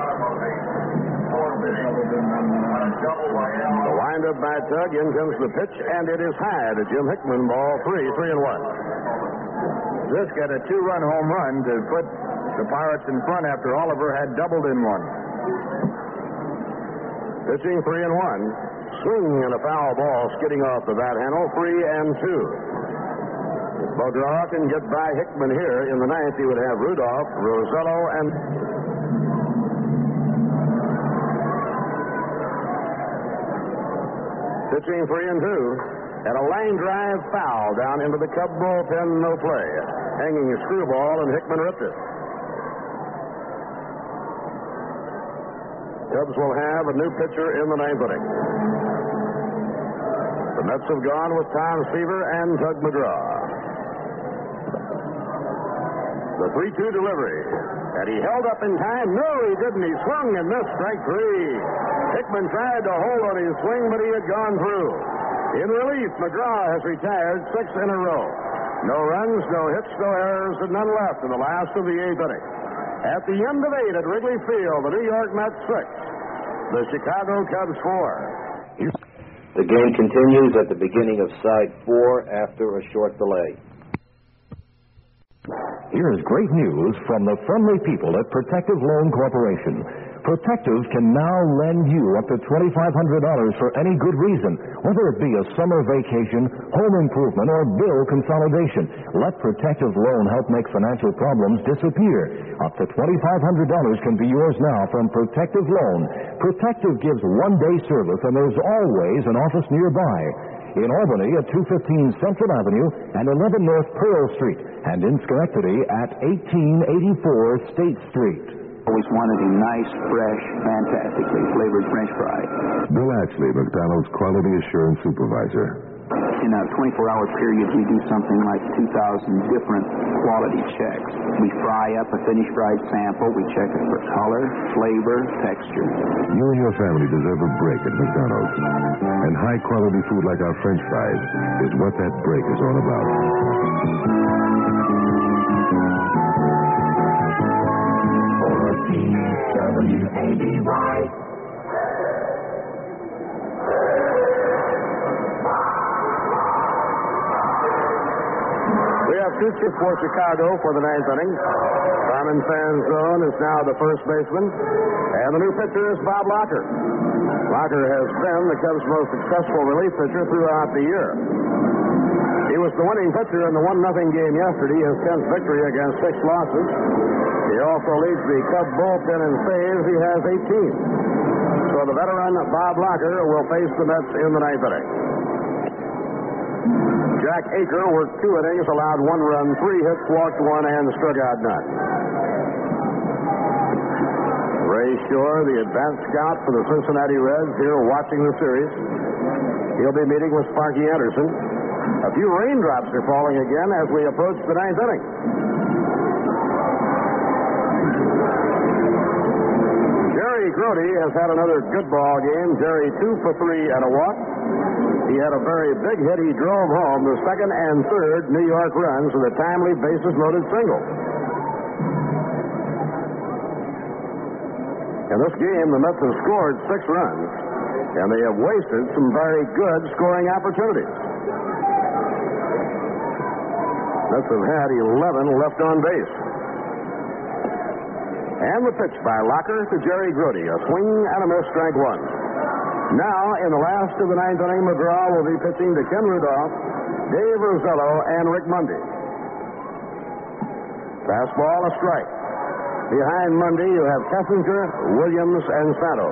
Speaker 5: The windup by Tug. In comes the pitch, and it is high to Jim Hickman. Ball three, three and one.
Speaker 1: This got a two-run home run to put the Pirates in front after Oliver had doubled in one.
Speaker 5: Pitching three and one. Swing and a foul ball skidding off the bat handle. Three and two. If McGraw can get by Hickman here in the ninth, he would have Rudolph, Rosello, and pitching three and two. And a line drive foul down into the Cub bullpen, no play. Hanging a screwball, and Hickman ripped it. Cubs will have a new pitcher in the ninth inning. The Mets have gone with Tom Seaver and Tug McGraw. The three two delivery. And he held up in time. No, he didn't. He swung and missed. Strike three. Hickman tried to hold on his swing, but he had gone through. In relief, McGraw has retired six in a row. No runs, no hits, no errors, and none left in the last of the eighth inning. At the end of eight at Wrigley Field, the New York Mets six, the Chicago Cubs four.
Speaker 7: The game continues at the beginning of side four after a short delay.
Speaker 6: Here's great news from the friendly people at Protective Loan Corporation. Protective can now lend you up to twenty-five hundred dollars for any good reason, whether it be a summer vacation, home improvement, or bill consolidation. Let Protective Loan help make financial problems disappear. Up to twenty-five hundred dollars can be yours now from Protective Loan. Protective gives one-day service, and there's always an office nearby. In Albany at two fifteen Central Avenue and eleven North Pearl Street, and in Schenectady at eighteen eighty-four State Street.
Speaker 9: Always wanted a nice, fresh, fantastically flavored French fry.
Speaker 10: Bill Ashley, McDonald's Quality Assurance Supervisor.
Speaker 9: In a twenty-four hour period, we do something like two thousand different quality checks. We fry up a finished fried sample. We check it for color, flavor, texture.
Speaker 10: You and your family deserve a break at McDonald's. And high-quality food like our French fries is what that break is all about.
Speaker 4: W A B Y.
Speaker 5: We have two chips for Chicago for the ninth inning. Carmen Fanzone is now the first baseman, and the new pitcher is Bob Locker. Locker has been the Cubs' most successful relief pitcher throughout the year. He was the winning pitcher in the one nothing game yesterday, his tenth victory against six losses. He also leads the Cub bullpen in saves. He has eighteen. So the veteran Bob Locker will face the Mets in the ninth inning. Jack Aker worked two innings, allowed one run, three hits, walked one, and struck out none. Ray Shore, the advanced scout for the Cincinnati Reds, here watching the series. He'll be meeting with Sparky Anderson. A few raindrops are falling again as we approach the ninth inning. Jerry Grody has had another good ball game. Jerry two for three and a walk. He had a very big hit. He drove home the second and third New York runs with a timely bases-loaded single. In this game, the Mets have scored six runs.
Speaker 1: and they have wasted some very good scoring opportunities. Mets have had eleven left on base. And the pitch by Locker to Jerry Grote. A swing and a miss, strike one. Now, in the last of the ninth inning, McGraw will be pitching to Ken Rudolph, Dave Rosello, and Rick Mundy. Fastball, a strike. Behind Mundy, you have Kessinger, Williams, and Santo.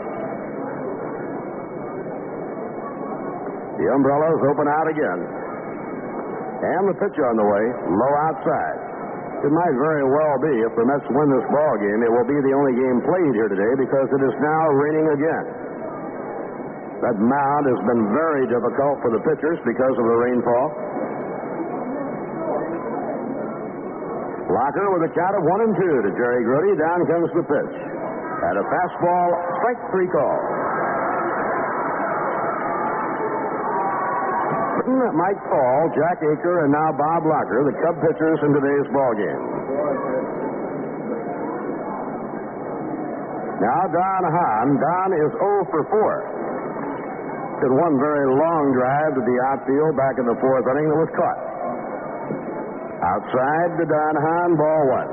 Speaker 1: The umbrellas open out again. And the pitch on the way, low outside. It might very well be, if the Mets win this ball game, it will be the only game played here today because it is now raining again. That mound has been very difficult for the pitchers because of the rainfall. Locker with a count of one and two to Jerry Grote. Down comes the pitch. At a fastball, strike three call. Mike Paul, Jack Aker, and now Bob Locker, the Cub pitchers in today's ball game. Now Don Hahn. Don is oh for four. Did one very long drive to the outfield back in the fourth inning that was caught. Outside to Don Hahn, ball one.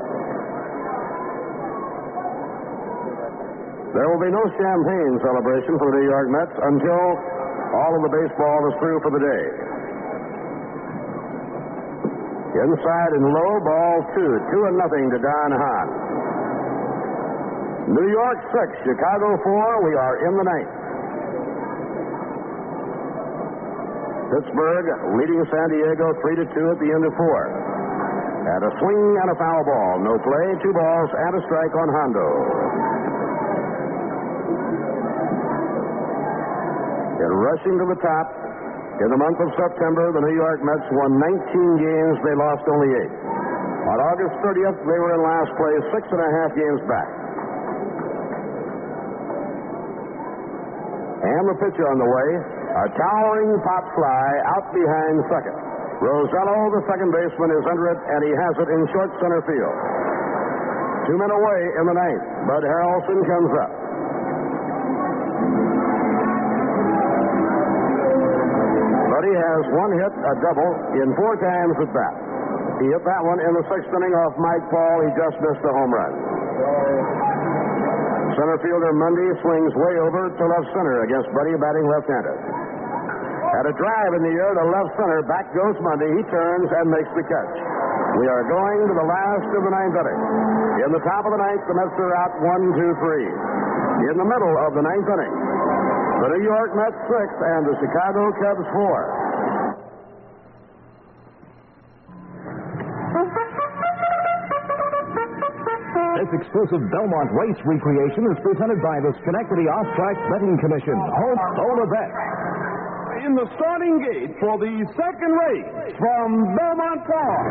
Speaker 1: There will be no champagne celebration for the New York Mets until all of the baseball is through for the day. Inside and low, ball two. Two and nothing to Don Hahn. New York six, Chicago four. We are in the ninth. Pittsburgh leading San Diego three to two at the end of four. And a swing and a foul ball. No play, two balls and a strike on Hondo. And rushing to the top, in the month of September, the New York Mets won nineteen games. They lost only eight. On August thirtieth, they were in last place, six and a half games back. And the pitch on the way, a towering pop fly out behind second. Rosello, the second baseman, is under it, and he has it in short center field. Two men away in the ninth. Bud Harrelson comes up. He has one hit, a double, in four times at bat. He hit that one in the sixth inning off Mike Paul. He just missed a home run. Center fielder Mundy swings way over to left center against Buddy, batting left-handed. At a drive in the air to left center, back goes Mundy. He turns and makes the catch. We are going to the last of the ninth inning. In the top of the ninth, the Mets are out one, two, three. In the middle of the ninth inning, the New York Mets six and the Chicago Cubs four.
Speaker 6: This exclusive Belmont race recreation is presented by the Schenectady Off-Track Betting Commission. Hope all the best.
Speaker 11: In the starting gate for the second race from Belmont Park.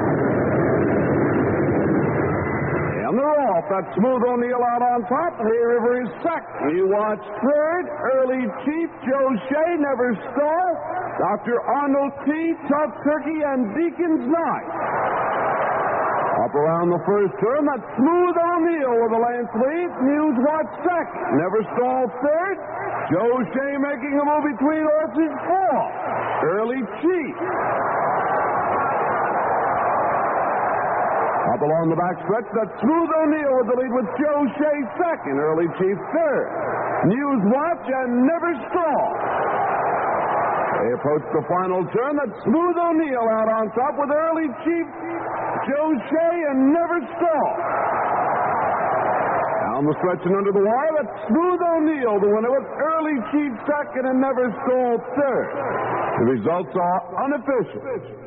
Speaker 11: And they're off. That's Smooth O'Neill out on top. Hay River is second. You watch third. Early Chief, Joe Shea, Never Stall. Doctor Arnold T, Tough Turkey, and Deacon's Night. Up around the first turn, that's Smooth O'Neill with a length lead. News Watch second. Never Stall third. Joe Shea making a move between horses fourth. Early Chief. Up along the backstretch, that's Smooth O'Neill with the lead with Joe Shea second. Early Chief third. News Watch and Never Stall. They approach the final turn. That's Smooth O'Neill out on top with Early Chief, Joe Shea, and Never Stall. Down the stretch and under the wire, that's Smooth O'Neill, the winner with Early Chief second and Never Stall third. The results are unofficial.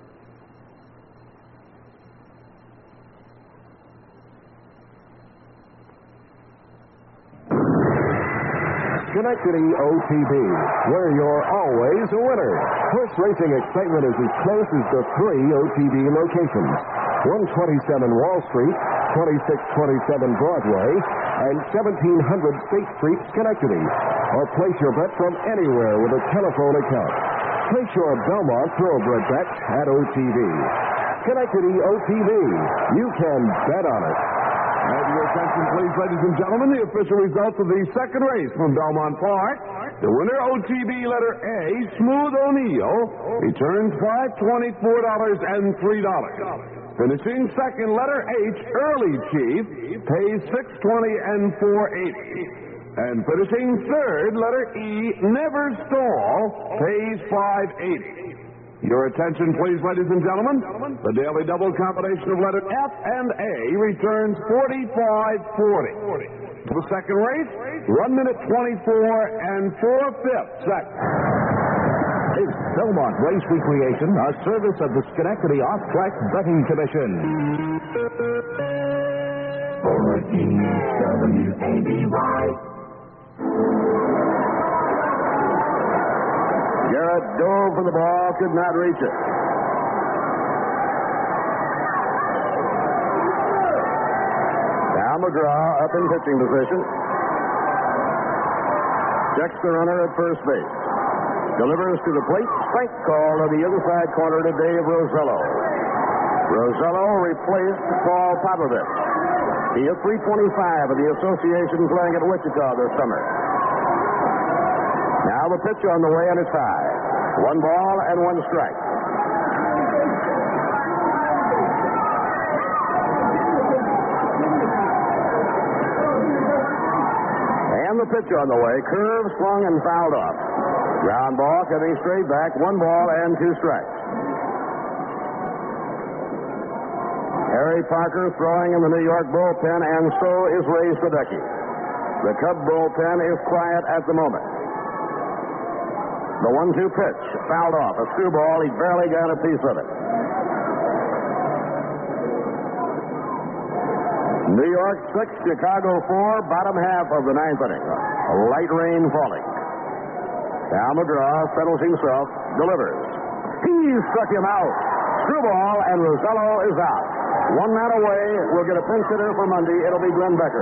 Speaker 6: Schenectady O T B, where you're always a winner. Horse racing excitement is as close as the three O T B locations. one twenty-seven Wall Street, twenty-six twenty-seven Broadway, and seventeen hundred State Street, Schenectady. Or place your bet from anywhere with a telephone account. Place your Belmont Thoroughbred bet at O T B. Schenectady O T B. You can bet on it.
Speaker 11: And your attention, please, ladies and gentlemen, the official results of the second race from Belmont Park. The winner, O T B letter A, Smooth O'Neill, returns five hundred twenty-four dollars and three dollars. Finishing second, letter H, Early Chief, pays six hundred twenty dollars and four eighty. And finishing third, letter E, Never Stall, pays five hundred eighty. Your attention, please, ladies and gentlemen. The daily double combination of letter F and A returns forty-five forty. To the second race, one minute twenty-four and four fifths seconds.
Speaker 6: Is Belmont Race Recreation a service of the Schenectady Off-Track Betting Commission?
Speaker 4: fourteen W A B Y.
Speaker 1: Garrett dove for the ball, could not reach it. Now McGraw up in pitching position. Checks the runner at first base. Delivers to the plate. Strike call to the inside corner to Dave Rosello. Rosello replaced Paul Popovich. He is three twenty-five of the association playing at Wichita this summer. Now the pitch on the way, and it's high. One ball and one strike. And the pitch on the way. Curve swung and fouled off. Ground ball coming straight back. One ball and two strikes. Harry Parker throwing in the New York bullpen, and so is Ray Sadecki. The Cub bullpen is quiet at the moment. The one two pitch, fouled off. A screwball, he barely got a piece of it. New York six, Chicago four, bottom half of the ninth inning. A light rain falling. Now McGraw settles himself, delivers. He struck him out. Screwball, and Rosello is out. One man away. We'll get a pinch hitter for Monday. It'll be Glenn Becker.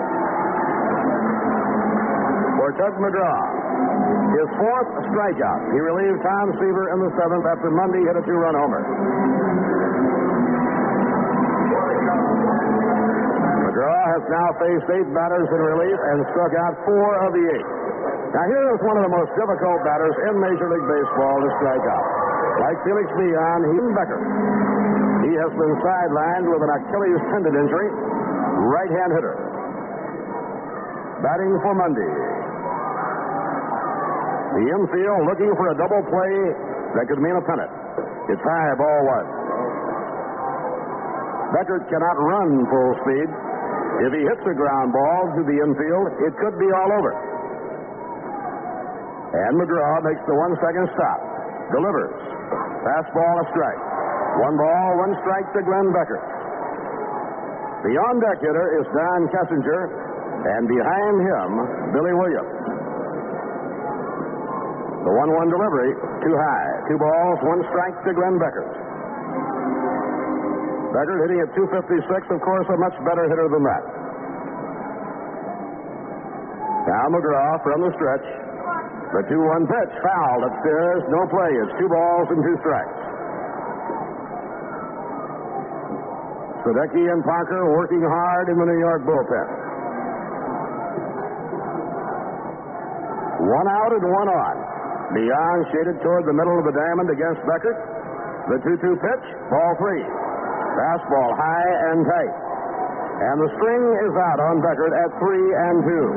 Speaker 1: For Tug McGraw, his fourth strikeout. He relieved Tom Seaver in the seventh after Monday hit a two-run homer. McGraw has now faced eight batters in relief and struck out four of the eight. Now here is one of the most difficult batters in Major League Baseball to strike out. Like Felix Leon, he's Becker. He has been sidelined with an Achilles tendon injury. Right-hand hitter. Batting for Monday. The infield looking for a double play that could mean a pennant. It's high, ball one. Becker cannot run full speed. If he hits a ground ball to the infield, it could be all over. And McGraw makes the one-second stop. Delivers. Fastball, a strike. One ball, one strike to Glenn Becker. The on-deck hitter is Don Kessinger, and behind him, Billy Williams. The one one delivery, too high. Two balls, one strike to Glenn Becker. Becker hitting at two fifty-six, of course, a much better hitter than that. Now McGraw from the stretch. The two one pitch, fouled upstairs, no play. It's two balls and two strikes. Sadecki and Parker working hard in the New York bullpen. One out and one on. Leon shaded toward the middle of the diamond against Becker. The two two pitch, ball three. Fastball high and tight. And the string is out on Becker at three and two.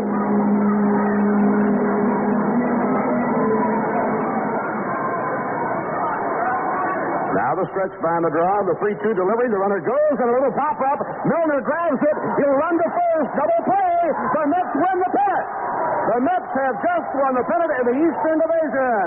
Speaker 1: Now the stretch by McGraw, the three two delivery, the runner goes, and a little pop-up. Milner grabs it. He'll run to first. Double play. The Mets win the pennant. The Mets have just won the pennant in the Eastern Division.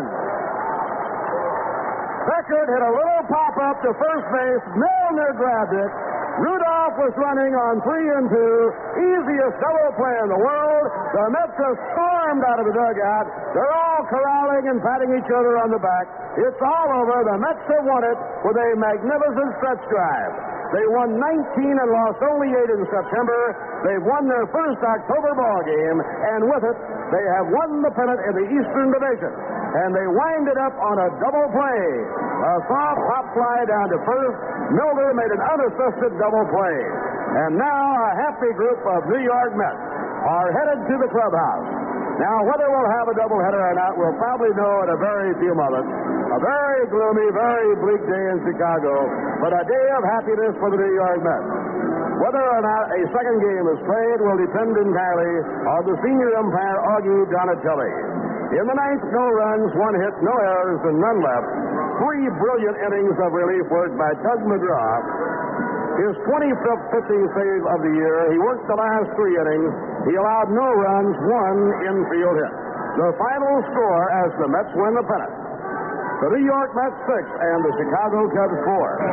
Speaker 1: Beckert hit a little pop-up to first base. Milner grabbed it. Rudolph was running on three and two. Easiest double play in the world. The Mets have stormed out of the dugout. They're all corralling and patting each other on the back. It's all over. The Mets have won it with a magnificent stretch drive. They won nineteen and lost only eight in September. They've won their first October ball game, and with it, they have won the pennant in the Eastern Division. And they wind it up on a double play. A soft hop fly down to first. Milner made an unassisted double play. And now a happy group of New York Mets are headed to the clubhouse. Now, whether we'll have a doubleheader or not, we'll probably know in a very few moments. A very gloomy, very bleak day in Chicago, but a day of happiness for the New York Mets. Whether or not a second game is played will depend entirely on the senior umpire, Augie Donatelli. In the ninth, no runs, one hit, no errors, and none left. Three brilliant innings of relief work by Tug McGraw. His twenty-fifth pitching save of the year. He worked the last three innings. He allowed no runs, one infield hit. The final score as the Mets win the pennant. The New York Mets six and the Chicago Cubs four.